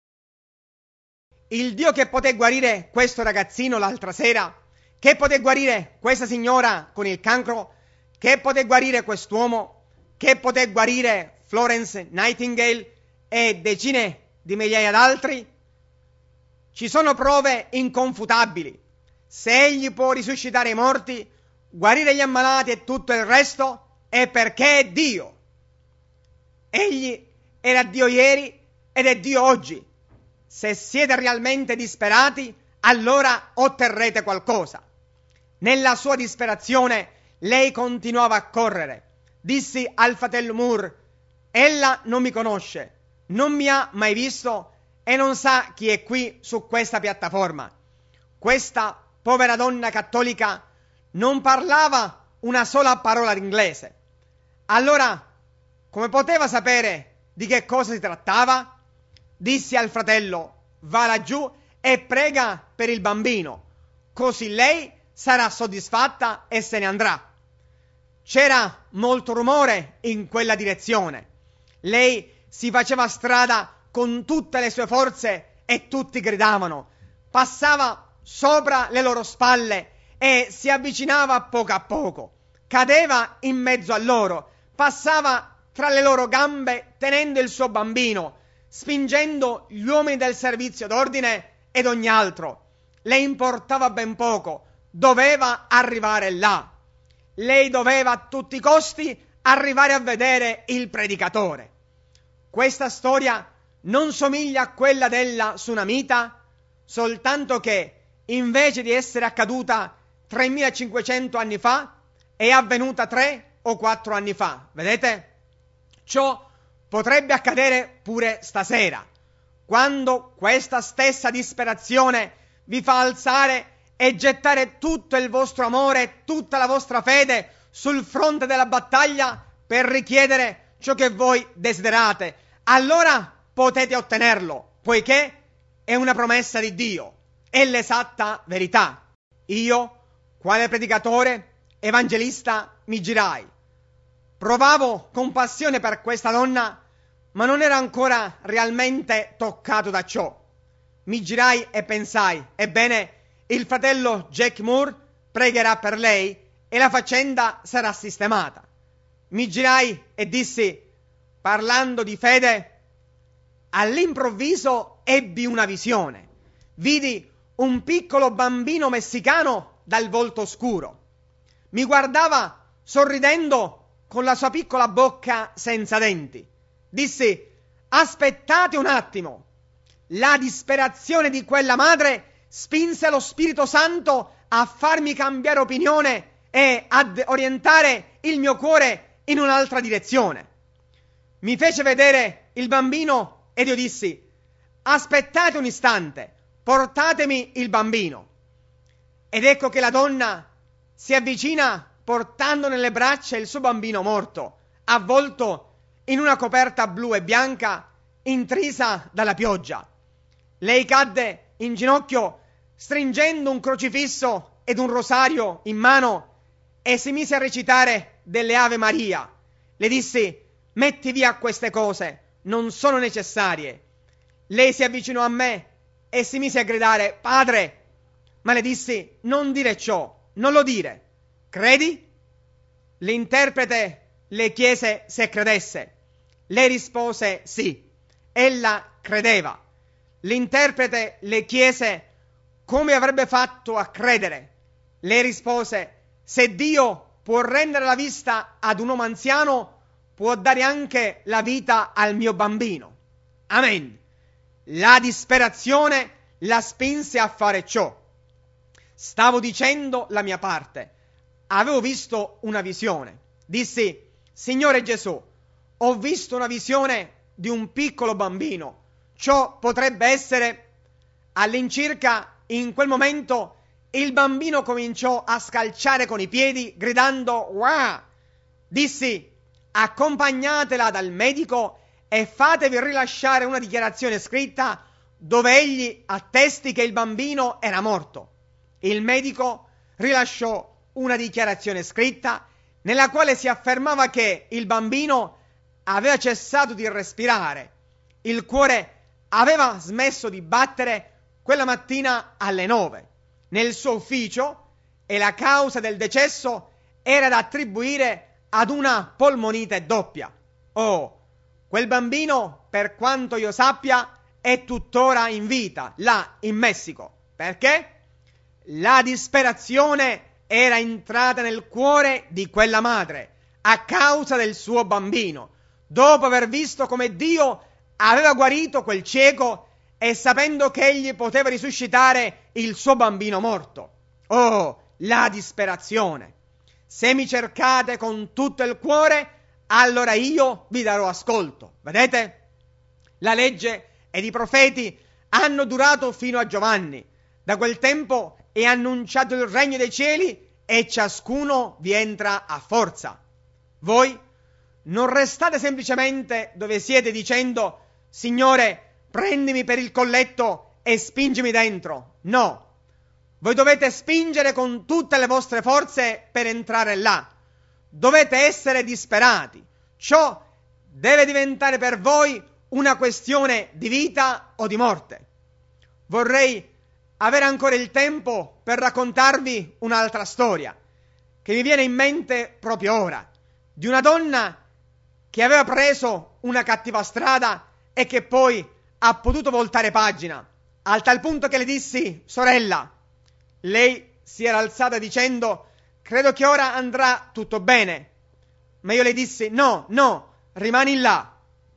A: Il Dio che poté guarire questo ragazzino l'altra sera, che poté guarire questa signora con il cancro, che poté guarire quest'uomo, che poté guarire Florence Nightingale e decine di migliaia d'altri, ci sono prove inconfutabili. Se egli può risuscitare i morti, guarire gli ammalati e tutto il resto, è perché è Dio. Egli era Dio ieri ed è Dio oggi. Se siete realmente disperati, allora otterrete qualcosa. Nella sua disperazione, lei continuava a correre. Dissi al fratello Moore: ella non mi conosce, non mi ha mai visto e non sa chi è qui su questa piattaforma. Questa povera donna cattolica non parlava una sola parola d'inglese. Allora, come poteva sapere di che cosa si trattava? Dissi al fratello: va laggiù e prega per il bambino, così lei sarà soddisfatta e se ne andrà. C'era molto rumore in quella direzione. Lei si faceva strada con tutte le sue forze e tutti gridavano. Passava sopra le loro spalle e si avvicinava a poco a poco. Cadeva in mezzo a loro, passava tra le loro gambe tenendo il suo bambino, spingendo gli uomini del servizio d'ordine ed ogni altro. Le importava ben poco, doveva arrivare là. Lei doveva a tutti i costi arrivare a vedere il predicatore. Questa storia non somiglia a quella della Sunamita, soltanto che invece di essere accaduta tremilacinquecento anni fa, è avvenuta tre o quattro anni fa. Vedete? Ciò potrebbe accadere pure stasera, quando questa stessa disperazione vi fa alzare e gettare tutto il vostro amore e tutta la vostra fede sul fronte della battaglia per richiedere ciò che voi desiderate. Allora potete ottenerlo, poiché è una promessa di Dio, è l'esatta verità. Io, quale predicatore, evangelista, mi girai. Provavo compassione per questa donna, ma non ero ancora realmente toccato da ciò. Mi girai e pensai: ebbene, il fratello Jack Moore pregherà per lei e la faccenda sarà sistemata. Mi girai e dissi, parlando di fede, all'improvviso ebbi una visione. Vidi un piccolo bambino messicano dal volto scuro. Mi guardava sorridendo con la sua piccola bocca senza denti. Dissi: aspettate un attimo. La disperazione di quella madre spinse lo Spirito Santo a farmi cambiare opinione e ad orientare il mio cuore in un'altra direzione. Mi fece vedere il bambino ed io dissi: aspettate un istante, portatemi il bambino. Ed ecco che la donna si avvicina portando nelle braccia il suo bambino morto, avvolto in una coperta blu e bianca intrisa dalla pioggia. Lei cadde in ginocchio stringendo un crocifisso ed un rosario in mano, e si mise a recitare delle Ave Maria. Le dissi: metti via queste cose, non sono necessarie. Lei si avvicinò a me e si mise a gridare: Padre! Ma le dissi: non dire ciò, non lo dire. Credi? L'interprete le chiese se credesse. Lei rispose sì. Ella credeva. L'interprete le chiese come avrebbe fatto a credere. Lei rispose: se Dio può rendere la vista ad un uomo anziano, può dare anche la vita al mio bambino. Amen. La disperazione la spinse a fare ciò. Stavo dicendo la mia parte. Avevo visto una visione. Dissi: Signore Gesù, ho visto una visione di un piccolo bambino. Ciò potrebbe essere... All'incirca in quel momento il bambino cominciò a scalciare con i piedi gridando wow. Dissi: accompagnatela dal medico e fatevi rilasciare una dichiarazione scritta dove egli attesti che il bambino era morto. Il medico rilasciò una dichiarazione scritta nella quale si affermava che il bambino aveva cessato di respirare, il cuore aveva smesso di battere quella mattina alle nove nel suo ufficio e la causa del decesso era da attribuire ad una polmonite doppia. Oh, quel bambino, per quanto io sappia, è tuttora in vita là in Messico. Perché? La disperazione era entrata nel cuore di quella madre a causa del suo bambino, dopo aver visto come Dio aveva guarito quel cieco e sapendo che egli poteva risuscitare il suo bambino morto. Oh, la disperazione! Se mi cercate con tutto il cuore, allora io vi darò ascolto. Vedete? La legge ed i profeti hanno durato fino a Giovanni. Da quel tempo è annunciato il regno dei cieli e ciascuno vi entra a forza. Voi non restate semplicemente dove siete dicendo: Signore, prendimi per il colletto e spingimi dentro. No, voi dovete spingere con tutte le vostre forze per entrare là. Dovete essere disperati. Ciò deve diventare per voi una questione di vita o di morte. Vorrei avere ancora il tempo per raccontarvi un'altra storia che mi viene in mente proprio ora, di una donna che aveva preso una cattiva strada e che poi ha potuto voltare pagina, al tal punto che le dissi: sorella. Lei si era alzata dicendo: credo che ora andrà tutto bene. Ma io le dissi: no, no, rimani là.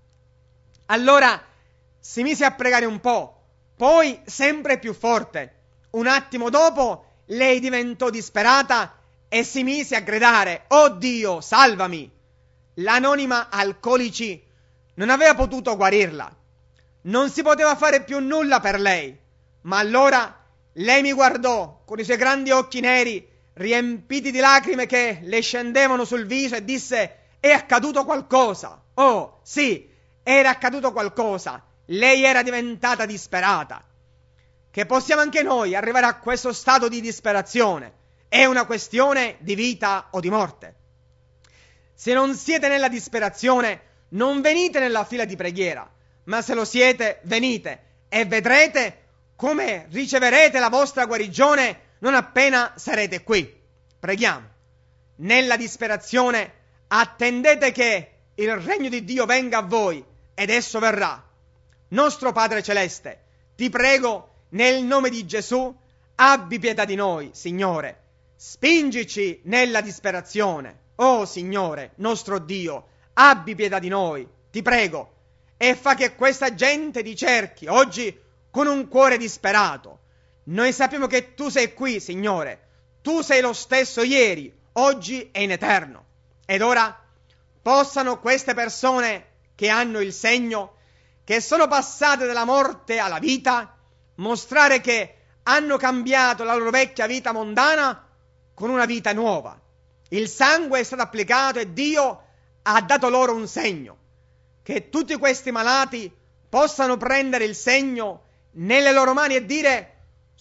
A: Allora si mise a pregare un po', poi sempre più forte. Un attimo dopo lei diventò disperata e si mise a gridare: oh Dio, salvami! L'anonima alcolici non aveva potuto guarirla. Non si poteva fare più nulla per lei. Ma allora lei mi guardò con i suoi grandi occhi neri, riempiti di lacrime che le scendevano sul viso, e disse: è accaduto qualcosa. Oh, sì, era accaduto qualcosa. Lei era diventata disperata. Che possiamo anche noi arrivare a questo stato di disperazione. È una questione di vita o di morte. Se non siete nella disperazione, non venite nella fila di preghiera, ma se lo siete, venite e vedrete come riceverete la vostra guarigione non appena sarete qui. Preghiamo. Nella disperazione attendete che il regno di Dio venga a voi, ed esso verrà. Nostro Padre Celeste, ti prego nel nome di Gesù, abbi pietà di noi, Signore. Spingici nella disperazione. Oh Signore, nostro Dio, abbi pietà di noi, ti prego, e fa che questa gente ti cerchi oggi con un cuore disperato. Noi sappiamo che tu sei qui, Signore. Tu sei lo stesso ieri, oggi e in eterno. Ed ora possano queste persone che hanno il segno, che sono passate dalla morte alla vita, mostrare che hanno cambiato la loro vecchia vita mondana con una vita nuova. Il sangue è stato applicato e Dio ha dato loro un segno. Che tutti questi malati possano prendere il segno nelle loro mani e dire: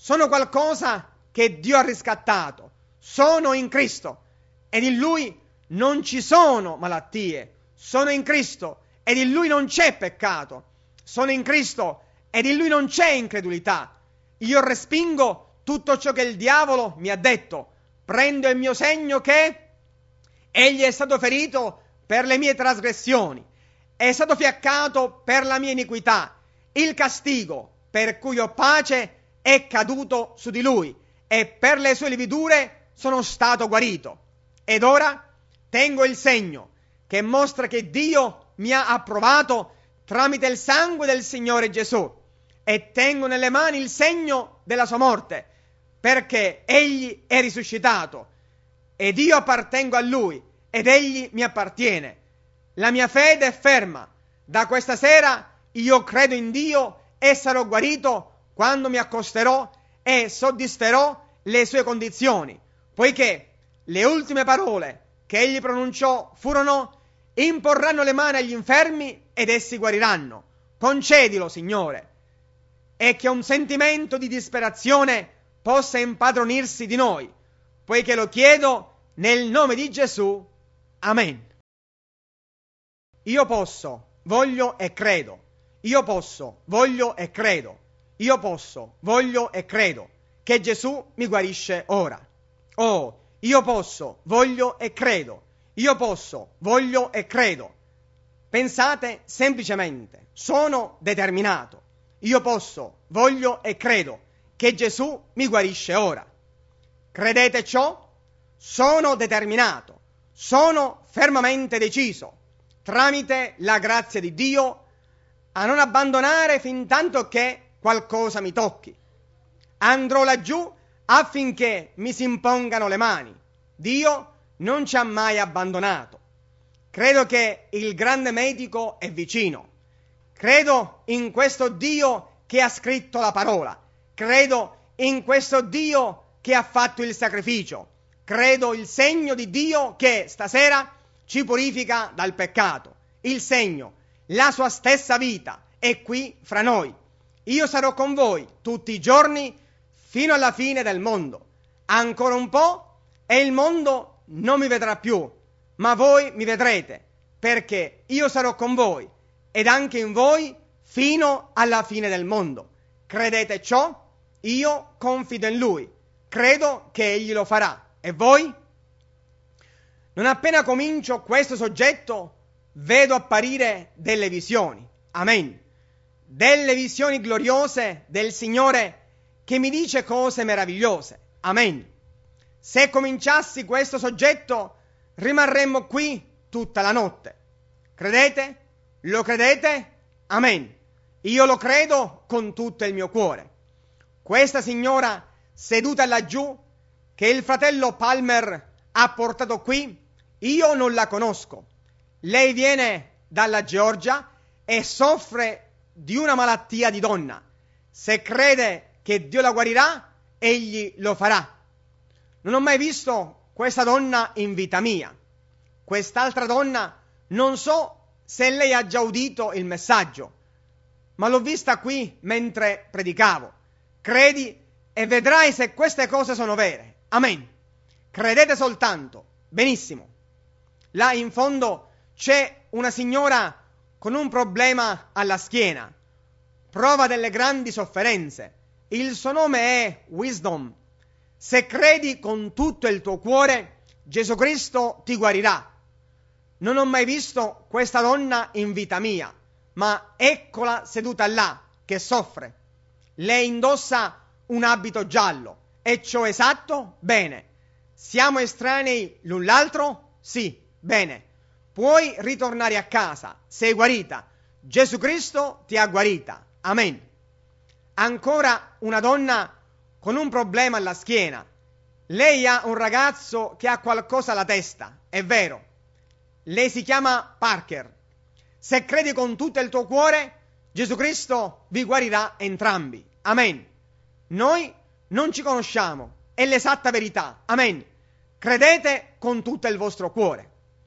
A: sono qualcosa che Dio ha riscattato, sono in Cristo ed in Lui non ci sono malattie, sono in Cristo ed in Lui non c'è peccato, sono in Cristo ed in Lui non c'è incredulità. Io respingo tutto ciò che il diavolo mi ha detto, prendo il mio segno che Egli è stato ferito per le mie trasgressioni, è stato fiaccato per la mia iniquità, il castigo per cui ho pace è caduto su di Lui e per le sue lividure sono stato guarito. Ed ora tengo il segno che mostra che Dio mi ha approvato tramite il sangue del Signore Gesù e tengo nelle mani il segno della sua morte, perché Egli è risuscitato ed io appartengo a Lui ed Egli mi appartiene. La mia fede è ferma. Da questa sera io credo in Dio e sarò guarito quando mi accosterò e soddisferò le sue condizioni, poiché le ultime parole che Egli pronunciò furono: imporranno le mani agli infermi ed essi guariranno. Concedilo, Signore, e che un sentimento di disperazione possa impadronirsi di noi, poiché lo chiedo nel nome di Gesù. Amen. Io posso, voglio e credo. Io posso, voglio e credo. Io posso, voglio e credo che Gesù mi guarisce ora. Oh, io posso, voglio e credo. Io posso, voglio e credo. Pensate semplicemente: sono determinato. Io posso, voglio e credo che Gesù mi guarisce ora. Credete ciò? Sono determinato. Sono fermamente deciso, tramite la grazia di Dio, a non abbandonare fin tanto che qualcosa mi tocchi. Andrò laggiù affinché mi si impongano le mani. Dio non ci ha mai abbandonato. Credo che il grande medico è vicino. Credo in questo Dio che ha scritto la parola. Credo in questo Dio che ha fatto il sacrificio. Credo il segno di Dio che stasera ci purifica dal peccato. Il segno, la sua stessa vita è qui fra noi. Io sarò con voi tutti i giorni fino alla fine del mondo. Ancora un po' e il mondo non mi vedrà più, ma voi mi vedrete, perché io sarò con voi ed anche in voi fino alla fine del mondo. Credete ciò? Io confido in Lui. Credo che Egli lo farà. E voi? Non appena comincio questo soggetto, vedo apparire delle visioni. Amen. Delle visioni gloriose del Signore che mi dice cose meravigliose. Amen. Se cominciassi questo soggetto, rimarremmo qui tutta la notte. Credete? Lo credete? Amen. Io lo credo con tutto il mio cuore. Questa signora seduta laggiù, che il fratello Palmer ha portato qui, io non la conosco. Lei viene dalla Georgia e soffre di una malattia di donna. Se crede che Dio la guarirà, egli lo farà. Non ho mai visto questa donna in vita mia. Quest'altra donna, non so se lei ha già udito il messaggio, ma l'ho vista qui mentre predicavo. Credi e vedrai se queste cose sono vere. Amen. Credete soltanto. Benissimo. Là in fondo c'è una signora con un problema alla schiena. Prova delle grandi sofferenze. Il suo nome è Wisdom. Se credi con tutto il tuo cuore, Gesù Cristo ti guarirà. Non ho mai visto questa donna in vita mia, ma eccola seduta là, che soffre. Lei indossa un abito giallo. È ciò esatto? Bene. Siamo estranei l'un l'altro? Sì. Bene. Puoi ritornare a casa. Sei guarita. Gesù Cristo ti ha guarita. Amen. Ancora una donna con un problema alla schiena. Lei ha un ragazzo che ha qualcosa alla testa. È vero. Lei si chiama Parker. Se credi con tutto il tuo cuore, Gesù Cristo vi guarirà entrambi. Amen. Noi non ci conosciamo, è l'esatta verità. Amen. Credete con tutto il vostro cuore.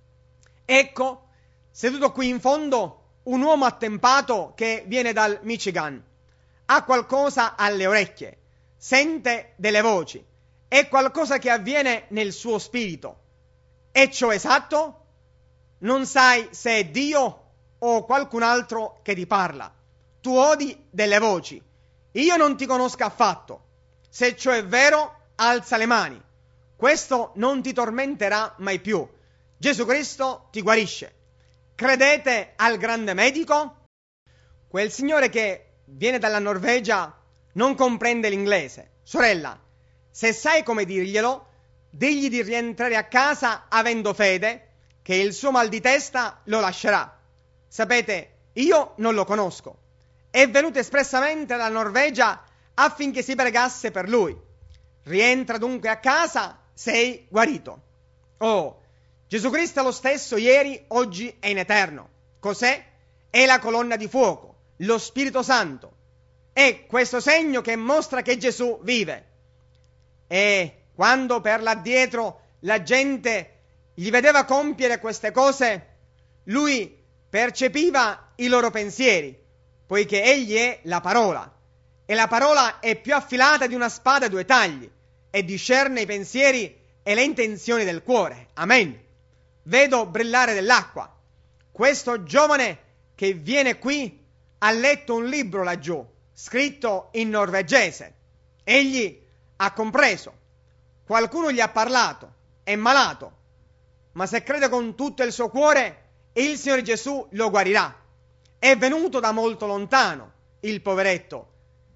A: Ecco, seduto qui in fondo, un uomo attempato che viene dal Michigan. Ha qualcosa alle orecchie. sente delle voci, è qualcosa che avviene nel suo spirito. È ciò esatto? Non sai se è Dio o qualcun altro che ti parla. Tu odi delle voci. Io non ti conosco affatto. Se ciò è vero, alza le mani. Questo non ti tormenterà mai più. Gesù Cristo ti guarisce. Credete al grande medico? Quel signore che viene dalla Norvegia non comprende l'inglese. Sorella, se sai come dirglielo, digli di rientrare a casa avendo fede che il suo mal di testa lo lascerà. Sapete, io non lo conosco. È venuto espressamente dalla Norvegia affinché si pregasse per lui. Rientra dunque a casa, sei guarito. Oh, Gesù Cristo è lo stesso ieri, oggi e in eterno. Cos'è? È la colonna di fuoco, lo Spirito Santo. È questo segno che mostra che Gesù vive. E quando per là dietro la gente gli vedeva compiere queste cose, lui percepiva i loro pensieri, poiché egli è la parola. E la parola è più affilata di una spada a due tagli e discerne i pensieri e le intenzioni del cuore. Amen. Vedo brillare dell'acqua. Questo giovane che viene qui ha letto un libro laggiù, scritto in norvegese. Egli ha compreso. Qualcuno gli ha parlato. È malato. Ma se crede con tutto il suo cuore, il Signore Gesù lo guarirà. È venuto da molto lontano, il poveretto,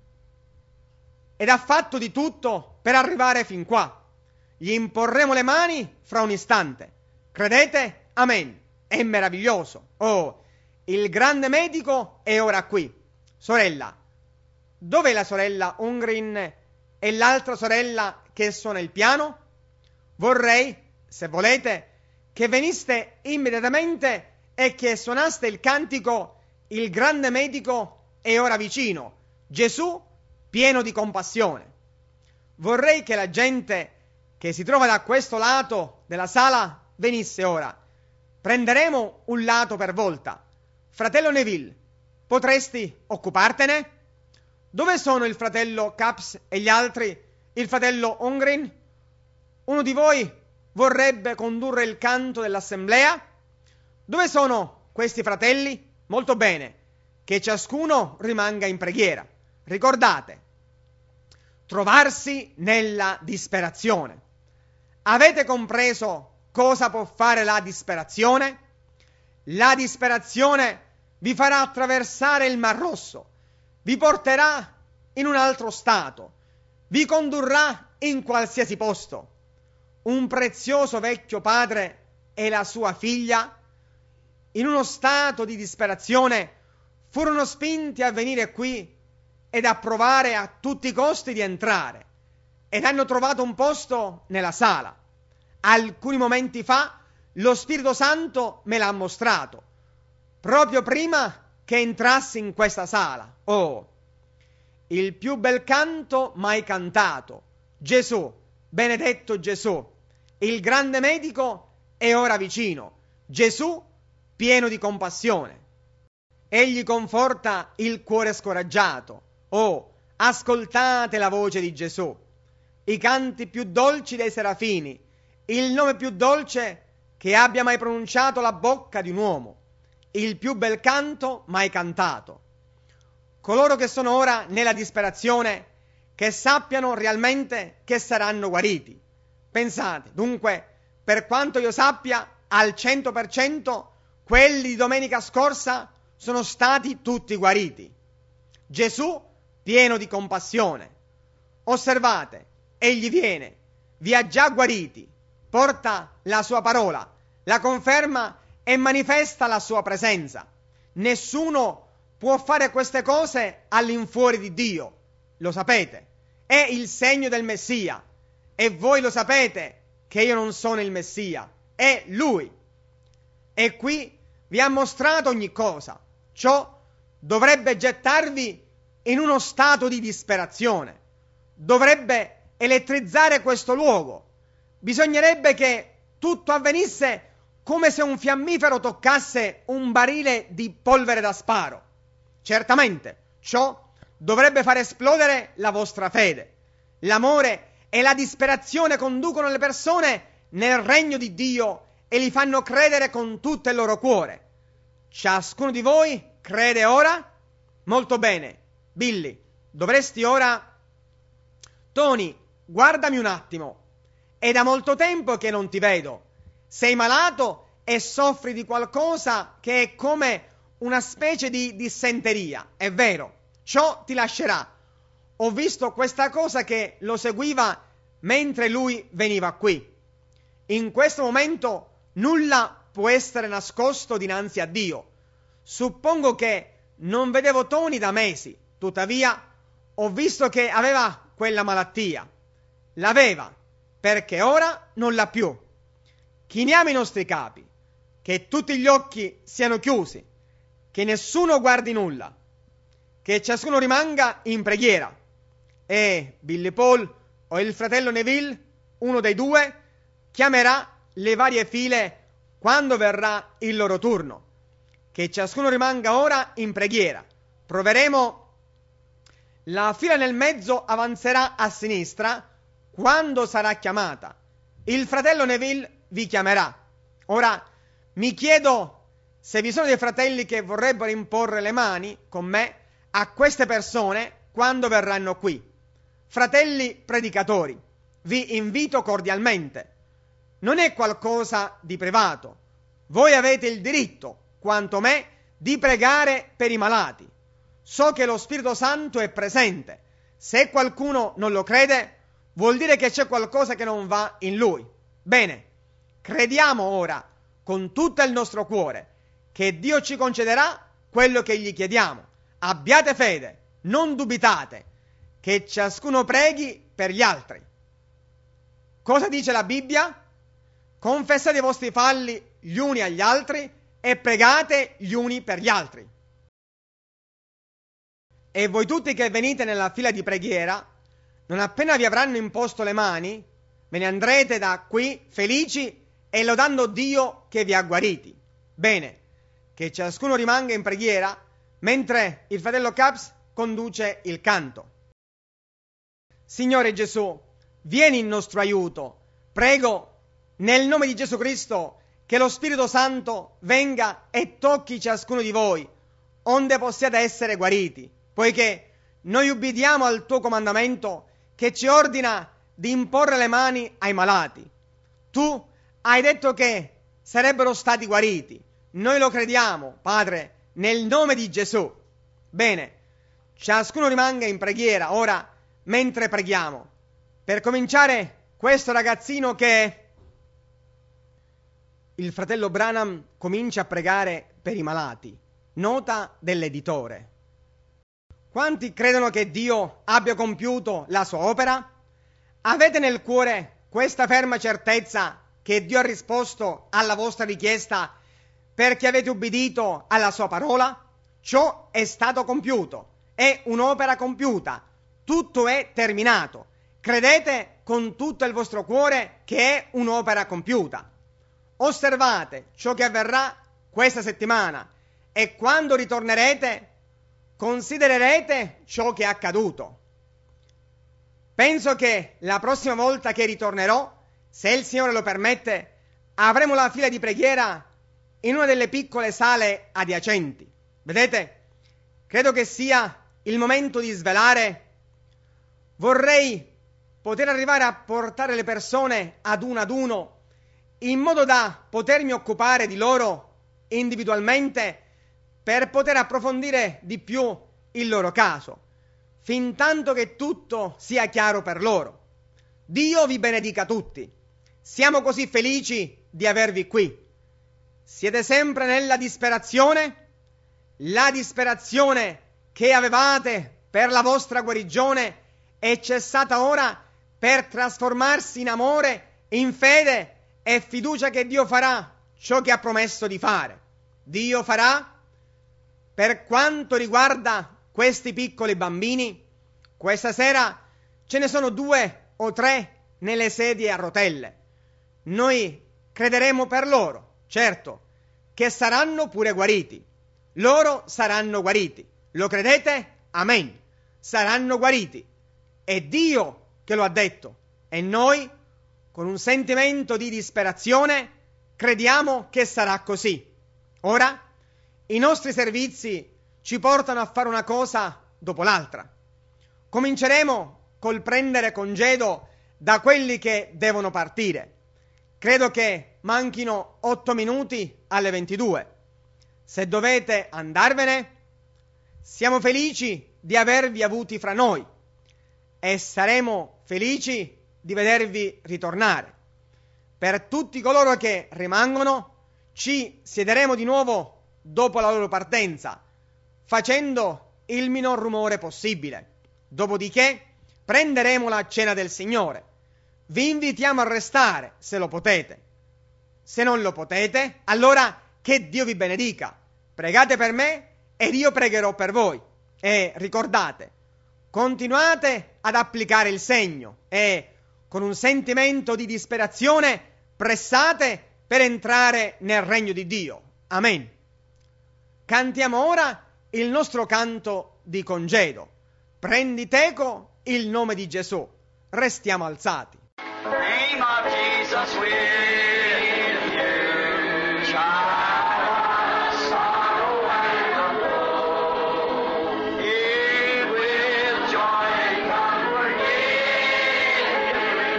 A: ed ha fatto di tutto per arrivare fin qua. Gli imporremo le mani fra un istante. Credete? Amen. È meraviglioso. Oh, il grande medico è ora qui. Sorella, dov'è la sorella Ungrin e l'altra sorella che suona il piano? Vorrei, se volete, che veniste immediatamente e che suonaste il cantico Il grande medico è ora vicino, Gesù pieno di compassione. Vorrei che la gente che si trova da questo lato della sala venisse ora. Prenderemo un lato per volta. Fratello Neville, potresti occupartene? Dove sono il fratello Caps e gli altri? Il fratello Ongrin? Uno di voi vorrebbe condurre il canto dell'assemblea? Dove sono questi fratelli? Molto bene, che ciascuno rimanga in preghiera. Ricordate, trovarsi nella disperazione. Avete compreso cosa può fare la disperazione? La disperazione vi farà attraversare il Mar Rosso, vi porterà in un altro stato, vi condurrà in qualsiasi posto. Un prezioso vecchio padre e la sua figlia, in uno stato di disperazione, furono spinti a venire qui ed a provare a tutti i costi di entrare, ed hanno trovato un posto nella sala. Alcuni momenti fa lo Spirito Santo me l'ha mostrato, proprio prima che entrassi in questa sala. Oh, il più bel canto mai cantato. Gesù, benedetto Gesù, il grande medico è ora vicino. Gesù pieno di compassione. Egli conforta il cuore scoraggiato. Oh, ascoltate la voce di Gesù. I canti più dolci dei serafini, il nome più dolce che abbia mai pronunciato la bocca di un uomo, il più bel canto mai cantato. Coloro che sono ora nella disperazione, che sappiano realmente che saranno guariti. Pensate, dunque, per quanto io sappia, al cento per cento quelli di domenica scorsa sono stati tutti guariti. Gesù pieno di compassione. Osservate, egli viene, vi ha già guariti, porta la sua parola, la conferma e manifesta la sua presenza. Nessuno può fare queste cose all'infuori di Dio, lo sapete. È il segno del Messia e voi lo sapete che io non sono il Messia, è Lui. E qui vi ha mostrato ogni cosa. Ciò dovrebbe gettarvi in uno stato di disperazione. Dovrebbe elettrizzare questo luogo. Bisognerebbe che tutto avvenisse come se un fiammifero toccasse un barile di polvere da sparo. Certamente, ciò dovrebbe far esplodere la vostra fede. L'amore e la disperazione conducono le persone nel regno di Dio e li fanno credere con tutto il loro cuore. Ciascuno di voi crede ora? Molto bene. Billy, dovresti ora... Tony, guardami un attimo. È da molto tempo che non ti vedo. Sei malato e soffri di qualcosa che è come una specie di dissenteria. È vero, ciò ti lascerà. Ho visto questa cosa che lo seguiva mentre lui veniva qui. In questo momento nulla può essere nascosto dinanzi a Dio. Suppongo che non vedevo Tony da mesi, tuttavia ho visto che aveva quella malattia. L'aveva, perché ora non l'ha più. Chiniamo i nostri capi, che tutti gli occhi siano chiusi, che nessuno guardi nulla, che ciascuno rimanga in preghiera. E Billy Paul o il fratello Neville, uno dei due, chiamerà le varie file quando verrà il loro turno. Che ciascuno rimanga ora in preghiera. Proveremo. La fila nel mezzo avanzerà a sinistra quando sarà chiamata. Il fratello Neville vi chiamerà. Ora mi chiedo se vi sono dei fratelli che vorrebbero imporre le mani con me a queste persone quando verranno qui. Fratelli predicatori, vi invito cordialmente. Non è qualcosa di privato. Voi avete il diritto, quanto me, di pregare per i malati. So che lo Spirito Santo è presente. Se qualcuno non lo crede, vuol dire che c'è qualcosa che non va in lui. Bene, crediamo ora con tutto il nostro cuore che Dio ci concederà quello che gli chiediamo. Abbiate fede, non dubitate, che ciascuno preghi per gli altri. Cosa dice la Bibbia? Confessate i vostri falli gli uni agli altri e pregate gli uni per gli altri. E voi tutti che venite nella fila di preghiera, non appena vi avranno imposto le mani, ve ne andrete da qui felici e lodando Dio che vi ha guariti. Bene, che ciascuno rimanga in preghiera mentre il fratello Caps conduce il canto. Signore Gesù, vieni in nostro aiuto. Prego, nel nome di Gesù Cristo, che lo Spirito Santo venga e tocchi ciascuno di voi, onde possiate essere guariti, poiché noi ubbidiamo al tuo comandamento che ci ordina di imporre le mani ai malati. Tu hai detto che sarebbero stati guariti. Noi lo crediamo, Padre, nel nome di Gesù. Bene, ciascuno rimanga in preghiera ora mentre preghiamo. Per cominciare, questo ragazzino che... Il fratello Branham comincia a pregare per i malati. Nota dell'editore. Quanti credono che Dio abbia compiuto la sua opera? Avete nel cuore questa ferma certezza che Dio ha risposto alla vostra richiesta perché avete ubbidito alla sua parola? Ciò è stato compiuto, è un'opera compiuta, tutto è terminato. Credete con tutto il vostro cuore che è un'opera compiuta. Osservate ciò che avverrà questa settimana e quando ritornerete considererete ciò che è accaduto. Penso che la prossima volta che ritornerò, se il Signore lo permette, avremo la fila di preghiera in una delle piccole sale adiacenti. Vedete? Credo che sia il momento di svelare. Vorrei poter arrivare a portare le persone ad uno ad uno in modo da potermi occupare di loro individualmente per poter approfondire di più il loro caso, fin tanto che tutto sia chiaro per loro. Dio vi benedica tutti. Siamo così felici di avervi qui. Siete sempre nella disperazione? La disperazione che avevate per la vostra guarigione è cessata ora per trasformarsi in amore, in fede e fiducia che Dio farà ciò che ha promesso di fare. Dio farà. Per quanto riguarda questi piccoli bambini, questa sera ce ne sono due o tre nelle sedie a rotelle. Noi crederemo per loro, certo, che saranno pure guariti. Loro saranno guariti. Lo credete? Amen. Saranno guariti. E Dio che lo ha detto e noi, con un sentimento di disperazione, crediamo che sarà così. Ora, i nostri servizi ci portano a fare una cosa dopo l'altra. Cominceremo col prendere congedo da quelli che devono partire. Credo che manchino otto minuti alle ventidue. Se dovete andarvene, siamo felici di avervi avuti fra noi e saremo felici di vedervi ritornare. Per tutti coloro che rimangono, ci siederemo di nuovo dopo la loro partenza, facendo il minor rumore possibile. Dopodiché prenderemo la cena del Signore. Vi invitiamo a restare, se lo potete. Se non lo potete, allora che Dio vi benedica. Pregate per me ed io pregherò per voi. E ricordate, continuate ad applicare il segno e, con un sentimento di disperazione, pressate per entrare nel regno di Dio. Amen. Cantiamo ora il nostro canto di congedo. Prendi teco il nome di Gesù. Restiamo alzati.
B: Name of Jesus with you, child, sorrow and woe. He with joy and comfort give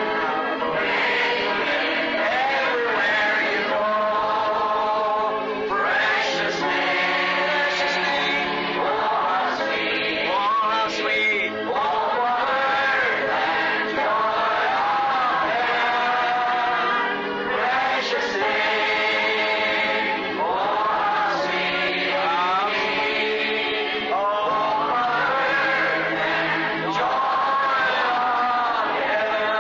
B: everywhere you go. Precious name, precious name, oh sweet, oh sweet, oh word and joy. Precious name, oh sweet, oh word and joy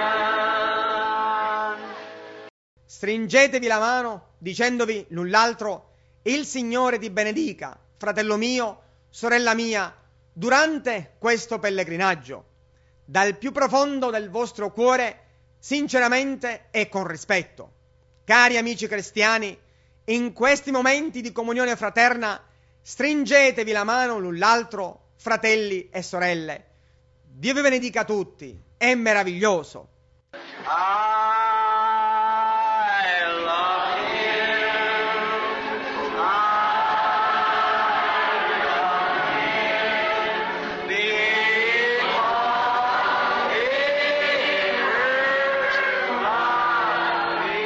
B: of heaven.
A: Stringetevi la mano dicendovi l'un l'altro: il Signore ti benedica, fratello mio, sorella mia, durante questo pellegrinaggio. Dal più profondo del vostro cuore, sinceramente e con rispetto. Cari amici cristiani, in questi momenti di comunione fraterna, stringetevi la mano l'un l'altro, fratelli e sorelle. Dio vi benedica tutti, è meraviglioso.
B: I love him. I love him. Because he first loved me.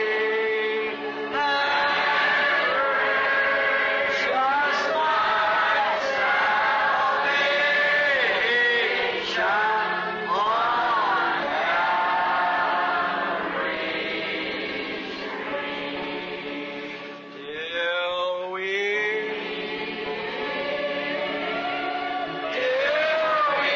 B: Just like salvation on till we, till we,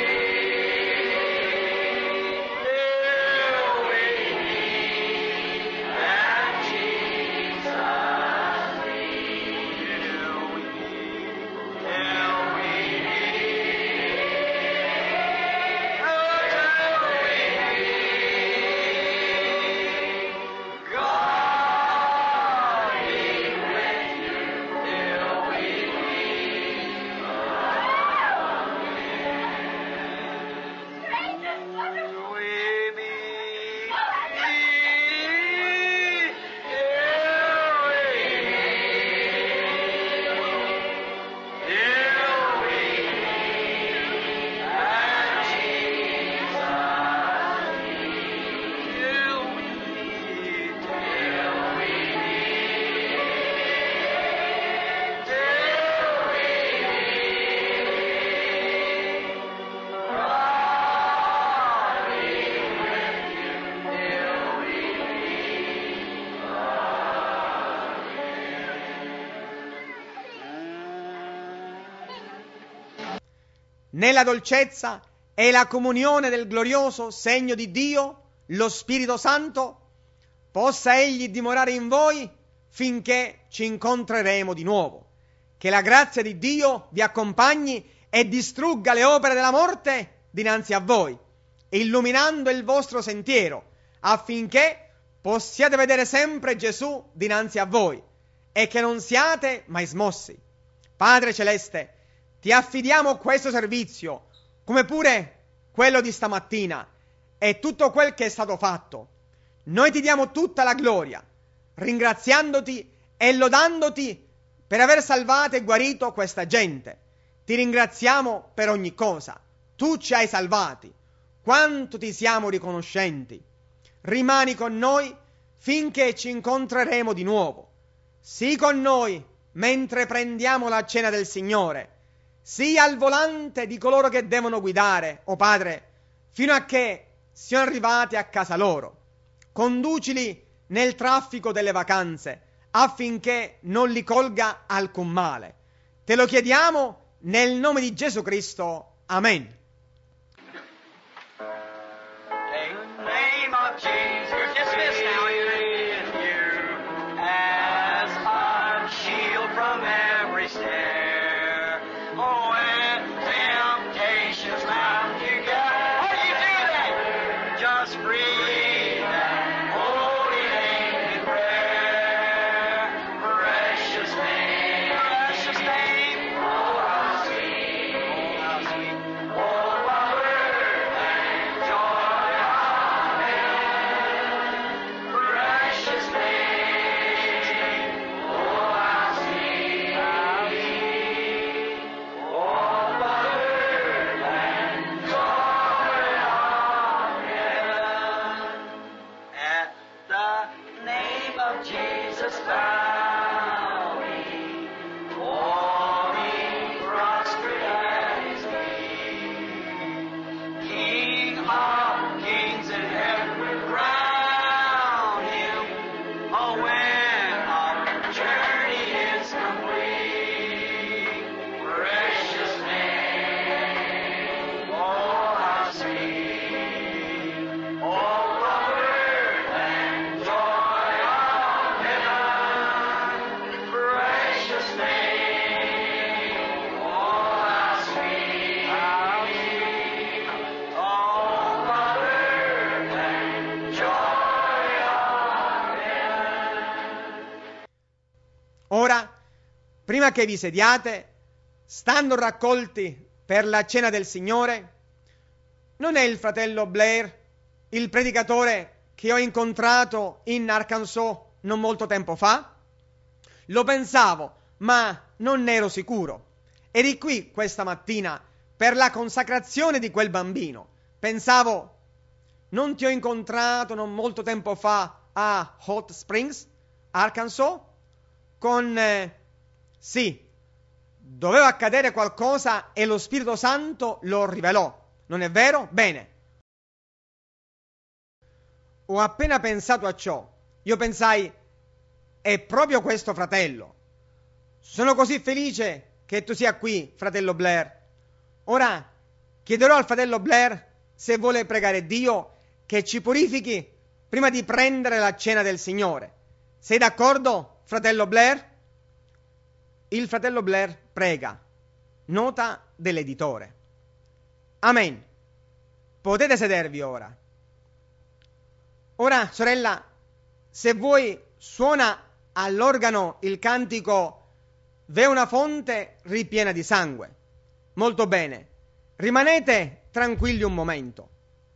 B: till we meet at Jesus' feet. Till we, till we meet, oh, till we meet. God be with you till we meet. We meet till we meet, till we meet at Jesus' feet. Till we meet, till we meet, till we meet. God be with you till we
A: Nella dolcezza e la comunione del glorioso segno di Dio, lo Spirito Santo, possa Egli dimorare in voi finché ci incontreremo di nuovo. Che la grazia di Dio vi accompagni e distrugga le opere della morte dinanzi a voi, illuminando il vostro sentiero, affinché possiate vedere sempre Gesù dinanzi a voi e che non siate mai smossi. Padre Celeste, ti affidiamo questo servizio, come pure quello di stamattina e tutto quel che è stato fatto. Noi ti diamo tutta la gloria, ringraziandoti e lodandoti per aver salvato e guarito questa gente. Ti ringraziamo per ogni cosa. Tu ci hai salvati. Quanto ti siamo riconoscenti. Rimani con noi finché ci incontreremo di nuovo. Sii con noi mentre prendiamo la cena del Signore. Sii al volante di coloro che devono guidare, o Padre, fino a che siano arrivati a casa loro. Conducili nel traffico delle vacanze, affinché non li colga alcun male. Te lo chiediamo nel nome di Gesù Cristo. Amen.
B: Take the name of Jesus. You're dismissed now. In you as a shield from every snare. Oh, when temptations mount together, what do you do then? Just breathe that holy name in prayer. Precious name, precious name. Oh, how sweet, oh, how sweet. Oh, what word and joy of heaven. Precious name. Oh, how sweet, how sweet. Oh, what word and joy of heaven. At the name of Jesus bowing, falling prostrate at his feet. King of kings and heaven will crown him. Oh, when our journey is complete. Precious name, oh, how sweet. Oh, what word and joy of heaven. Precious name, oh, how sweet, how sweet. Oh, what word and joy of heaven.
A: Ora, prima che vi sediate, stando raccolti per la cena del Signore, non è il fratello Blair, il predicatore che ho incontrato in Arkansas non molto tempo fa? Lo pensavo, ma non ne ero sicuro. Eri qui questa mattina per la consacrazione di quel bambino. Pensavo, non ti ho incontrato non molto tempo fa a Hot Springs, Arkansas? Con... eh, sì, doveva accadere qualcosa e lo Spirito Santo lo rivelò. Non è vero? Bene. Ho appena pensato a ciò. Io pensai, è proprio questo fratello. Sono così felice che tu sia qui, fratello Blair. Ora chiederò al fratello Blair se vuole pregare Dio che ci purifichi prima di prendere la cena del Signore. Sei d'accordo, fratello Blair? Il fratello Blair prega. Nota dell'editore. Amen. Potete sedervi ora. Ora, sorella, se vuoi, suona all'organo il cantico V'è una fonte ripiena di sangue. Molto bene. Rimanete tranquilli un momento.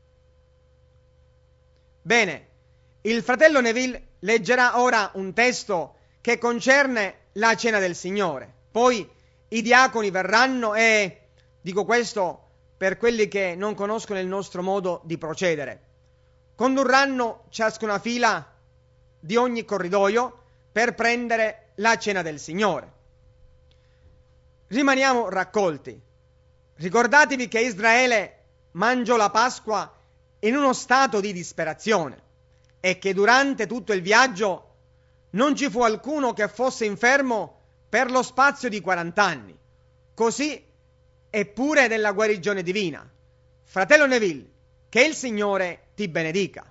A: Bene, il fratello Neville leggerà ora un testo che concerne la cena del Signore. Poi i diaconi verranno e, dico questo per quelli che non conoscono il nostro modo di procedere, condurranno ciascuna fila di ogni corridoio per prendere la cena del Signore. Rimaniamo raccolti. Ricordatevi che Israele mangiò la Pasqua in uno stato di disperazione e che durante tutto il viaggio non ci fu alcuno che fosse infermo per lo spazio di quaranta anni. Così è pure nella guarigione divina. Fratello Neville, che il Signore ti benedica.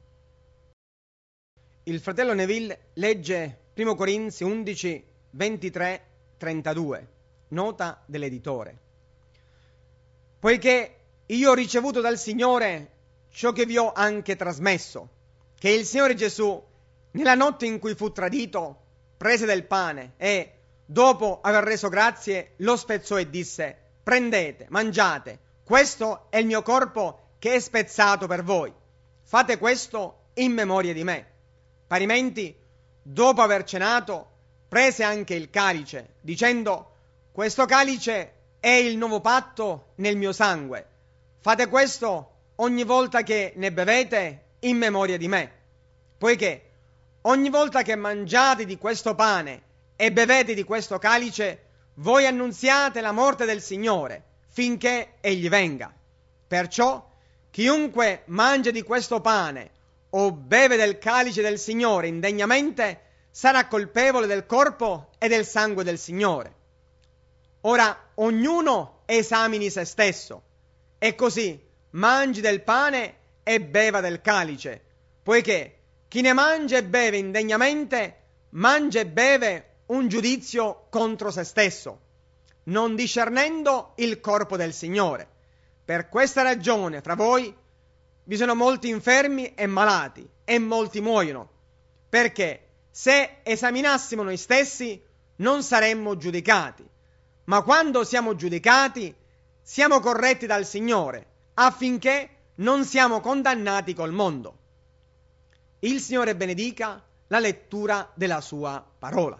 A: Il fratello Neville legge primo Corinzi undici, ventitré, trentadue. Nota dell'editore. Poiché io ho ricevuto dal Signore ciò che vi ho anche trasmesso, che il Signore Gesù, nella notte in cui fu tradito, prese del pane e, dopo aver reso grazie, lo spezzò e disse: prendete, mangiate, questo è il mio corpo che è spezzato per voi. Fate questo in memoria di me. Parimenti, dopo aver cenato, prese anche il calice, dicendo: questo calice è il nuovo patto nel mio sangue. Fate questo ogni volta che ne bevete in memoria di me. Poiché ogni volta che mangiate di questo pane e bevete di questo calice, voi annunziate la morte del Signore finché egli venga. Perciò chiunque mangia di questo pane o beve del calice del Signore indegnamente sarà colpevole del corpo e del sangue del Signore. Ora ognuno esamini se stesso, e così mangi del pane e beva del calice, poiché chi ne mangia e beve indegnamente mangia e beve un giudizio contro se stesso, non discernendo il corpo del Signore. Per questa ragione fra voi vi sono molti infermi e malati, e molti muoiono, perché se esaminassimo noi stessi non saremmo giudicati, ma quando siamo giudicati siamo corretti dal Signore, affinché non siamo condannati col mondo. Il Signore benedica la lettura della sua parola.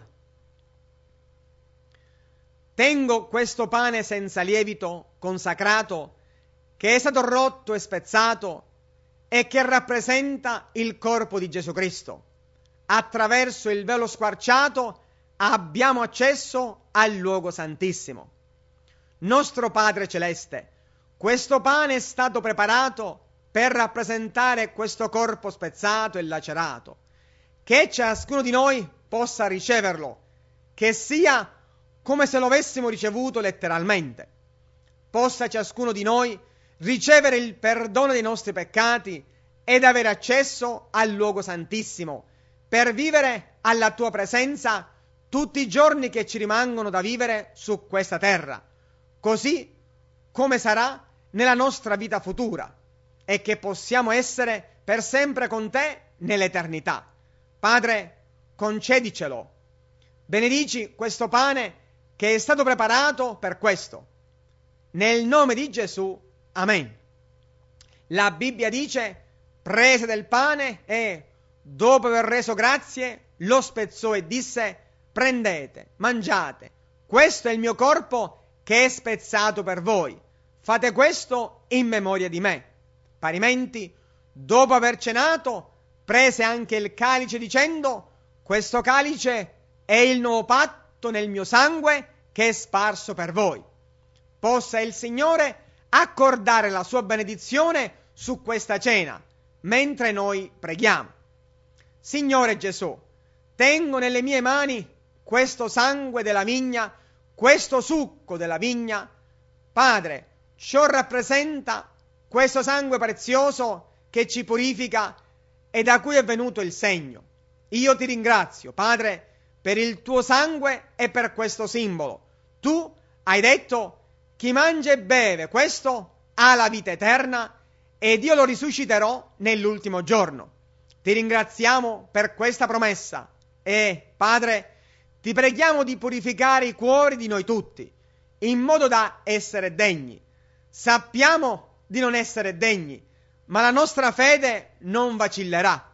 A: Tengo questo pane senza lievito, consacrato, che è stato rotto e spezzato e che rappresenta il corpo di Gesù Cristo. Attraverso il velo squarciato abbiamo accesso al luogo santissimo. Nostro Padre Celeste, questo pane è stato preparato per rappresentare questo corpo spezzato e lacerato, che ciascuno di noi possa riceverlo, che sia come se lo avessimo ricevuto letteralmente. Possa ciascuno di noi ricevere il perdono dei nostri peccati ed avere accesso al luogo santissimo, per vivere alla tua presenza tutti i giorni che ci rimangono da vivere su questa terra, così come sarà nella nostra vita futura, e che possiamo essere per sempre con te nell'eternità. Padre, concedicelo. Benedici questo pane che è stato preparato per questo. Nel nome di Gesù, amen. La Bibbia dice: prese del pane e, dopo aver reso grazie, lo spezzò e disse: prendete, mangiate, questo è il mio corpo che è spezzato per voi. Fate questo in memoria di me. Parimenti, dopo aver cenato, prese anche il calice dicendo: questo calice è il nuovo patto nel mio sangue che è sparso per voi. Possa il Signore accordare la sua benedizione su questa cena, mentre noi preghiamo. Signore Gesù, tengo nelle mie mani questo sangue della vigna, questo succo della vigna. Padre, ciò rappresenta questo sangue prezioso che ci purifica e da cui è venuto il segno. Io ti ringrazio, Padre, per il tuo sangue e per questo simbolo. Tu hai detto: chi mangia e beve questo ha la vita eterna ed io lo risusciterò nell'ultimo giorno. Ti ringraziamo per questa promessa e, Padre, ti preghiamo di purificare i cuori di noi tutti, in modo da essere degni. Sappiamo di non essere degni, ma la nostra fede non vacillerà.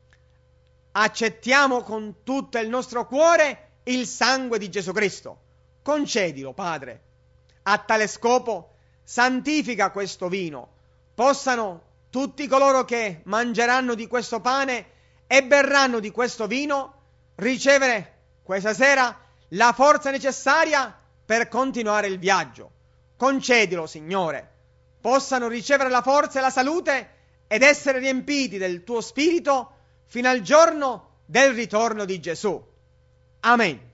A: Accettiamo con tutto il nostro cuore il sangue di Gesù Cristo. Concedilo, Padre. A tale scopo, santifica questo vino. Possano tutti coloro che mangeranno di questo pane e berranno di questo vino ricevere questa sera la forza necessaria per continuare il viaggio. Concedilo, Signore. Possano ricevere la forza e la salute ed essere riempiti del tuo spirito fino al giorno del ritorno di Gesù. Amen.